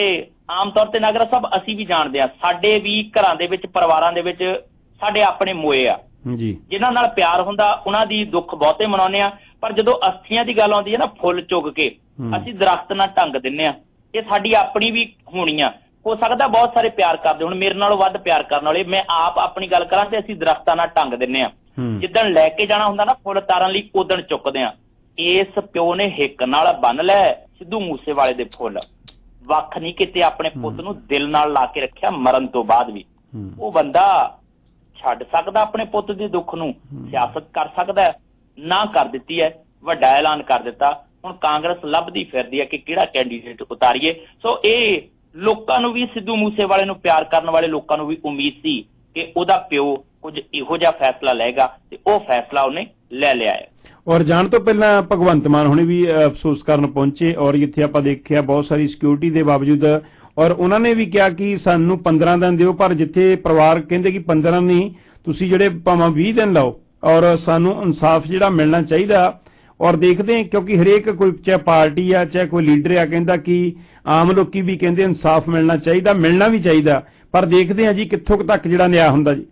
ਆਮ ਤੌਰ ਤੇ ਨਾਗਰਾ ਸਾਹਿਬ ਅਸੀਂ ਵੀ ਜਾਣਦੇ ਆ, ਸਾਡੇ ਵੀ ਘਰਾਂ ਦੇ ਵਿੱਚ ਪਰਿਵਾਰਾਂ ਦੇ ਵਿੱਚ ਸਾਡੇ ਆਪਣੇ ਮੋਏ ਆ ਜੀ, ਜਿਨ੍ਹਾਂ ਨਾਲ ਪਿਆਰ ਹੁੰਦਾ, ਉਹਨਾਂ ਦੀ ਦੁੱਖ ਬਹੁਤੇ ਮਨਾਉਂਦੇ ਆ। ਪਰ ਜਦੋਂ ਅਸਥੀਆਂ ਦੀ ਗੱਲ ਆਉਂਦੀ ਹੈ ਨਾ, ਫੁੱਲ ਚੁੱਗ ਕੇ ਅਸੀਂ ਦਰਖਤ ਨਾਲ ਢੰਗ ਦਿੰਦੇ ਆ। ਇਹ ਸਾਡੀ ਆਪਣੀ ਵੀ ਹੋਣੀ ਆ। ਹੋ ਸਕਦਾ ਬਹੁਤ ਸਾਰੇ ਪਿਆਰ ਕਰਦੇ, ਹੁਣ ਮੇਰੇ ਨਾਲੋਂ ਵੱਧ ਪਿਆਰ ਕਰਨ ਵਾਲੇ, ਮੈਂ ਆਪ ਆਪਣੀ ਗੱਲ ਕਰਾਂ ਤੇ ਅਸੀਂ ਦਰਖਤਾਂ ਨਾਲ ਢੰਗ ਦਿੰਦੇ ਆ। ਜਿੱਦਣ ਲੈ ਕੇ ਜਾਣਾ ਹੁੰਦਾ ਨਾ ਫੁੱਲ ਤਾਰਨ ਲਈ, ਉਦਣ ਚੁੱਕਦੇ ਆ। ਇਸ ਪਿਓ ਨੇ ਹਿੱਕ ਨਾਲ ਬੰਨ ਲੈ ਸਿੱਧੂ ਮੂਸੇਵਾਲੇ ਦੇ ਫੁੱਲ, ਵੱਖ ਨਹੀਂ ਕਿਤੇ ਆਪਣੇ ਪੁੱਤ ਨੂੰ ਦਿਲ ਨਾਲ ਲਾ ਕੇ ਰੱਖਿਆ ਮਰਨ ਤੋਂ ਬਾਅਦ ਵੀ। ਉਹ ਬੰਦਾ ਛੱਡ ਸਕਦਾ ਆਪਣੇ ਪੁੱਤ ਦੇ ਦੁੱਖ ਨੂੰ, ਸਿਆਸਤ ਕਰ ਸਕਦਾ, ਨਾ ਕਰ ਦਿੱਤੀ ਹੈ, ਵੱਡਾ ਐਲਾਨ ਕਰ ਦਿੱਤਾ। ਹੁਣ ਕਾਂਗਰਸ ਲੱਭਦੀ ਫਿਰਦੀ ਹੈ ਕਿ ਕਿਹੜਾ ਕੈਂਡੀਡੇਟ ਉਤਾਰੀਏ। ਸੋ ਇਹ ਲੋਕਾਂ ਨੂੰ ਵੀ, ਸਿੱਧੂ ਮੂਸੇਵਾਲੇ ਨੂੰ ਪਿਆਰ ਕਰਨ ਵਾਲੇ ਲੋਕਾਂ ਨੂੰ ਵੀ ਉਮੀਦ ਸੀ ਕਿ ਉਹਦਾ ਪਿਓ ਕੁਝ ਇਹੋ ਜਿਹਾ ਫੈਸਲਾ ਲਏਗਾ, ਤੇ ਉਹ ਫੈਸਲਾ ਉਹਨੇ ਲੈ ਲਿਆ ਹੈ। ਔਰ ਜਾਣ ਤੋਂ ਪਹਿਲਾਂ ਭਗਵੰਤ ਮਾਨ ਹੁਣੇ ਵੀ ਅਫਸੋਸ ਕਰਨ ਪਹੁੰਚੇ, ਔਰ ਇੱਥੇ ਆਪਾਂ ਦੇਖਿਆ ਬਹੁਤ ਸਾਰੀ ਸਿਕਿਉਰਿਟੀ ਦੇ ਬਾਵਜੂਦ, ਔਰ ਉਹਨਾਂ ਨੇ ਵੀ ਕਿਹਾ ਕਿ ਸਾਨੂੰ 15 ਦਿਨ ਦਿਓ, ਪਰ ਜਿੱਥੇ ਪਰਿਵਾਰ ਕਹਿੰਦੇ ਕਿ 15 ਨਹੀਂ, ਤੁਸੀਂ ਜਿਹੜੇ ਭਾਵੇਂ 20 ਦਿਨ ਲਾਓ, ਔਰ ਸਾਨੂੰ ਇਨਸਾਫ ਜਿਹੜਾ ਮਿਲਣਾ ਚਾਹੀਦਾ। ਔਰ ਦੇਖਦੇ, ਕਿਉਂਕਿ ਹਰੇਕ ਕੋਈ ਚਾਹੇ ਪਾਰਟੀ ਆ ਚਾਹੇ ਕੋਈ ਲੀਡਰ ਆ, ਕਹਿੰਦਾ ਕਿ ਆਮ ਲੋਕੀ ਵੀ ਕਹਿੰਦੇ ਇਨਸਾਫ ਮਿਲਣਾ ਚਾਹੀਦਾ, ਮਿਲਣਾ ਵੀ ਚਾਹੀਦਾ, ਪਰ ਦੇਖਦੇ ਆ ਜੀ ਕਿੱਥੋਂ ਤੱਕ ਜਿਹੜਾ ਨਿਆਂ ਹੁੰਦਾ ਜੀ।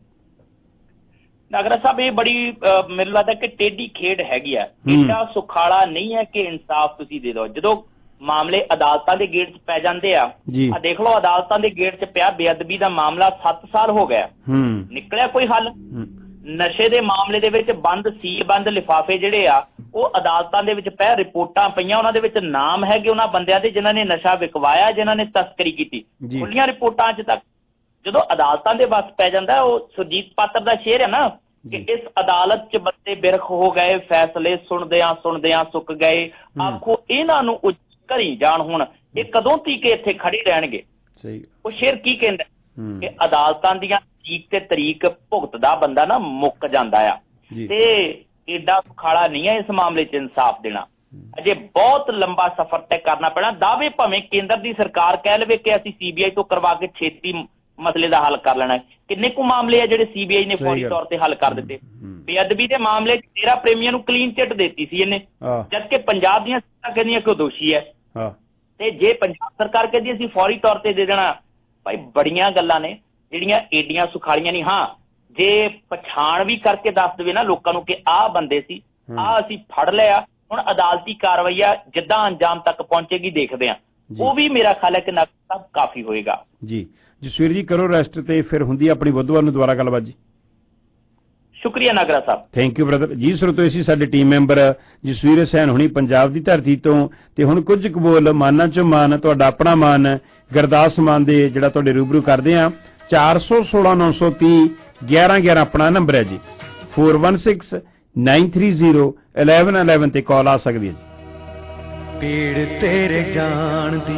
ਨਾਗਰਾ ਸਾਹਿਬ, ਇਹ ਬੜੀ ਮੈਨੂੰ ਲੱਗਦਾ ਕਿ ਟੇਢੀ ਖੇਡ ਹੈਗੀ ਆ। ਏਡਾ ਸੁਖਾਲਾ ਨਹੀਂ ਹੈ ਕਿ ਇਨਸਾਫ ਤੁਸੀਂ ਦੇ ਦਿਓ। ਜਦੋਂ ਮਾਮਲੇ ਅਦਾਲਤਾਂ ਦੇ ਗੇਟ 'ਚ ਪੈ ਜਾਂਦੇ ਆ ਦੇਖ ਲਓ, ਅਦਾਲਤਾਂ ਦੇ ਗੇਟ 'ਚ ਪਿਆ ਬੇਅਦਬੀ ਦਾ ਮਾਮਲਾ 7 ਸਾਲ ਹੋ ਗਿਆ, ਨਿਕਲਿਆ ਕੋਈ ਹੱਲ। ਨਸ਼ੇ ਦੇ ਮਾਮਲੇ ਦੇ ਵਿੱਚ ਬੰਦ ਲਿਫਾਫੇ ਜਿਹੜੇ ਆ, ਉਹ ਅਦਾਲਤਾਂ ਦੇ ਵਿੱਚ ਪੈ, ਰਿਪੋਰਟਾਂ ਪਈਆਂ, ਉਹਨਾਂ ਦੇ ਵਿੱਚ ਨਾਮ ਹੈਗੇ ਉਹਨਾਂ ਬੰਦਿਆਂ ਦੇ ਜਿਨ੍ਹਾਂ ਨੇ ਨਸ਼ਾ ਵਿਕਵਾਇਆ, ਜਿਨ੍ਹਾਂ ਨੇ ਤਸਕਰੀ ਕੀਤੀ, ਖੁੱਲੀਆਂ ਰਿਪੋਰਟਾਂ ਅੱਜ ਤੱਕ। ਜਦੋਂ ਅਦਾਲਤਾਂ ਦੇ ਵੱਸ ਪੈ ਜਾਂਦਾ, ਉਹ ਸੁਰਜੀਤ ਪਾਤਰ ਦਾ ਸ਼ੇਰ ਹੈ ਨਾ ਕਿ ਇਸ ਅਦਾਲਤ 'ਚ ਬੰਦੇ ਬਿਰਖ ਹੋ ਗਏ, ਫੈਸਲੇ ਸੁਣਦਿਆਂ ਸੁੱਕ ਗਏ, ਆਖੋ ਇਹਨਾਂ ਨੂੰ ਘਰੀ ਜਾਣ। ਹੁਣ ਇਹ ਕਦੋਂ ਤੀਕ ਇੱਥੇ ਖੜੇ ਰਹਿਣਗੇ? ਉਹ ਸ਼ੇਰ ਕੀ ਕਹਿੰਦਾ ਕਿ ਅਦਾਲਤਾਂ ਦੀਆਂ ਤਰੀਕ ਤੇ ਤਰੀਕ ਭੁਗਤਦਾ ਬੰਦਾ ਨਾ ਮੁੱਕ ਜਾਂਦਾ ਆ। ਤੇ ਏਡਾ ਸੁਖਾਲਾ ਨਹੀਂ ਹੈ ਇਸ ਮਾਮਲੇ 'ਚ ਇਨਸਾਫ ਦੇਣਾ। ਅਜੇ ਬਹੁਤ ਲੰਬਾ ਸਫ਼ਰ ਤੈਅ ਕਰਨਾ ਪੈਣਾ। ਦਾਅਵੇ ਭਾਵੇਂ ਕੇਂਦਰ ਦੀ ਸਰਕਾਰ ਕਹਿ ਲਵੇ ਕਿ ਅਸੀਂ CBI ਤੋਂ ਕਰਵਾ ਕੇ ਛੇਤੀ ਮਸਲੇ ਦਾ ਹੱਲ ਕਰ ਲੈਣਾ। ਕਿੰਨੇ ਕੁ ਮਾਮਲੇ ਆ ਜਿਹੜੇ CBI ਨੇ ਫੌਰੀ ਤੌਰ ਤੇ ਹੱਲ ਕਰ ਦਿੱਤੇ। ਬੇਅਦਬੀ ਦੇ ਮਾਮਲੇ 'ਚ 13 ਪ੍ਰੇਮੀਆਂ ਨੂੰ ਕਲੀਨ ਚਿੱਟ ਦਿੱਤੀ ਸੀ ਇਹਨੇ, ਜਦਕਿ ਪੰਜਾਬ ਦੀਆਂ ਸਰਕਾਰਾਂ ਕਹਿੰਦੀਆਂ ਕਿ ਉਹ ਦੋਸ਼ੀ ਹੈ। ਤੇ ਜੇ ਪੰਜਾਬ ਸਰਕਾਰ ਕਹਿੰਦੀ ਅਸੀਂ ਫੌਰੀ ਤੌਰ ਤੇ ਦੇ ਦੇਣਾ, ਭਾਈ ਬੜੀਆਂ ਗੱਲਾਂ ਨੇ ਜਿਹੜੀਆਂ ਏਡੀਆਂ ਸੁਖਾਲੀਆਂ ਨਹੀਂ। ਹਾਂ, ਜੇ ਪਛਾਣ ਵੀ ਕਰਕੇ ਦੱਸ ਦੇਵੇ ਨਾ ਲੋਕਾਂ ਨੂੰ ਕਿ ਆਹ ਬੰਦੇ ਸੀ, ਆਹ ਅਸੀਂ ਫੜ ਲਿਆ, ਹੁਣ ਅਦਾਲਤੀ ਕਾਰਵਾਈ ਆ, ਜਿੱਦਾਂ ਅੰਜਾਮ ਤੱਕ ਪਹੁੰਚੇਗੀ ਦੇਖਦੇ ਆ, ਉਹ ਵੀ ਮੇਰਾ ਖਿਆਲ ਹੈ ਕਿ ਨਾਗਰਾ ਸਾਹਿਬ ਕਾਫੀ ਹੋਏਗਾ। ਜੀ ਜਸਵੀਰ ਜੀ, ਕਰੋ ਰੈਸਟ ਤੇ ਫਿਰ ਹੁੰਦੀ ਆਪਣੀ ਬੁੱਧਵਾਰ ਨੂੰ ਦੁਬਾਰਾ ਗੱਲਬਾਤ ਜੀ। ਸ਼ੁਕਰੀਆ Nagra Sahib. Thank you brother ਜੀ। ਸਰੋਤੋ, ਅਸੀਂ ਸਾਡੇ ਟੀਮ ਮੈਂਬਰ ਜਸਵੀਰ ਹੁਸੈਨ ਹੁਣੀ ਪੰਜਾਬ ਦੀ ਧਰਤੀ ਤੋਂ, ਤੇ ਹੁਣ ਕੁਝ ਕੁ ਬੋਲ ਮਾਨਾਂ ਚੋਂ ਮਾਨ, ਤੁਹਾਡਾ ਆਪਣਾ ਮਾਨ ਗੁਰਦਾਸ ਮਾਨ ਦੇ ਜਿਹੜਾ ਤੁਹਾਡੇ ਰੂਬਰੂ ਕਰਦੇ ਆ। 416 930 1111 ਆਪਣਾ ਨੰਬਰ ਹੈ ਜੀ। 416 930 1111 ਤੇ ਕਾਲ ਆ ਸਕਦੀ ਹੈ ਜੀ। ਪੀੜ ਤੇਰੇ ਜਾਣ ਦੀ,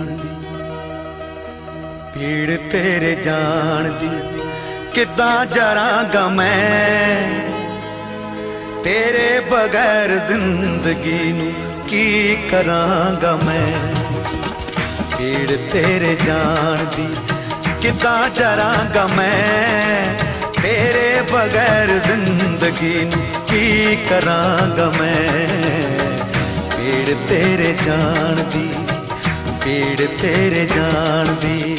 ਪੀੜ ਤੇਰੇ ਜਾਣ ਦੀ ਕਿੱਦਾਂ ਜਰਾਂਗਾ ਮੈਂ, ਤੇਰੇ ਬਗੈਰ ਜ਼ਿੰਦਗੀ ਨੂੰ ਕੀ ਕਰਾਂਗਾ ਮੈਂ। ਪੀੜ ਤੇਰੇ ਜਾਣ ਦੀ ਕਿੱਦਾਂ ਜਰਾਂਗਾ ਮੈਂ, ਤੇਰੇ ਬਗੈਰ ਜ਼ਿੰਦਗੀ ਨੂੰ ਕੀ ਕਰਾਂਗਾ ਮੈਂ। ਪੀੜ ਤੇਰੇ ਜਾਣ ਦੀ, ਪੀੜ ਤੇਰੇ ਜਾਣ ਦੀ।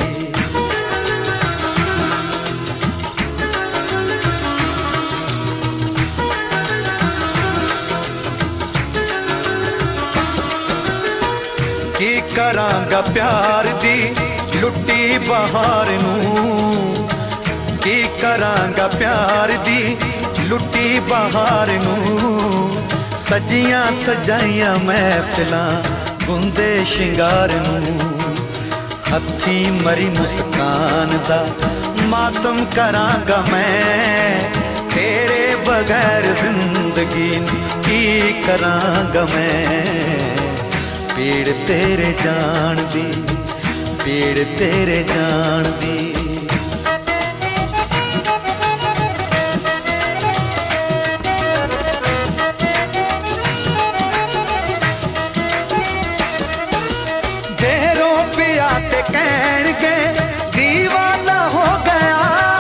ਕੀ ਕਰਾਂਗਾ ਪਿਆਰ ਦੀ ਲੁੱਟੀ ਬਹਾਰ ਨੂੰ, ਕੀ ਕਰਾਂਗਾ ਪਿਆਰ ਦੀ ਲੁੱਟੀ ਬਹਾਰ ਨੂੰ। ਸਜੀਆਂ ਸਜਾਈਆਂ ਮਹਿਫਿਲਾਂ ਗੁੰਦੇ ਸ਼ਿੰਗਾਰ ਨੂੰ, ਹੱਥੀਂ ਮਰੀ ਮੁਸਕਾਨ ਦਾ ਮਾਤਮ ਕਰਾਂਗਾ ਮੈਂ। ਤੇਰੇ ਬਗੈਰ ਜ਼ਿੰਦਗੀ ਨੂੰ ਕੀ ਕਰਾਂਗਾ ਮੈਂ। ਪੀੜ ਤੇਰੇ ਜਾਣ ਦੀ, ਪੀੜ ਤੇਰੇ ਜਾਣ ਦੀ। ਜੇ ਰੋ ਪਿਆ ਤੇ ਕਹਿਣਗੇ ਦੀਵਾਨਾ ਹੋ ਗਿਆ,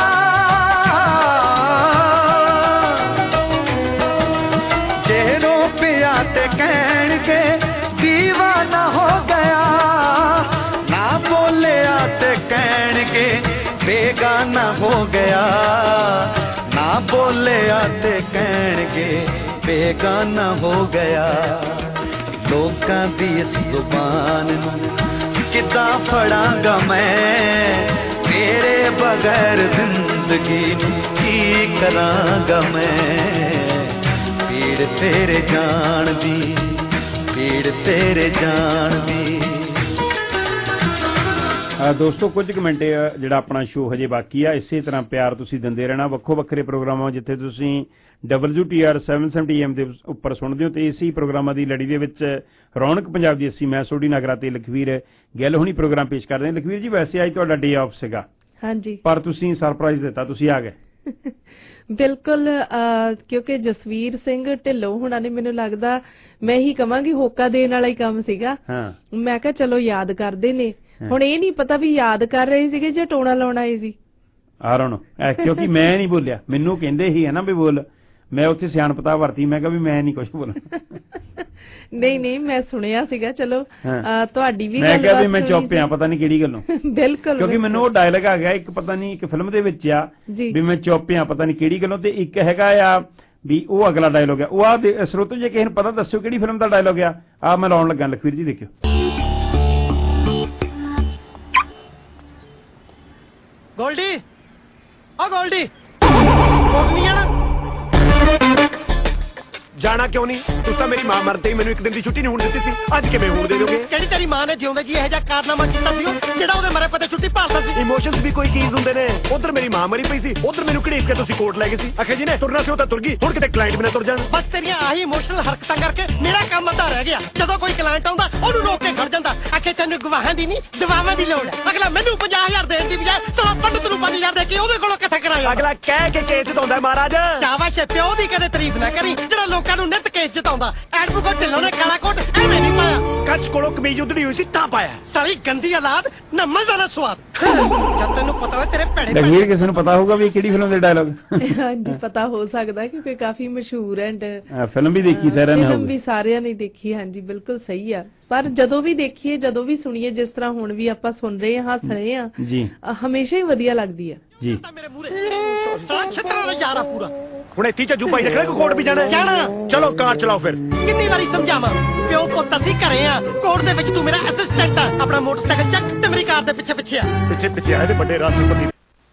ਜੇ ਰੋ ਪਿਆ ਤੇ ਕਹਿਣਗੇ ਦੀਵਾਨਾ ਹੋ ਗਿਆ। ਨਾ ਬੋਲਿਆ बेगाना हो गया ना बोलिया ते कहणगे बेगाना हो गया लोकां दी इस जुबान किदां फड़ांगा मैं तेरे बगैर जिंदगी की करांगा मैं पीड़ तेरे जान दी पीड़ तेरे जान दी। ਦੋਸਤੋ ਕੁਝ ਕੁ ਮਿੰਟ ਜਿਹੜਾ ਆਪਣਾ ਸ਼ੋਅ ਹਜੇ ਬਾਕੀ ਆ ਇਸੇ ਤਰ੍ਹਾਂ ਪਿਆਰ ਤੁਸੀਂ ਦਿੰਦੇ ਰਹਿਣਾ ਵੱਖੋ ਵੱਖਰੇ ਪ੍ਰੋਗਰਾਮਾਂ ਜਿੱਥੇ ਤੁਸੀਂ WTR 770 AM ਦੇ ਉੱਪਰ ਸੁਣਦੇ ਹੋ ਤੇ ਇਸੇ ਪ੍ਰੋਗਰਾਮਾਂ ਦੀ ਲੜੀ ਦੇ ਵਿੱਚ ਰੌਣਕ ਪੰਜਾਬ ਦੀ ਅਸੀਂ ਮੈਂ ਸੋਢੀ ਨਾਗਰਾ ਤੇ ਲਖਵੀਰ ਗਿੱਲ ਹੁਣੀ ਪ੍ਰੋਗਰਾਮ ਪੇਸ਼ ਕਰਦੇ ਹਾਂ। ਲਖਵੀਰ ਜੀ ਵੈਸੇ ਅੱਜ ਤੁਹਾਡਾ ਡੇ ਆਫ ਸੀਗਾ ਹਾਂਜੀ ਪਰ ਤੁਸੀਂ ਸਰਪ੍ਰਾਈਜ਼ ਦਿੱਤਾ ਤੁਸੀਂ ਆ ਗਏ ਬਿਲਕੁਲ ਕਿਉਂਕਿ ਜਸਵੀਰ ਸਿੰਘ ਢਿੱਲੋਂ ਹੁਣਾਂ ਨੇ ਮੈਨੂੰ ਲੱਗਦਾ ਮੈਂ ਹੀ ਕਵਾਂਗੀ ਹੋਕਾ ਦੇਣ ਵਾਲਾ ਹੀ ਕੰਮ ਸੀਗਾ ਮੈਂ ਕਿਹਾ ਚਲੋ ਯਾਦ ਕਰਦੇ ਨੇ ਹੁਣ ਇਹ ਨਹੀਂ ਪਤਾ ਵੀ ਯਾਦ ਕਰ ਰਹੇ ਸੀਗੇ ਜਾਂ ਟੋਣਾ ਲਾਉਣ ਆਏ ਸੀ ਆ ਰੋਣ ਕਿਉਂਕਿ ਮੈਂ ਨਹੀਂ ਬੋਲਿਆ ਮੈਨੂੰ ਕਹਿੰਦੇ ਹੀ ਹੈ ਨਾ ਵੀ ਬੋਲ ਮੈਂ ਉੱਥੇ ਸਿਆਣਪਤਾ ਵਰਤੀ ਮੈਂ ਕਿਹਾ ਵੀ ਮੈਂ ਨਹੀਂ ਕੁਝ ਬੋਲਣਾ ਨਹੀਂ ਮੈਂ ਸੁਣਿਆ ਸੀਗਾ ਚਲੋ ਤੁਹਾਡੀ ਵੀ ਮੈਂ ਕਿਹਾ ਵੀ ਮੈਂ ਚੁੱਪ ਆ ਪਤਾ ਨਹੀਂ ਕਿਹੜੀ ਗੱਲੋਂ ਬਿਲਕੁਲ ਕਿਉਂਕਿ ਮੈਨੂੰ ਉਹ ਡਾਇਲੌਗ ਆ ਗਿਆ ਇੱਕ ਪਤਾ ਨਹੀਂ ਇੱਕ ਫਿਲਮ ਦੇ ਵਿੱਚ ਆ ਵੀ ਮੈਂ ਚੁੱਪ ਆ ਪਤਾ ਨਹੀਂ ਕਿਹੜੀ ਗੱਲੋਂ ਤੇ ਇੱਕ ਹੈਗਾ ਆ ਵੀ ਉਹ ਅਗਲਾ ਡਾਇਲੌਗ ਆ ਉਹ ਆ ਸਰੋਤੋ ਜੇ ਕਿਸੇ ਨੂੰ ਪਤਾ ਦੱਸਿਓ ਕਿਹੜੀ ਫਿਲਮ ਦਾ ਡਾਇਲੌਗ ਆ ਮੈਂ ਲਾਉਣ ਲੱਗਾ ਲਖਵੀਰ ਜੀ ਦੇਖਿਓ ਗੋਲਡੀ ਓ ਗੋਲਡੀ ਨਹੀਂ ਆਣਾ ਜਾਣਾ ਕਿਉਂ ਨਹੀਂ ਤੁਸੀਂ ਤਾਂ ਮੇਰੀ ਮਾਂ ਮਰਦੇ ਹੀ ਮੈਨੂੰ ਇੱਕ ਦਿਨ ਦੀ ਛੁੱਟੀ ਨਹੀਂ ਹੋਣ ਦਿੱਤੀ ਸੀ ਅੱਜ ਕਿਵੇਂ ਹੋਣ ਦੇ ਦੋਗੇ ਕਿਹੜੀ ਤੇਰੀ ਮਾਂ ਨੇ ਜਿਉਂਦੇ ਜੀ ਇਹ ਜਿਹਾ ਕਾਰਨਾਮਾ ਕੀਤਾ ਸੀ ਜਿਹੜਾ ਉਹਦੇ ਮਰੇ ਪਤੇ ਛੁੱਟੀ ਪਾ ਸਕਦੀ ਇਮੋਸ਼ਨਸ ਵੀ ਕੋਈ ਚੀਜ਼ ਹੁੰਦੇ ਨੇ ਉਧਰ ਮੇਰੀ ਮਾਂ ਮਰੀ ਪਈ ਸੀ ਉਧਰ ਮੈਨੂੰ ਘੜੀਸ ਕੇ ਤੁਸੀਂ ਕੋਰਟ ਲੈ ਗਏ ਸੀ ਅਖੇ ਜੀ ਨੇ ਤੁਰਨਾ ਸੀ ਉਹ ਤਾਂ ਤੁਰ ਗਈ ਹੁਣ ਕਿਤੇ ਕਲਾਇੰਟ ਬਿਨਾਂ ਤੁਰ ਜਾਣ ਬਸ ਤੇਰੀਆਂ ਆਹੀ ਇਮੋਸ਼ਨਲ ਹਰਕਤਾਂ ਕਰਕੇ ਮੇਰਾ ਕੰਮ ਅੱਧਾ ਰਹਿ ਗਿਆ ਜਦੋਂ ਕੋਈ ਕਲਾਇੰਟ ਆਉਂਦਾ ਉਹਨੂੰ ਰੋਕ ਕੇ ਖੜ ਜਾਂਦਾ ਅਖੇ ਤੈਨੂੰ ਗਵਾਹਾਂ ਦੀ ਨਹੀਂ ਦਵਾਵਾਂ ਦੀ ਲੋੜ ਹੈ ਅਗਲਾ ਮੈਨੂੰ 50000 ਦੇਣ ਦੀ ਬਜਾਏ ਤਾਂ ਪੰਡਤ ਨੂੰ 5000 ਦੇ ਕੇ ਉਹਦੇ ਕੋਲੋਂ ਕਿੱਥੇ ਕਰਾਇਆ ਅਗਲਾ ਕਹਿ ਕੇ ਕੇਸ ਜਿਤਾਉਂਦਾ ਮਹਾਰਾਜ ਸ਼ਾਬਾਸ਼ ਪਿਓ ਦੀ ਕਦੇ ਤਾਰੀਫ ਨਾ ਕਰੀ ਜਿਹੜਾ ਲੋਕਾਂ ਨੂੰ ਨਿੱਤ ਕੇਸ ਜਿਤਾਉਂਦਾ ਐਡਵੋਕੇਟ ਢਿੱਲੋਂ ਨੇ ਕਾਲਾ ਕੋਟ ਐਵੇਂ ਨਹੀਂ ਪਾਇਆ ਕੱਚ ਕੋਲੋਂ ਕਮੀਜ਼ ਉਧੜੀ ਹੋਈ ਸੀ ਤਾਂ ਪਾਇਆ ਸਾਲੀ ਗੰਦੀ ਔਲਾਦ ਨਾ ਮਜ਼ਾ ਨਾ ਸਵਾਦ ਜਦ ਤੈਨੂੰ ਪਤਾ ਹੋਵੇ ਤੇਰੇ ਭੈੜੇ ਲਖਵੀਰ ਕਿਸੇ ਨੂੰ ਪਤਾ ਹੋਊਗਾ ਵੀ ਕਿਹੜੀ ਫਿਲਮ ਦੇ ਡਾਇਲੌਗ ਹਾਂਜੀ ਪਤਾ ਹੋ ਸਕਦਾ ਕਿਉਂਕਿ ਕਾਫੀ ਮਸ਼ਹੂਰ ਐਂਡ ਫਿਲਮ ਵੀ ਦੇਖੀ ਸਾਰਿਆਂ ਨੇ ਫਿਲਮ ਵੀ ਸਾਰਿਆਂ ਨੇ ਦੇਖੀ ਹਾਂਜੀ ਬਿਲਕੁਲ ਸਹੀ ਆ ਪਰ ਜਦੋਂ ਵੀ ਦੇਖੀਏ ਜਦੋਂ ਵੀ ਸੁਣੀਏ ਜਿਸ ਤਰ੍ਹਾਂ ਹੁਣ ਵੀ ਆਪਾਂ ਸੁਣ ਰਹੇ ਹਾਂ ਹੱਸ ਰਹੇ ਹਾਂ ਜੀ ਹਮੇਸ਼ਾ ਹੀ ਵਧੀਆ ਲੱਗਦੀ ਆ ਜੀ ਮੇਰੇ ਮੂਹਰੇ ਛਤਰਾ ਦਾ ਯਾਰਾ ਪੂਰਾ ਹੁਣ ਇੱਥੇ ਝੱਜੂ ਪਾਈ ਰੱਖਣਾ ਕੋਰਟ ਵੀ ਜਾਣਾ ਚਲੋ ਕਾਰ ਚਲਾਓ ਫਿਰ ਕਿੰਨੀ ਵਾਰੀ ਸਮਝਾਵਾਂ ਪਿਓ ਪੁੱਤ ਅਸੀਂ ਘਰੇ ਆ ਕੋਰਟ ਦੇ ਵਿੱਚ ਤੂੰ ਮੇਰਾ ਅਸਿਸਟੈਂਟ ਆ ਆਪਣਾ ਮੋਟਰਸਾਈਕਲ ਚੱਕ ਤੇ ਮੇਰੀ ਕਾਰ ਦੇ ਪਿੱਛੇ ਆ ਇਹਦੇ ਵੱਡੇ ਰਾਸ਼ਟਰਪਤੀ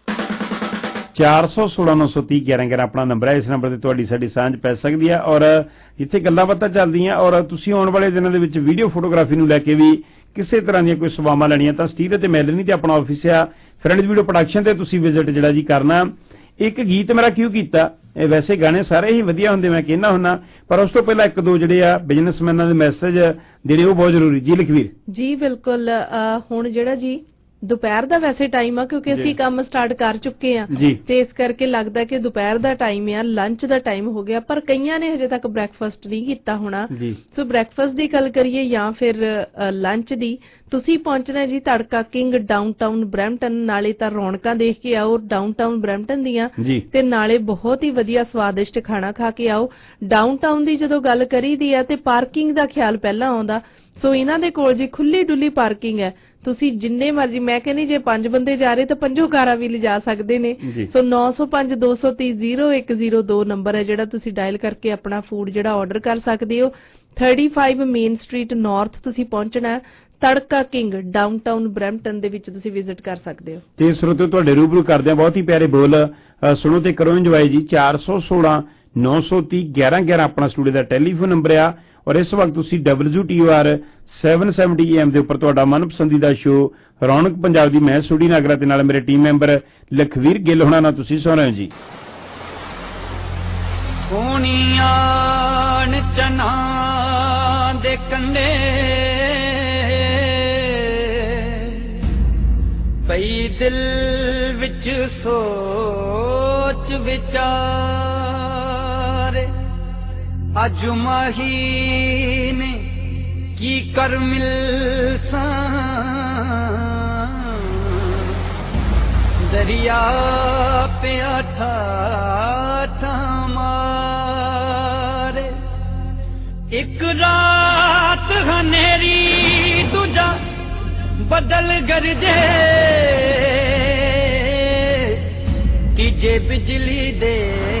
416-930-1111 ਆਪਣਾ ਨੰਬਰ ਹੈ ਇਸ ਨੰਬਰ ਤੇ ਤੁਹਾਡੀ ਸਾਡੀ ਸਾਂਝ ਪੈ ਸਕਦੀ ਹੈ ਔਰ ਜਿੱਥੇ ਗੱਲਾਂ ਬਾਤਾਂ ਚੱਲਦੀਆਂ ਔਰ ਤੁਸੀਂ ਆਉਣ ਵਾਲੇ ਦਿਨਾਂ ਦੇ ਵਿੱਚ ਵੀਡੀਓ ਫੋਟੋਗ੍ਰਾਫੀ ਨੂੰ ਲੈ ਕੇ ਵੀ ਕਿਸੇ ਤਰ੍ਹਾਂ ਦੀਆਂ ਕੋਈ ਸੇਵਾਵਾਂ ਲੈਣੀਆਂ ਤਾਂ ਸਟੀਲ ਤੇ ਮੈਲਨੀ ਤੇ ਆਪਣਾ ਆਫਿਸ ਆ ਫਰੈਂਡਸ ਵੀਡੀਓ ਪ੍ਰੋਡਕਸ਼ਨ ਤੇ ਤੁਸੀਂ ਵਿਜ਼ਿਟ ਜਿਹੜਾ ਜੀ ਕਰਨਾ। ਇੱਕ ਗੀਤ ਮੇਰਾ ਕਿਉਂ ਕੀਤਾ ਵੈਸੇ ਗਾਣੇ ਸਾਰੇ ਹੀ ਵਧੀਆ ਹੁੰਦੇ ਮੈਂ ਕਹਿੰਦਾ ਹੁੰਨਾ ਪਰ ਉਸ ਤੋਂ ਪਹਿਲਾਂ ਇੱਕ ਦੋ ਜਿਹੜੇ ਆ ਬਿਜ਼ਨਸਮੈਨਾਂ ਦੇ ਮੈਸੇਜ ਜਿਹੜੇ ਉਹ ਬਹੁਤ ਜ਼ਰੂਰੀ ਜੀ ਲਖਵੀਰ ਜੀ ਬਿਲਕੁਲ ਹੁਣ ਜਿਹੜਾ ਜੀ ਦੁਪਹਿਰ ਦਾ ਵੈਸੇ ਟਾਈਮ ਆ ਕਿਉਂਕਿ ਅਸੀਂ ਕੰਮ ਸਟਾਰਟ ਕਰ ਚੁੱਕੇ ਆ ਤੇ ਇਸ ਕਰਕੇ ਲੱਗਦਾ ਕਿ ਦੁਪਹਿਰ ਦਾ ਟਾਈਮ ਆ ਲੰਚ ਦਾ ਟਾਈਮ ਹੋ ਗਿਆ ਪਰ ਕਈਆਂ ਨੇ ਹਜੇ ਤੱਕ ਬ੍ਰੈਕਫਾਸਟ ਨਹੀਂ ਕੀਤਾ ਹੋਣਾ ਸੋ ਬ੍ਰੈਕਫਾਸਟ ਦੀ ਗੱਲ ਕਰੀਏ ਜਾਂ ਫਿਰ ਲੰਚ ਦੀ ਤੁਸੀਂ ਪਹੁੰਚਣਾ ਜੀ ਤੜਕਾ ਕਿੰਗ ਡਾਊਨਟਾਊਨ ਬਰੈਂਪਟਨ ਨਾਲੇ ਤਾਂ ਰੌਣਕਾਂ ਦੇਖ ਕੇ ਆਓ ਡਾਊਨਟਾਊਨ ਬਰੈਂਪਟਨ ਦੀਆਂ ਤੇ ਨਾਲੇ ਬਹੁਤ ਹੀ ਵਧੀਆ ਸਵਾਦਿਸ਼ਟ ਖਾਣਾ ਖਾ ਕੇ ਆਓ। ਡਾਊਨਟਾਊਨ ਦੀ ਜਦੋਂ ਗੱਲ ਕਰੀਦੀ ਆ ਤੇ ਪਾਰਕਿੰਗ ਦਾ ਖਿਆਲ ਪਹਿਲਾਂ ਆਉਂਦਾ ਸੋ ਇਹਨਾਂ ਦੇ ਕੋਲ ਜੀ ਖੁੱਲੀ ਡੁੱਲੀ ਪਾਰਕਿੰਗ ਹੈ ਤੁਸੀਂ ਜਿੰਨੇ ਮਰਜ਼ੀ ਮੈਂ ਕਹਿੰਦੀ ਜੇ 5 ਬੰਦੇ ਜਾ ਰਹੇ ਤਾਂ 5 ਕਾਰਾਂ ਵੀ ਲਿਜਾ ਸਕਦੇ ਨੇ ਸੋ 905-230-0102 ਨੰਬਰ ਹੈ ਜਿਹੜਾ ਤੁਸੀਂ ਡਾਇਲ ਕਰਕੇ ਆਪਣਾ ਫੂਡ ਜਿਹੜਾ ਆਰਡਰ ਕਰ ਸਕਦੇ ਹੋ। 35 ਮੇਨ ਸਟਰੀਟ ਨਾਰਥ ਤੁਸੀਂ ਪਹੁੰਚਣਾ ਤੜਕਾ ਕਿੰਗ ਡਾਊਨਟਾਊਨ ਬਰੈਂਪਟਨ ਦੇ ਵਿੱਚ ਤੁਸੀਂ ਵਿਜ਼ਿਟ ਕਰ ਸਕਦੇ ਹੋ। ਤੇ ਸਰੋਤਿਓ ਤੁਹਾਡੇ ਰੂਬਰੂ ਕਰਦੇ ਆ ਬਹੁਤ ਹੀ ਪਿਆਰੇ ਬੋਲ ਸੁਣੋ ਤੇ ਕਰੋ ਇੰਜੋਏ ਜੀ। 416-930-1111 ਆਪਣਾ ਸਟੂਡੀਓ ਦਾ ਟੈਲੀਫੋਨ ਨੰਬਰ ਆ ਔਰ ਇਸ ਵਕਤ ਤੁਸੀਂ WTR 770 AM ਦੇ ਉੱਪਰ ਤੁਹਾਡਾ ਮਨਪਸੰਦੀਦਾ ਸ਼ੋਅ ਰੌਣਕ ਪੰਜਾਬ ਦੀ ਮੈਂ ਸੋਢੀ ਨਾਗਰਾ ਤੇ ਨਾਲ ਮੇਰੇ ਟੀਮ ਮੈਂਬਰ ਲਖਵੀਰ ਗਿੱਲ ਹੋਣਾ ਨਾਲ ਤੁਸੀਂ ਸੁਣ ਰਹੇ ਹੋ ਜੀ। ਸੋਹਣੀਆਂ ਚਨਾ ਦੇ ਕੰਡੇ ਪਈ ਦਿਲ ਵਿੱਚ ਸੋਚ ਵਿਚਾਰ ਅੱਜ ਮਹੀਨੇ ਕੀ ਕਰ ਮਿਲਸਾਂ ਦਰਿਆ ਪਿਆ ਠਾਠਾ ਮਾਰੇ ਇੱਕ ਰਾਤ ਹਨੇਰੀ ਦੂਜਾ ਬਦਲ ਗਰਜੇ ਜੇ ਬਿਜਲੀ ਦੇ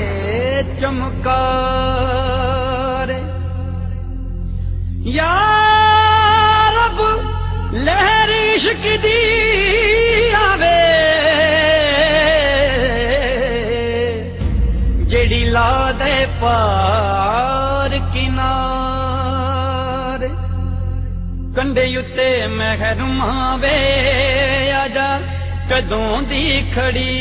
ਚਮਕਾਰ ਯਾ ਰੱਬ ਲਹਿਰ ਇਸ਼ਕ ਦੀ ਆਵੇ ਜਿਹੜੀ ਲਾ ਦੇ ਪਾਰ ਕਿਨਾਰ ਕੰਢੇ ਉੱਤੇ ਮਹਿਰਮਾ ਵੇ ਆਜਾ ਕਦੋਂ ਦੀ ਖੜੀ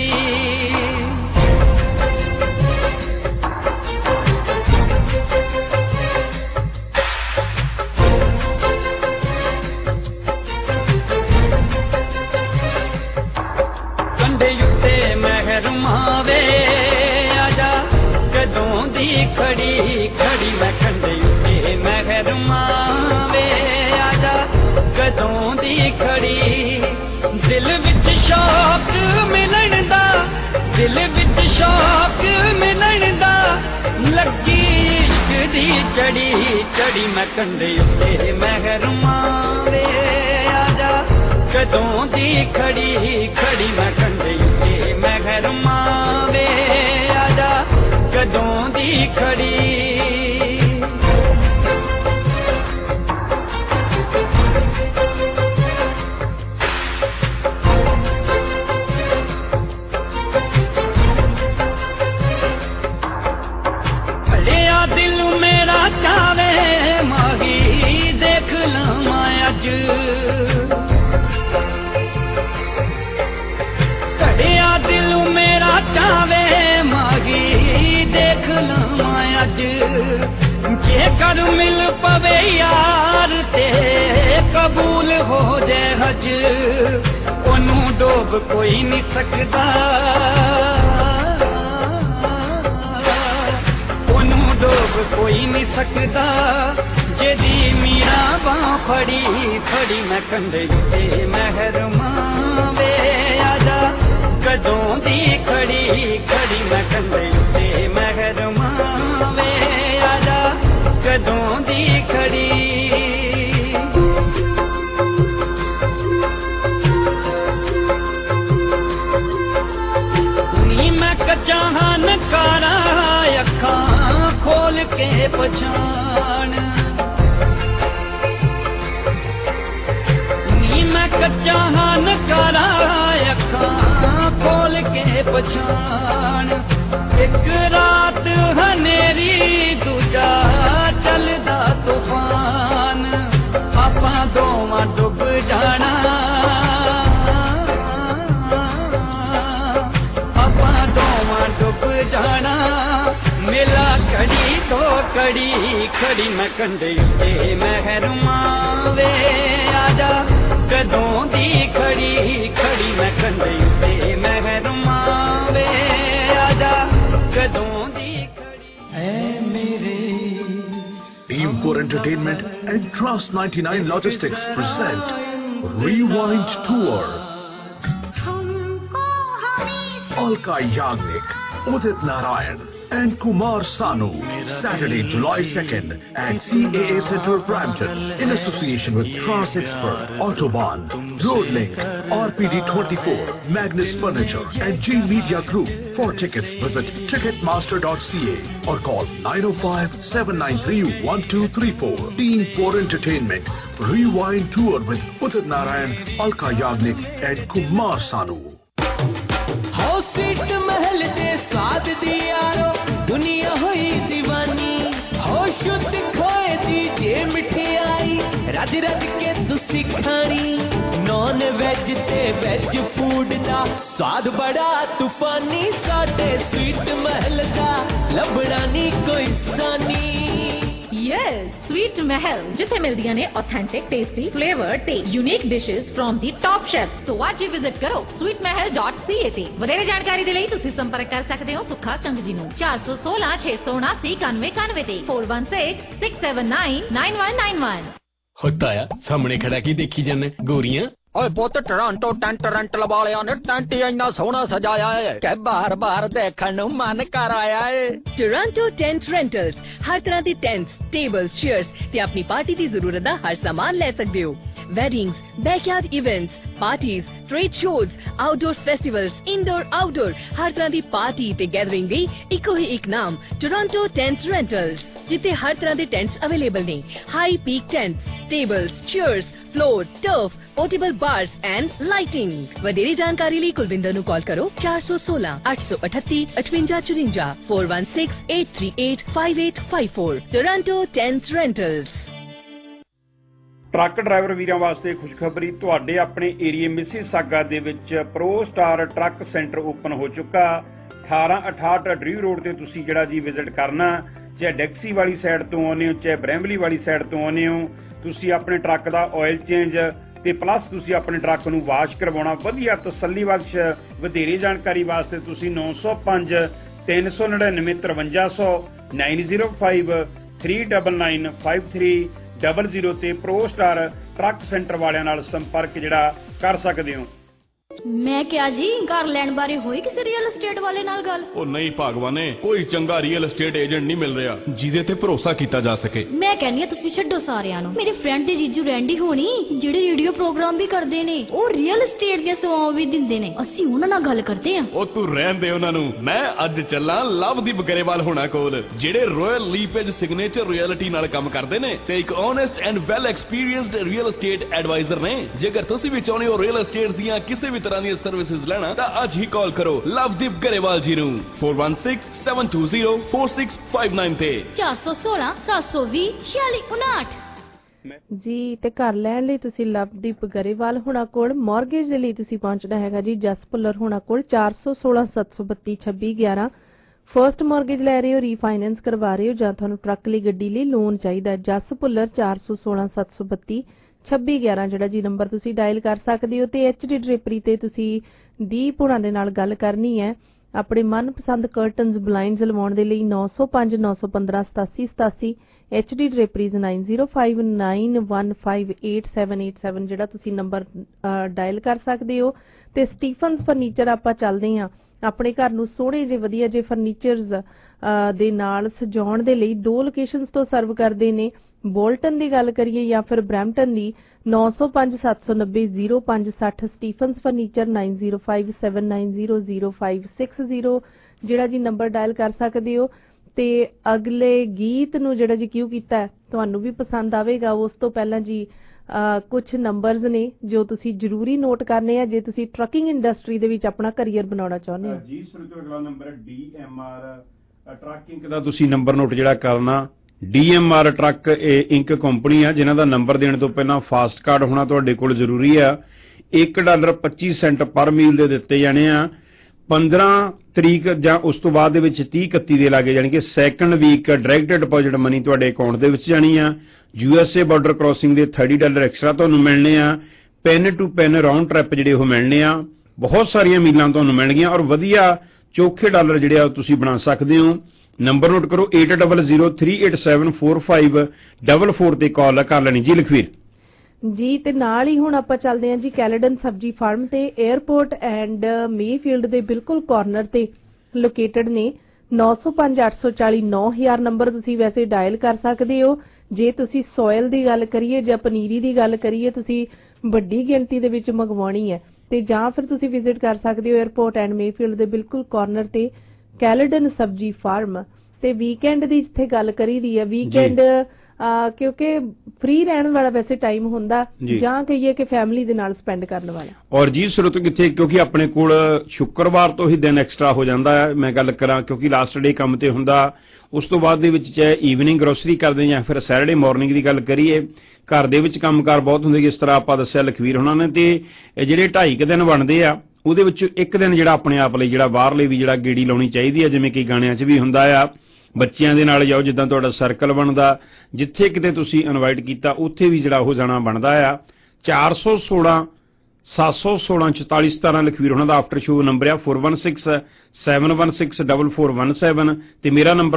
ਕੰਢੇ ਉੱਤੇ ਮਹਿਰਮਾ ਵੇ ਆਜਾ ਕਦੋਂ ਦੀ ਖੜੀ ਖੜੀ ਮੈਂ ਕੰਢੇ ਉੱਤੇ ਮਹਿਰਮਾ ਵੇ ਆਜਾ ਕਦੋਂ ਦੀ ਖੜੀ ਦਿਲ ਵਿੱਚ ਸ਼ੌਕ ਮਿਲਣ ਦਾ ਦਿਲ ਵਿੱਚ ਸ਼ੌਕ ਮਿਲਣ ਦਾ ਲੱਗੀ ਇਸ਼ਕ ਦੀ ਚੜੀ ਚੜੀ ਮੈਂ ਕੰਢੇ ਉੱਤੇ ਮਹਿਰਮਾ ਵੇ ਆਜਾ ਕਦੋਂ ਦੀ ਖੜੀ ਖੜੀ ਮੈਂ ਕੰਢੇ ਉੱਤੇ ਮਹਿਰਮਾ ਵੇ ਆਜਾ ਕਦੋਂ ਦੀ ਖੜੀ ਘੜਿਆ ਦਿਲ ਮੇਰਾ ਚਾਵੇ ਮਾਗੀ ਦੇਖ ਲਵਾਂ ਅੱਜ ਜੇਕਰ ਮਿਲ ਪਵੇ ਯਾਰ ਤੇ ਕਬੂਲ ਹੋ ਜਾਏ ਹਜ ਉਹਨੂੰ ਡੋਬ ਕੋਈ ਨਹੀਂ ਸਕਦਾ ਉਹਨੂੰ ਡੋਬ ਕੋਈ ਨਹੀਂ ਸਕਦਾ ਜਿਹਦੀ ਮੀਰਾ ਬਾਹ ਫੜੀ ਫੜੀ ਮੈਂ ਕੰਢੇ ਉੱਤੇ ਮਹਿਰਮਾ ਵੇ ਆਜਾ ਕਦੋਂ ਦੀ ਖੜੀ ਖੜੀ ਮੈਂ ਕੰਢੇ ਉੱਤੇ ਮਹਿਰਮਾ ਵੇ ਆਜਾ ਕਦੋਂ ਦੀ ਖੜੀ ਨੀ ਮੈਂ ਕੱਚਾ ਹਾਂ ਨਕਾਰਾ ਅੱਖਾਂ ਖੋਲ ਕੇ ਪਛਾਣ ਮੈਂ ਕੱਚਾ ਹਾਂ ਨਕਾਰਾ ਅੱਖਾਂ ਖੋਲ ਕੇ ਪਛਾਣ ਇੱਕ ਰਾਤ ਹਨੇਰੀ ਦੂਜਾ ਚੱਲਦਾ ਤੂਫਾਨ ਆਪਾਂ ਦੋਵਾਂ ਡੁੱਬ ਜਾਣਾ ਆਪਾਂ ਦੋਵਾਂ ਡੁੱਬ ਜਾਣਾ ਮੇਲਾ ਘੜੀ ਤੋਂ ਘੜੀ ਖੜੀ ਮੈਂ ਕੰਢੇ ਉੱਤੇ ਮਹਿਰਮਾ ਵੇ ਆਜਾ ਕਦੋਂ ਦੀ ਖੜੀ ਖੜੀ ਮੈਂ ਕੰਢੇ ਉੱਤੇ ਮਹਿਰਮਾ ਵੇ ਆਜਾ ਕਦੋਂ ਦੀ ਖੜੀ ਐ ਮੇਰੇ Team 4 Entertainment and Trust 99 Logistics present Rewind Tour. Alka Yagnik, Udit Narayan and Kumar Sanu, Saturday, July 2nd at CAA Center, Brampton, in association with Trans Expert, Autobahn, Roadlink, RPD24, Magnus Furniture and G Media Group. For tickets, visit ticketmaster.ca or call 905-793-1234. Team 4 Entertainment, Rewind Tour with Udit Narayan, Alka Yagnik and Kumar Sanu. सीट महल दे स्वाद दी यारो दुनिया हुई दीवानी हो शुद्ध खोए दी जे मिठाई रज रज के तुसी खानी नॉन वेज ते वेज फूड दा स्वाद बड़ा तूफानी साडे स्वीट महल दा लभड़ा नी कोई सानी Yes, Sweet Mahal, जिथे मिलदियां ने authentic, tasty, flavored ते unique dishes from the top chefs. So आज ही visit करो sweetmahal.ca ते ਵਧੇਰੇ ਜਾਣਕਾਰੀ ਦੇ ਲਈ ਤੁਸੀਂ ਸੰਪਰਕ ਕਰ ਸਕਦੇ ਹੋ ਸੁੱਖਾ ਕੰਗ ਜੀ ਨੂੰ 416 679 9191 ਤੇ 4166799191 होता है सामने खड़ा की देखी जाने गोरियां ओए पुत टोरंटो टेंट रेंट वाले ने टेंट इतना सोहना सजाया है कि बार बार देखने ਨੂੰ मन कर आया है। टोरंटो टेंट रेंटल्स हर तरह ਦੀ ਟੈਂਟਸ, ਟੇਬਲਸ, ਚੇਅਰਸ ਤੇ ਆਪਣੀ ਪਾਰਟੀ ਦੀ ਜ਼ਰੂਰਤ ਦਾ ਹਰ ਸਾਮਾਨ ਲੈ ਸਕਦੇ ਹੋ। weddings, backyard events, parties, trade shows, outdoor festivals, indoor, outdoor, हर तरह दी पार्टी ते गैदरिंग दी इको ही एक नाम टोरंटो टेंट्स रेंटल्स, जिथे हर तरह दे टेंट्स अवेलेबल ने। High peak tents, tables, chairs, floor, turf, portable bars and lighting. वधेरे जानकारी ਲਈ ਕੁਲਵਿੰਦਰ ਨੂੰ ਕਾਲ ਕਰੋ 416 838 5854 416 838 5854 Toronto tents rentals. Truck driver ਵੀਰਾਂ ਵਾਸਤੇ ਖੁਸ਼ਖਬਰੀ, ਤੁਹਾਡੇ ਆਪਣੇ ਏਰੀਏ ਮਿਸੀਸਾਗਾ ਦੇ ਵਿੱਚ pro star truck centre open ਹੋ ਚੁੱਕਾ। 1868 ਡਰੀਵ ਰੋਡ ਤੇ ਤੁਸੀਂ ਜਿਹੜਾ ਜੀ ਵਿਜ਼ਿਟ ਕਰਨਾ, ਚਾਹੇ ਡੈਕਸੀ ਵਾਲੀ ਸਾਈਡ ਤੋਂ ਆਉਂਦੇ ਹੋ ਚਾਹੇ ਬ੍ਰੈਂਬਲੀ ਵਾਲੀ ਸਾਈਡ ਤੋਂ ਆਉਂਦੇ ਹੋ, ਤੁਸੀਂ ਆਪਣੇ ਟਰੱਕ ਦਾ ਆਇਲ ਚੇਂਜ ਤੇ ਪਲੱਸ ਤੁਸੀਂ ਆਪਣੇ ਟਰੱਕ ਨੂੰ ਵਾਸ਼ ਕਰਵਾਉਣਾ ਵਧੀਆ ਤਸੱਲੀ ਬਖਸ਼। ਵਧੇਰੇ ਜਾਣਕਾਰੀ ਵਾਸਤੇ ਤੁਸੀਂ 905 399 5300 905 399 5300 ਤੇ ਪ੍ਰੋ ਸਟਾਰ ਟਰੱਕ ਸੈਂਟਰ ਵਾਲਿਆਂ ਨਾਲ ਸੰਪਰਕ ਜਿਹੜਾ ਕਰ ਸਕਦੇ ਹੋ। ਮੈਂ ਕਿਹਾ ਜੀ ਘਰ ਲੈਣ ਬਾਰੇ ਹੋਈ ਕਿਸੇ ਰੀਅਲ ਏਸਟੇਟ ਵਾਲੇ ਨਾਲ ਗੱਲ? ਉਹ ਨਹੀਂ ਭਗਵਾਨੇ, ਕੋਈ ਚੰਗਾ ਰੀਅਲ ਏਸਟੇਟ ਏਜੰਟ ਨਹੀਂ ਮਿਲ ਰਿਹਾ ਜਿਹਦੇ ਤੇ ਭਰੋਸਾ ਕੀਤਾ ਜਾ ਸਕੇ। ਮੈਂ ਕਹਿੰਦੀ ਆ ਤੁਸੀਂ ਛੱਡੋ ਸਾਰਿਆਂ ਨੂੰ। ਮੇਰੇ ਫਰੈਂਡ ਦੇ ਜੀਜੂ ਰੈਂਡੀ ਹੋਣੀ ਜਿਹੜੇ ਰੇਡੀਓ ਪ੍ਰੋਗਰਾਮ ਵੀ ਕਰਦੇ ਨੇ, ਉਹ ਰੀਅਲ ਏਸਟੇਟ ਦੀਆਂ ਸੇਵਾਵਾਂ ਵੀ ਦਿੰਦੇ ਨੇ। ਅਸੀਂ ਉਹਨਾਂ ਨਾਲ ਗੱਲ ਕਰਦੇ ਆ। ਉਹ ਤੂੰ ਰਹਿਣ ਦੇ ਉਹਨਾਂ ਨੂੰ। ਮੈਂ ਅੱਜ ਚੱਲਾਂ ਲਵਦੀਪ ਗਰੇਵਾਲ ਹੋਣਾ ਕੋਲ, ਜਿਹੜੇ ਰਾਇਲ ਲੀਪੇਜ ਸਿਗਨੇਚਰ ਰਿਐਲਿਟੀ ਨਾਲ ਕੰਮ ਕਰਦੇ ਨੇ ਤੇ ਇੱਕ honest and well experienced real estate advisor ਨੇ। ਜੇਕਰ ਤੁਸੀਂ ਵੀ ਚਾਹੁੰਦੇ ਹੋ ਰੀਅਲ ਏਸਟੇਟ ਦੀਆਂ ਕਿਸੇ ਵੀ ਤਰ੍ਹਾਂ ਦੀਆਂ ਸਰਵਿਸਿਜ਼ ਲੈਣਾ ਤਾਂ ਅੱਜ ਹੀ ਕਾਲ ਕਰੋ ਲਵਦੀਪ ਗਰੇਵਾਲ ਜੀ ਨੂੰ 4167204659 ਤੇ 416 720 4659 ਜੀ। ਤੇ ਘਰ ਲੈਣ ਲਈ ਤੁਸੀਂ ਲਵਦੀਪ ਗਰੇਵਾਲ ਹੋਣਾ ਕੋਲ, ਮਾਰਗੇਜ ਦੇ ਲਈ ਤੁਸੀਂ ਪਹੁੰਚਣਾ ਹੈਗਾ ਜੀ ਜਸ ਭੁੱਲਰ ਹੋਣਾ ਕੋਲ 416 732 2611। ਫਰਸਟ ਮਾਰਗੇਜ ਲੈ ਰਹੇ ਹੋ, ਰੀਫਾਈਨੈਂਸ ਕਰਵਾ ਰਹੇ ਹੋ ਜਾਂ ਤੁਹਾਨੂੰ ਟਰੱਕ ਲਈ ਗੱਡੀ ਲਈ ਲੋਨ ਚਾਹੀਦਾ, ਜਸ ਭੁੱਲਰ 416 732 2611 ਜਿਹੜਾ ਜੀ ਨੰਬਰ ਤੁਸੀਂ ਡਾਇਲ ਕਰ ਸਕਦੇ ਹੋ। ਤੇ HD ਡ੍ਰੇਪਰੀ ਤੇ ਤੁਸੀਂ ਦੀਪ ਹੁਣਾਂ ਦੇ ਨਾਲ ਗੱਲ ਕਰਨੀ ਹੈ ਆਪਣੇ ਮਨਪਸੰਦ ਕਰਟਨਸ ਬਲਾਈਂਡਸ ਲਵਾਉਣ ਦੇ ਲਈ 905 915 87 87। HD ਡ੍ਰੇਪਰੀਜ਼ 9059158787 ਜਿਹੜਾ ਤੁਸੀਂ ਨੰਬਰ ਡਾਇਲ ਕਰ ਸਕਦੇ ਹੋ। ਤੇ ਸਟੀਫਨਸ ਫਰਨੀਚਰ ਆਪਾਂ ਚੱਲਦੇ ਹਾਂ ਆਪਣੇ ਘਰ ਨੂੰ ਸੋਹਣੇ ਜੇ ਵਧੀਆ ਜੇ ਫਰਨੀਚਰਸ ਦੇ ਨਾਲ ਸਜਾਉਣ ਦੇ ਲਈ 2 ਲੋਕੇਸ਼ਨਸ ਤੋਂ ਸਰਵ ਕਰਦੇ ਨੇ। ਬੋਲਟਨ ਦੀ ਗੱਲ ਕਰੀਏ ਜਾਂ ਫਿਰ ਬਰੈਂਪਟਨ ਦੀ 905 790 0560, ਸਟੀਫਨਸ ਫਰਨੀਚਰ 9057900560 ਜਿਹੜਾ ਜੀ ਨੰਬਰ ਡਾਇਲ ਕਰ ਸਕਦੇ ਹੋ। ਤੇ ਅਗਲੇ ਗੀਤ ਨੂੰ ਜਿਹੜਾ ਜੀ ਕਿਉਂ ਕੀਤਾ ਤੁਹਾਨੂੰ ਵੀ ਪਸੰਦ ਆਵੇਗਾ। ਉਸ ਤੋਂ ਪਹਿਲਾਂ ਜੀ ਕੁਝ ਨੰਬਰਸ ਨੇ ਜੋ ਤੁਸੀਂ ਜ਼ਰੂਰੀ ਨੋਟ ਕਰਨੇ ਆ ਜੇ ਤੁਸੀਂ ਟਰੱਕਿੰਗ ਇੰਡਸਟਰੀ ਦੇ ਵਿੱਚ ਆਪਣਾ ਕੈਰੀਅਰ ਬਣਾਉਣਾ ਚਾਹੁੰਦੇ ਹੋ। ਜੀ ਸੁਣੋ, ਅਗਲਾ ਨੰਬਰ ਹੈ DMR ਟਰੱਕਿੰਗ ਦਾ ਤੁਸੀਂ ਨੰਬਰ ਨੋਟ ਜਿਹੜਾ ਕਰਨਾ। DMR ਟਰੱਕ ਇੰਕ ਕੰਪਨੀ ਆ ਜਿਨ੍ਹਾਂ ਦਾ ਨੰਬਰ ਦੇਣ ਤੋਂ ਪਹਿਲਾਂ ਫਾਸਟ ਕਾਰਡ ਹੋਣਾ ਤੁਹਾਡੇ ਕੋਲ ਜ਼ਰੂਰੀ ਆ। $1.25 ਪਰ ਮੀਲ ਦੇ ਦਿੱਤੇ ਜਾਣੇ ਆ। 15 ਤਰੀਕ ਜਾਂ ਉਸ ਤੋਂ ਬਾਅਦ ਦੇ ਵਿੱਚ 30-31 ਦੇ ਲਾਗੇ ਜਾਣੀ ਕਿ second week direct deposit money ਤੁਹਾਡੇ ਅਕਾਊਂਟ ਦੇ ਵਿੱਚ ਜਾਣੀ ਆ। USA ਬਾਰਡਰ ਕ੍ਰਾਸਿੰਗ ਦੇ $30 ਐਕਸਟਰਾ ਤੁਹਾਨੂੰ ਮਿਲਣੇ ਆ। Pan to pan round trip ਜਿਹੜੇ ਉਹ ਮਿਲਣੇ ਆ। ਬਹੁਤ ਸਾਰੀਆਂ ਮੀਲਾਂ ਤੁਹਾਨੂੰ ਮਿਲਣਗੀਆਂ ਔਰ ਵਧੀਆ ਚੋਖੇ ਡਾਲਰ ਜਿਹੜੇ ਆ ਤੁਸੀਂ ਬਣਾ ਸਕਦੇ ਹੋ। ਨੰਬਰ ਨੋਟ ਕਰੋ 8003874544 ਤੇ ਕਾਲ ਕਰ ਲੈਣੀ ਜੀ ਲਖਵੀਰ ਜੀ। ਤੇ ਨਾਲ ਹੀ ਹੁਣ ਆਪਾਂ ਚੱਲਦੇ ਹਾਂ ਜੀ ਕੈਲੇਡਨ ਸਬਜੀ ਫਾਰਮ ਤੇ 에ਅਰਪੋਰਟ ਐਂਡ ਮੇਫੀਲਡ ਦੇ ਬਿਲਕੁਲ ਕਾਰਨਰ ਤੇ ਲੋਕੇਟਡ ਨੇ। 905 840 9000 ਨੰਬਰ ਤੁਸੀਂ ਵੈਸੇ ਡਾਇਲ ਕਰ ਸਕਦੇ ਹੋ। ਜੇ ਤੁਸੀਂ ਸੋਇਲ ਦੀ ਗੱਲ ਕਰੀਏ ਜਾਂ ਪਨੀਰੀ ਦੀ ਗੱਲ ਕਰੀਏ ਤੁਸੀਂ ਵੱਡੀ ਗਿਣਤੀ ਦੇ ਵਿੱਚ ਮੰਗਵਾਉਣੀ ਹੈ ਤੇ ਜਾਂ ਫਿਰ ਤੁਸੀਂ ਵਿਜ਼ਿਟ ਕਰ ਸਕਦੇ ਹੋ 에ਅਰਪੋਰਟ ਐਂਡ ਮੇਫੀਲਡ ਦੇ ਬਿਲਕੁਲ ਕਾਰਨਰ ਤੇ ਕੈਲੇਡਨ ਸਬਜੀ ਫਾਰਮ। ਤੇ ਵੀਕਐਂਡ ਦੀ ਜਿੱਥੇ ਗੱਲ ਕਰੀਦੀ ਹੈ, ਵੀਕਐਂਡ ਕਿਉਂਕਿ ਫ੍ਰੀ ਰਹਿਣ ਵਾਲਾ ਵੈਸੇ ਟਾਈਮ ਹੁੰਦਾ ਜਾਂ ਕਹੀਏ ਕਿ ਫੈਮਿਲੀ ਦੇ ਨਾਲ ਸਪੈਂਡ ਕਰਨ ਵਾਲਾ। ਔਰ ਜੀ ਸੁਰਤ ਕਿੱਥੇ, ਕਿਉਂਕਿ ਆਪਣੇ ਕੋਲ ਸ਼ੁੱਕਰਵਾਰ ਤੋਂ ਹੀ ਦਿਨ ਐਕਸਟਰਾ ਹੋ ਜਾਂਦਾ ਹੈ। ਮੈਂ ਗੱਲ ਕਰਾਂ ਕਿਉਂਕਿ ਲਾਸਟ ਡੇ ਕੰਮ ਤੇ ਹੁੰਦਾ, ਉਸ ਤੋਂ ਬਾਅਦ ਦੇ ਵਿੱਚ ਚਾਹੇ ਈਵਨਿੰਗ ਗਰੋਸਰੀ ਕਰਦੇ ਜਾਂ ਫਿਰ ਸੈਟਰਡੇ ਮਾਰਨਿੰਗ ਦੀ ਗੱਲ ਕਰੀਏ, ਘਰ ਦੇ ਵਿੱਚ ਕੰਮਕਾਰ ਬਹੁਤ ਹੁੰਦੇ ਜਿਸ ਤਰ੍ਹਾਂ ਆਪਾਂ ਦੱਸਿਆ ਲਖਵੀਰ ਹੋਣਾ ਨੇ। ਤੇ ਜਿਹੜੇ 2.5 ਦਿਨ ਬਣਦੇ ਆ ਉਹਦੇ ਵਿੱਚ ਇੱਕ ਦਿਨ ਜਿਹੜਾ ਆਪਣੇ ਆਪ ਲਈ ਜਿਹੜਾ ਬਾਹਰਲੇ ਵੀ ਜਿਹੜਾ ਗੇੜੀ ਲਾਉਣੀ ਚਾਹੀਦੀ ਹੈ, ਜਿਵੇਂ ਕਿ ਗਾਣਿਆਂ 'ਚ ਵੀ ਹੁੰਦਾ ਆ। ਬੱਚਿਆਂ ਦੇ ਨਾਲ ਜਾਓ, ਜਿੱਦਾਂ ਤੁਹਾਡਾ ਸਰਕਲ ਬਣਦਾ, ਜਿੱਥੇ ਕਿਤੇ ਤੁਸੀਂ ਇਨਵਾਈਟ ਕੀਤਾ ਉੱਥੇ ਵੀ ਜਿਹੜਾ ਉਹ ਜਾਣਾ ਬਣਦਾ ਆ। 416 716 4417 ਲਖਵੀਰ ਉਹਨਾਂ ਦਾ ਆਫਟਰ ਸ਼ੋ ਨੰਬਰ ਆ 416716 4417 ਤੇ ਮੇਰਾ ਨੰਬਰ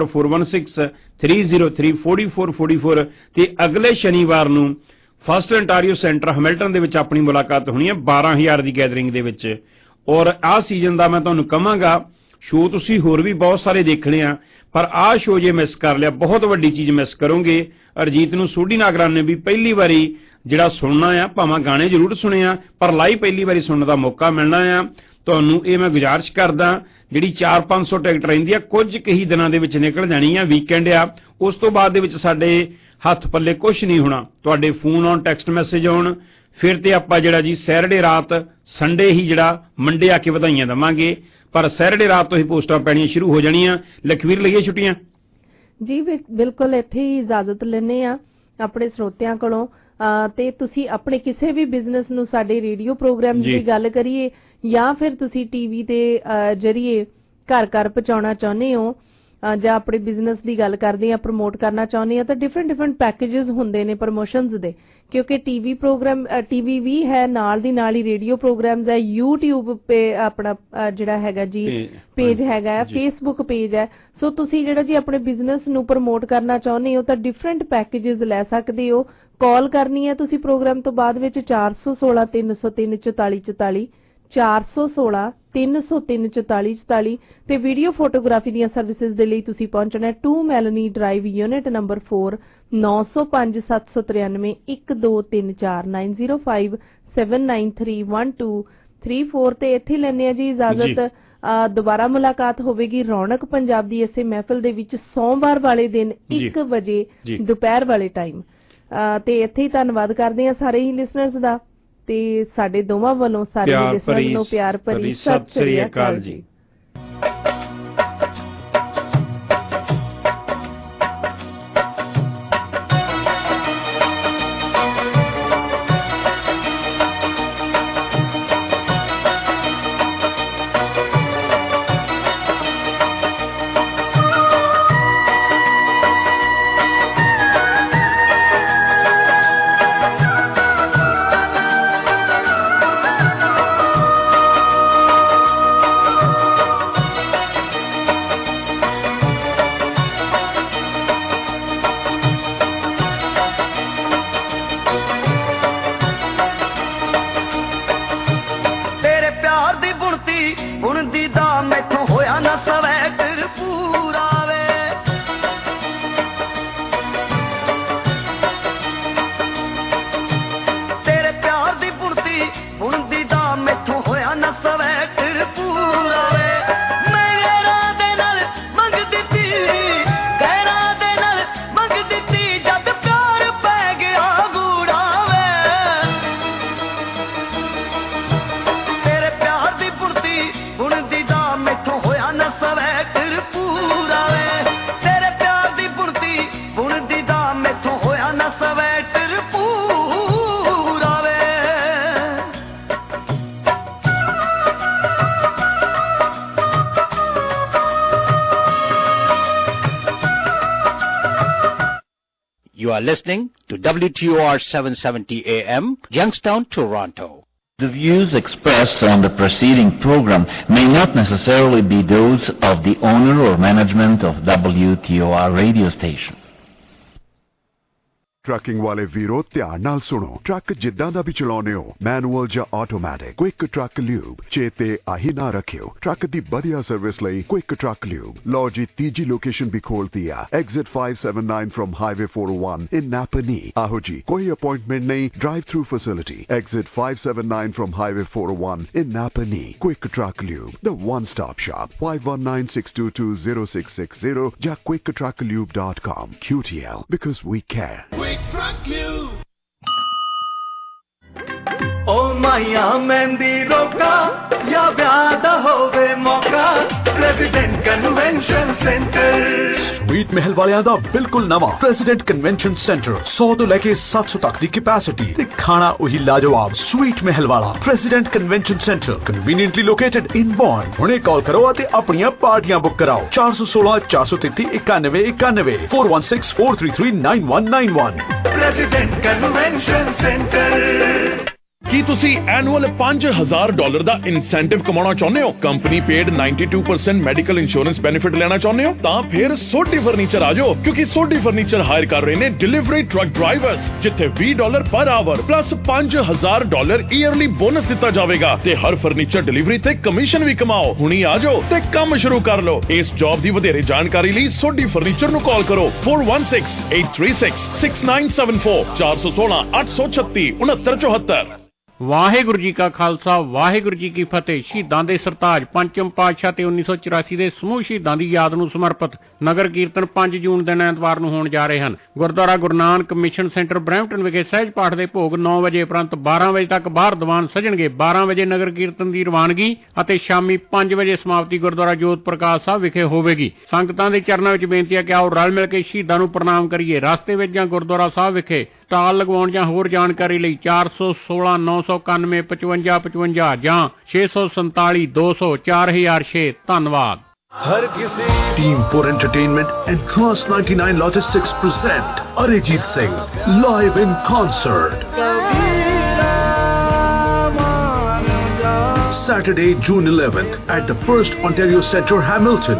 4163034444 ਤੇ ਅਗਲੇ ਸ਼ਨੀਵਾਰ ਨੂੰ ਫਸਟ ਅੰਟਾਰੀਓ ਸੈਂਟਰ ਹੈਮਿਲਟਨ ਦੇ ਵਿੱਚ ਆਪਣੀ ਮੁਲਾਕਾਤ ਹੋਣੀ ਹੈ 12000 ਦੀ ਗੈਦਰਿੰਗ ਦੇ ਵਿੱਚ। ਔਰ ਆਹ ਸੀਜ਼ਨ ਦਾ ਮੈਂ ਤੁਹਾਨੂੰ ਕਹਾਂਗਾ ਸ਼ੋਅ ਤੁਸੀਂ ਹੋਰ ਵੀ ਬਹੁਤ ਸਾਰੇ ਦੇਖਣੇ ਆ, ਪਰ ਆਹ ਸ਼ੋਅ ਜੇ ਮਿਸ ਕਰ ਲਿਆ ਬਹੁਤ ਵੱਡੀ ਚੀਜ਼ ਮਿਸ ਕਰੋਗੇ। ਅਰਜੀਤ ਨੂੰ ਸੋਢੀ ਨਾਗਰਾ ਨੇ ਵੀ ਪਹਿਲੀ ਵਾਰੀ ਜਿਹੜਾ ਸੁਣਨਾ ਆ, ਭਾਵੇਂ ਗਾਣੇ ਜ਼ਰੂਰ ਸੁਣੇ ਆ ਪਰ ਲਾਈਵ ਪਹਿਲੀ ਵਾਰੀ ਸੁਣਨ ਦਾ ਮੌਕਾ ਮਿਲਣਾ ਆ। ਤੁਹਾਨੂੰ ਇਹ ਮੈਂ ਗੁਜ਼ਾਰਿਸ਼ ਕਰਦਾ, ਜਿਹੜੀ 400-500 ਟਿਕਟ ਰਹਿੰਦੀ ਆ ਕੁਝ ਕੁ ਹੀ ਦਿਨਾਂ ਦੇ ਵਿੱਚ ਨਿਕਲ ਜਾਣੀ ਆ, ਵੀਕਐਂਡ ਆ, ਉਸ ਤੋਂ ਬਾਅਦ ਦੇ ਵਿੱਚ ਸਾਡੇ ਹੱਥ ਪੱਲੇ ਕੁਝ ਨਹੀਂ ਹੋਣਾ। ਤੁਹਾਡੇ ਫੋਨ ਆਉਣ, ਟੈਕਸਟ ਮੈਸੇਜ ਆਉਣ, ਫਿਰ ਤੇ ਆਪਾਂ ਜਿਹੜਾ ਜੀ ਸੈਟਰਡੇ ਰਾਤ ਸੰਡੇ ਹੀ ਜਿਹੜਾ ਮੰਡੇ ਆ ਕੇ ਵਧਾਈਆਂ ਦੇਵਾਂਗੇ, ਪਰ ਸੈਟਰਡੇ ਰਾਤ ਤੋਂ ਹੀ ਪੋਸਟਾਂ ਪੈਣੀਆਂ ਸ਼ੁਰੂ ਹੋ ਜਾਣੀਆਂ। ਲਖਵੀਰ ਲਈਏ ਛੁੱਟੀਆਂ ਜੀ? ਬਿਲਕੁਲ, ਇੱਥੇ ਹੀ ਇਜਾਜ਼ਤ ਲੈਣੇ ਆ ਆਪਣੇ ਸਰੋਤਿਆਂ ਕੋਲੋਂ। ਤੇ ਤੁਸੀਂ ਆਪਣੇ ਕਿਸੇ ਵੀ ਬਿਜ਼ਨਸ ਨੂੰ ਸਾਡੇ ਰੇਡੀਓ ਪ੍ਰੋਗਰਾਮ ਦੀ ਗੱਲ ਕਰੀਏ ਜਾਂ ਫਿਰ ਤੁਸੀਂ ਟੀਵੀ ਦੇ ਜਰੀਏ ਘਰ ਘਰ ਪਹੁੰਚਾਉਣਾ ਚਾਹੁੰਦੇ ਹੋ ਜਾਂ ਆਪਣੇ ਬਿਜ਼ਨਸ ਦੀ ਗੱਲ ਕਰਦੇ ਆ, ਪ੍ਰਮੋਟ ਕਰਨਾ ਚਾਹੁੰਦੇ ਆ, ਤਾਂ ਡਿਫਰੈਂਟ ਪੈਕੇजेस ਹੁੰਦੇ ਨੇ ਪ੍ਰਮੋਸ਼ਨਸ ਦੇ, ਕਿਉਂਕਿ ਟੀਵੀ ਪ੍ਰੋਗਰਾਮ ਟੀਵੀ ਵੀ ਹੈ, ਨਾਲ ਦੀ ਨਾਲ ਹੀ ਰੇਡੀਓ ਪ੍ਰੋਗਰਾਮਸ ਹੈ, YouTube ਤੇ ਆਪਣਾ ਜਿਹੜਾ ਹੈਗਾ ਜੀ ਪੇਜ ਹੈਗਾ, ਫੇਸਬੁੱਕ ਪੇਜ ਹੈ। ਸੋ ਤੁਸੀਂ ਜਿਹੜਾ ਜੀ ਆਪਣੇ ਬਿਜ਼ਨਸ ਨੂੰ ਪ੍ਰਮੋਟ ਕਰਨਾ ਚਾਹੁੰਦੇ ਹੋ ਤਾਂ ਡਿਫਰੈਂਟ ਪੈਕੇजेस ਲੈ ਸਕਦੇ ਹੋ। ਕਾਲ ਕਰਨੀ ਹੈ ਤੁਸੀਂ ਪ੍ਰੋਗਰਾਮ ਤੋਂ ਬਾਅਦ ਵਿੱਚ 416 303 4444 416 303 4444 ਤੇ ਵੀਡੀਓ ਫੋਟੋਗ੍ਰਾਫੀ ਦੀਆਂ ਸਰਵਿਸਿਜ਼ ਦੇ ਲਈ ਤੁਸੀਂ ਪਹੁੰਚਣਾ 2 ਮੈਲਨੀ ਡਰਾਈਵ ਯੂਨਿਟ ਨੰਬਰ 4 905 793 1234 905 793 1234 ਤੇ ਇੱਥੇ ਲੈਣੇ ਆ ਜੀ ਇਜਾਜ਼ਤ। ਦੁਬਾਰਾ ਮੁਲਾਕਾਤ ਹੋਵੇਗੀ ਰੌਣਕ ਪੰਜਾਬ ਦੀ ਇਸੇ ਮਹਿਫਿਲ ਦੇ ਵਿੱਚ ਸੋਮਵਾਰ ਵਾਲੇ ਦਿਨ 1 ਵਜੇ ਦੁਪਹਿਰ ਵਾਲੇ ਟਾਈਮ। ਤੇ ਇੱਥੇ ਹੀ ਧੰਨਵਾਦ ਕਰਦੇ ਆ ਸਾਰੇ ਹੀ ਲਿਸਨਰਸ ਦਾ ਤੇ ਸਾਡੇ ਦੋਵਾਂ ਵੱਲੋਂ ਸਾਰੇ ਲਿਸਨਰਸ ਨੂੰ ਪਿਆਰ ਭਰੀ ਸਤਿ ਸ੍ਰੀ ਅਕਾਲ ਜੀ। You are listening to WTOR 770 AM, Youngstown, Toronto. The views expressed on the preceding program may not necessarily be those of the owner or management of WTOR radio station. Trucking ਵਾਲੇ ਵੀਰੋ ਧਿਆਨ ਨਾਲ ਸੁਣੋ। Truck ਜਿੱਦਾਂ ਦਾ ਵੀ ਚਲਾਉਨੇ ਹੋ, manual ਜਾਂ automatic, quick truck lube ਚੇਤੇ ਆਹੀ ਨਾ ਰੱਖਿਓ। ਟਰੱਕ ਦੀ ਵਧੀਆ ਸਰਵਿਸ ਲਈ ਕੁਇਕ ਟਰੱਕ ਲਿਊਬ। ਲਓ ਜੀ ਤੀਜੀ ਲੋਕੇਸ਼ਨ ਵੀ ਖੋਲਤੀ ਆ, exit 579 from highway 401 in Napanee. ਆਹੋ ਜੀ, ਕੋਈ ਅਪਾਇੰਟਮੈਂਟ ਨਹੀਂ, drive through facility. Exit 579 from highway 401 in Napanee. Quick truck lube, the one stop shop, 5196220660 ਜਾਂ quicktrucklube.com. QTL, because we care. Truck Lube. ओ माया मेहंदी रोका या ब्याह होवे मौका, प्रेसिडेंट कन्वेंशन सेंटर। स्वीट महल वालियां दा बिल्कुल नवा प्रेसिडेंट कन्वेंशन सेंटर 100 तो लेके 700 तक दी कैपेसिटी ते खाना वही लाजवाब। स्वीट महल वाला president convention centre conveniently located in Bond. हुणे कॉल करो ते अपनियां पार्टियां बुक कराओ 416 433 91 91 416 433 9191। President convention centre. ਕੀ ਤੁਸੀਂ ਐਨੂਅਲ $5,000 ਦਾ ਇਨਸੈਂਟਿਵ ਕਮਾਉਣਾ ਚਾਹੁੰਦੇ ਹੋ? Company paid 92% medical insurance benefit ਲੈਣਾ ਚਾਹੁੰਦੇ ਹੋ? ਤਾਂ ਫਿਰ ਸੋਢੀ ਫਰਨੀਚਰ ਆ ਜਾਓ, ਕਿਉਂਕਿ ਸੋਢੀ ਫਰਨੀਚਰ ਹਾਇਰ ਕਰ ਰਹੇ ਨੇ ਡਿਲੀਵਰੀ ਟਰੱਕ ਡਰਾਈਵਰਸ, ਜਿੱਥੇ $20 ਪਰ ਆਵਰ ਪਲੱਸ $5,000 ਈਅਰਲੀ ਬੋਨਸ ਦਿੱਤਾ ਜਾਵੇਗਾ ਤੇ ਹਰ ਫਰਨੀਚਰ ਡਿਲੀਵਰੀ ਤੇ ਕਮਿਸ਼ਨ ਵੀ ਕਮਾਓ। ਹੁਣੀ ਆ ਜਾਓ ਤੇ ਕੰਮ ਸ਼ੁਰੂ ਕਰ ਲਓ। ਇਸ ਜੌਬ ਦੀ ਵਧੇਰੇ ਜਾਣਕਾਰੀ ਲਈ ਸੋਢੀ ਫਰਨੀਚਰ ਨੂੰ ਕਾਲ ਕਰੋ 4168366974 416 836 6974। ਵਾਹਿਗੁਰੂ ਜੀ ਕਾ ਖਾਲਸਾ ਵਾਹਿਗੁਰੂ ਜੀ ਕੀ ਫਤਿਹ। ਸ਼ਹੀਦਾਂ ਦੇ ਸਰਤਾਜ ਪੰਚਮ ਪਾਤਸ਼ਾਹ ਤੇ 1984 ਦੇ ਸਮੂਹ ਸ਼ਹੀਦਾਂ ਦੀ ਯਾਦ ਨੂੰ ਸਮਰਪਿਤ ਨਗਰ ਕੀਰਤਨ 5 ਜੂਨ ਦਿਨ ਐਤਵਾਰ ਨੂੰ ਹੋਣ ਜਾ ਰਹੇ ਹਨ। Gurdwara Guru Nanak mission centre Brampton ਵਿਖੇ ਸਹਿਜ ਪਾਠ ਦੇ ਭੋਗ 9 ਵਜੇ ਉਪਰੰਤ 12 ਵਜੇ ਤੱਕ ਬਾਹਰ ਦੀਵਾਨ ਸਜਣਗੇ। 12 ਵਜੇ ਨਗਰ ਕੀਰਤਨ ਦੀ ਰਵਾਨਗੀ ਅਤੇ ਸ਼ਾਮੀ 5 ਵਜੇ ਸਮਾਪਤੀ ਗੁਰਦੁਆਰਾ ਜੋਤ ਪ੍ਰਕਾਸ਼ ਸਾਹਿਬ ਵਿਖੇ ਹੋਵੇਗੀ। ਸੰਗਤਾਂ ਦੇ ਚਰਨਾਂ ਵਿੱਚ ਬੇਨਤੀ ਹੈ ਕਿ ਆਓ ਰਲ ਮਿਲ ਕੇ ਸ਼ਹੀਦਾਂ ਨੂੰ ਪ੍ਰਣਾਮ ਕਰੀਏ। ਰਸਤੇ ਵਿੱਚ ਜਾਂ ਗੁਰਦੁਆਰਾ ਸਾਹਿਬ ਵਿਖੇ ਸਟਾਲ ਲਗਵਾਉਣ ਜਾਂ ਹੋਰ ਜਾਣਕਾਰੀ ਲਈ 416 991 55 55 ਜਾਂ 647 200 4006। ਧੰਨਵਾਦ। हर किसी team 4 Entertainment and Trans 99 Logistics present Arijit Singh live in concert. Saturday, June 11th at the First Ontario Centre, Hamilton.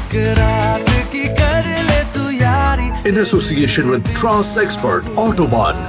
In association with Trans Expert, Autobuy,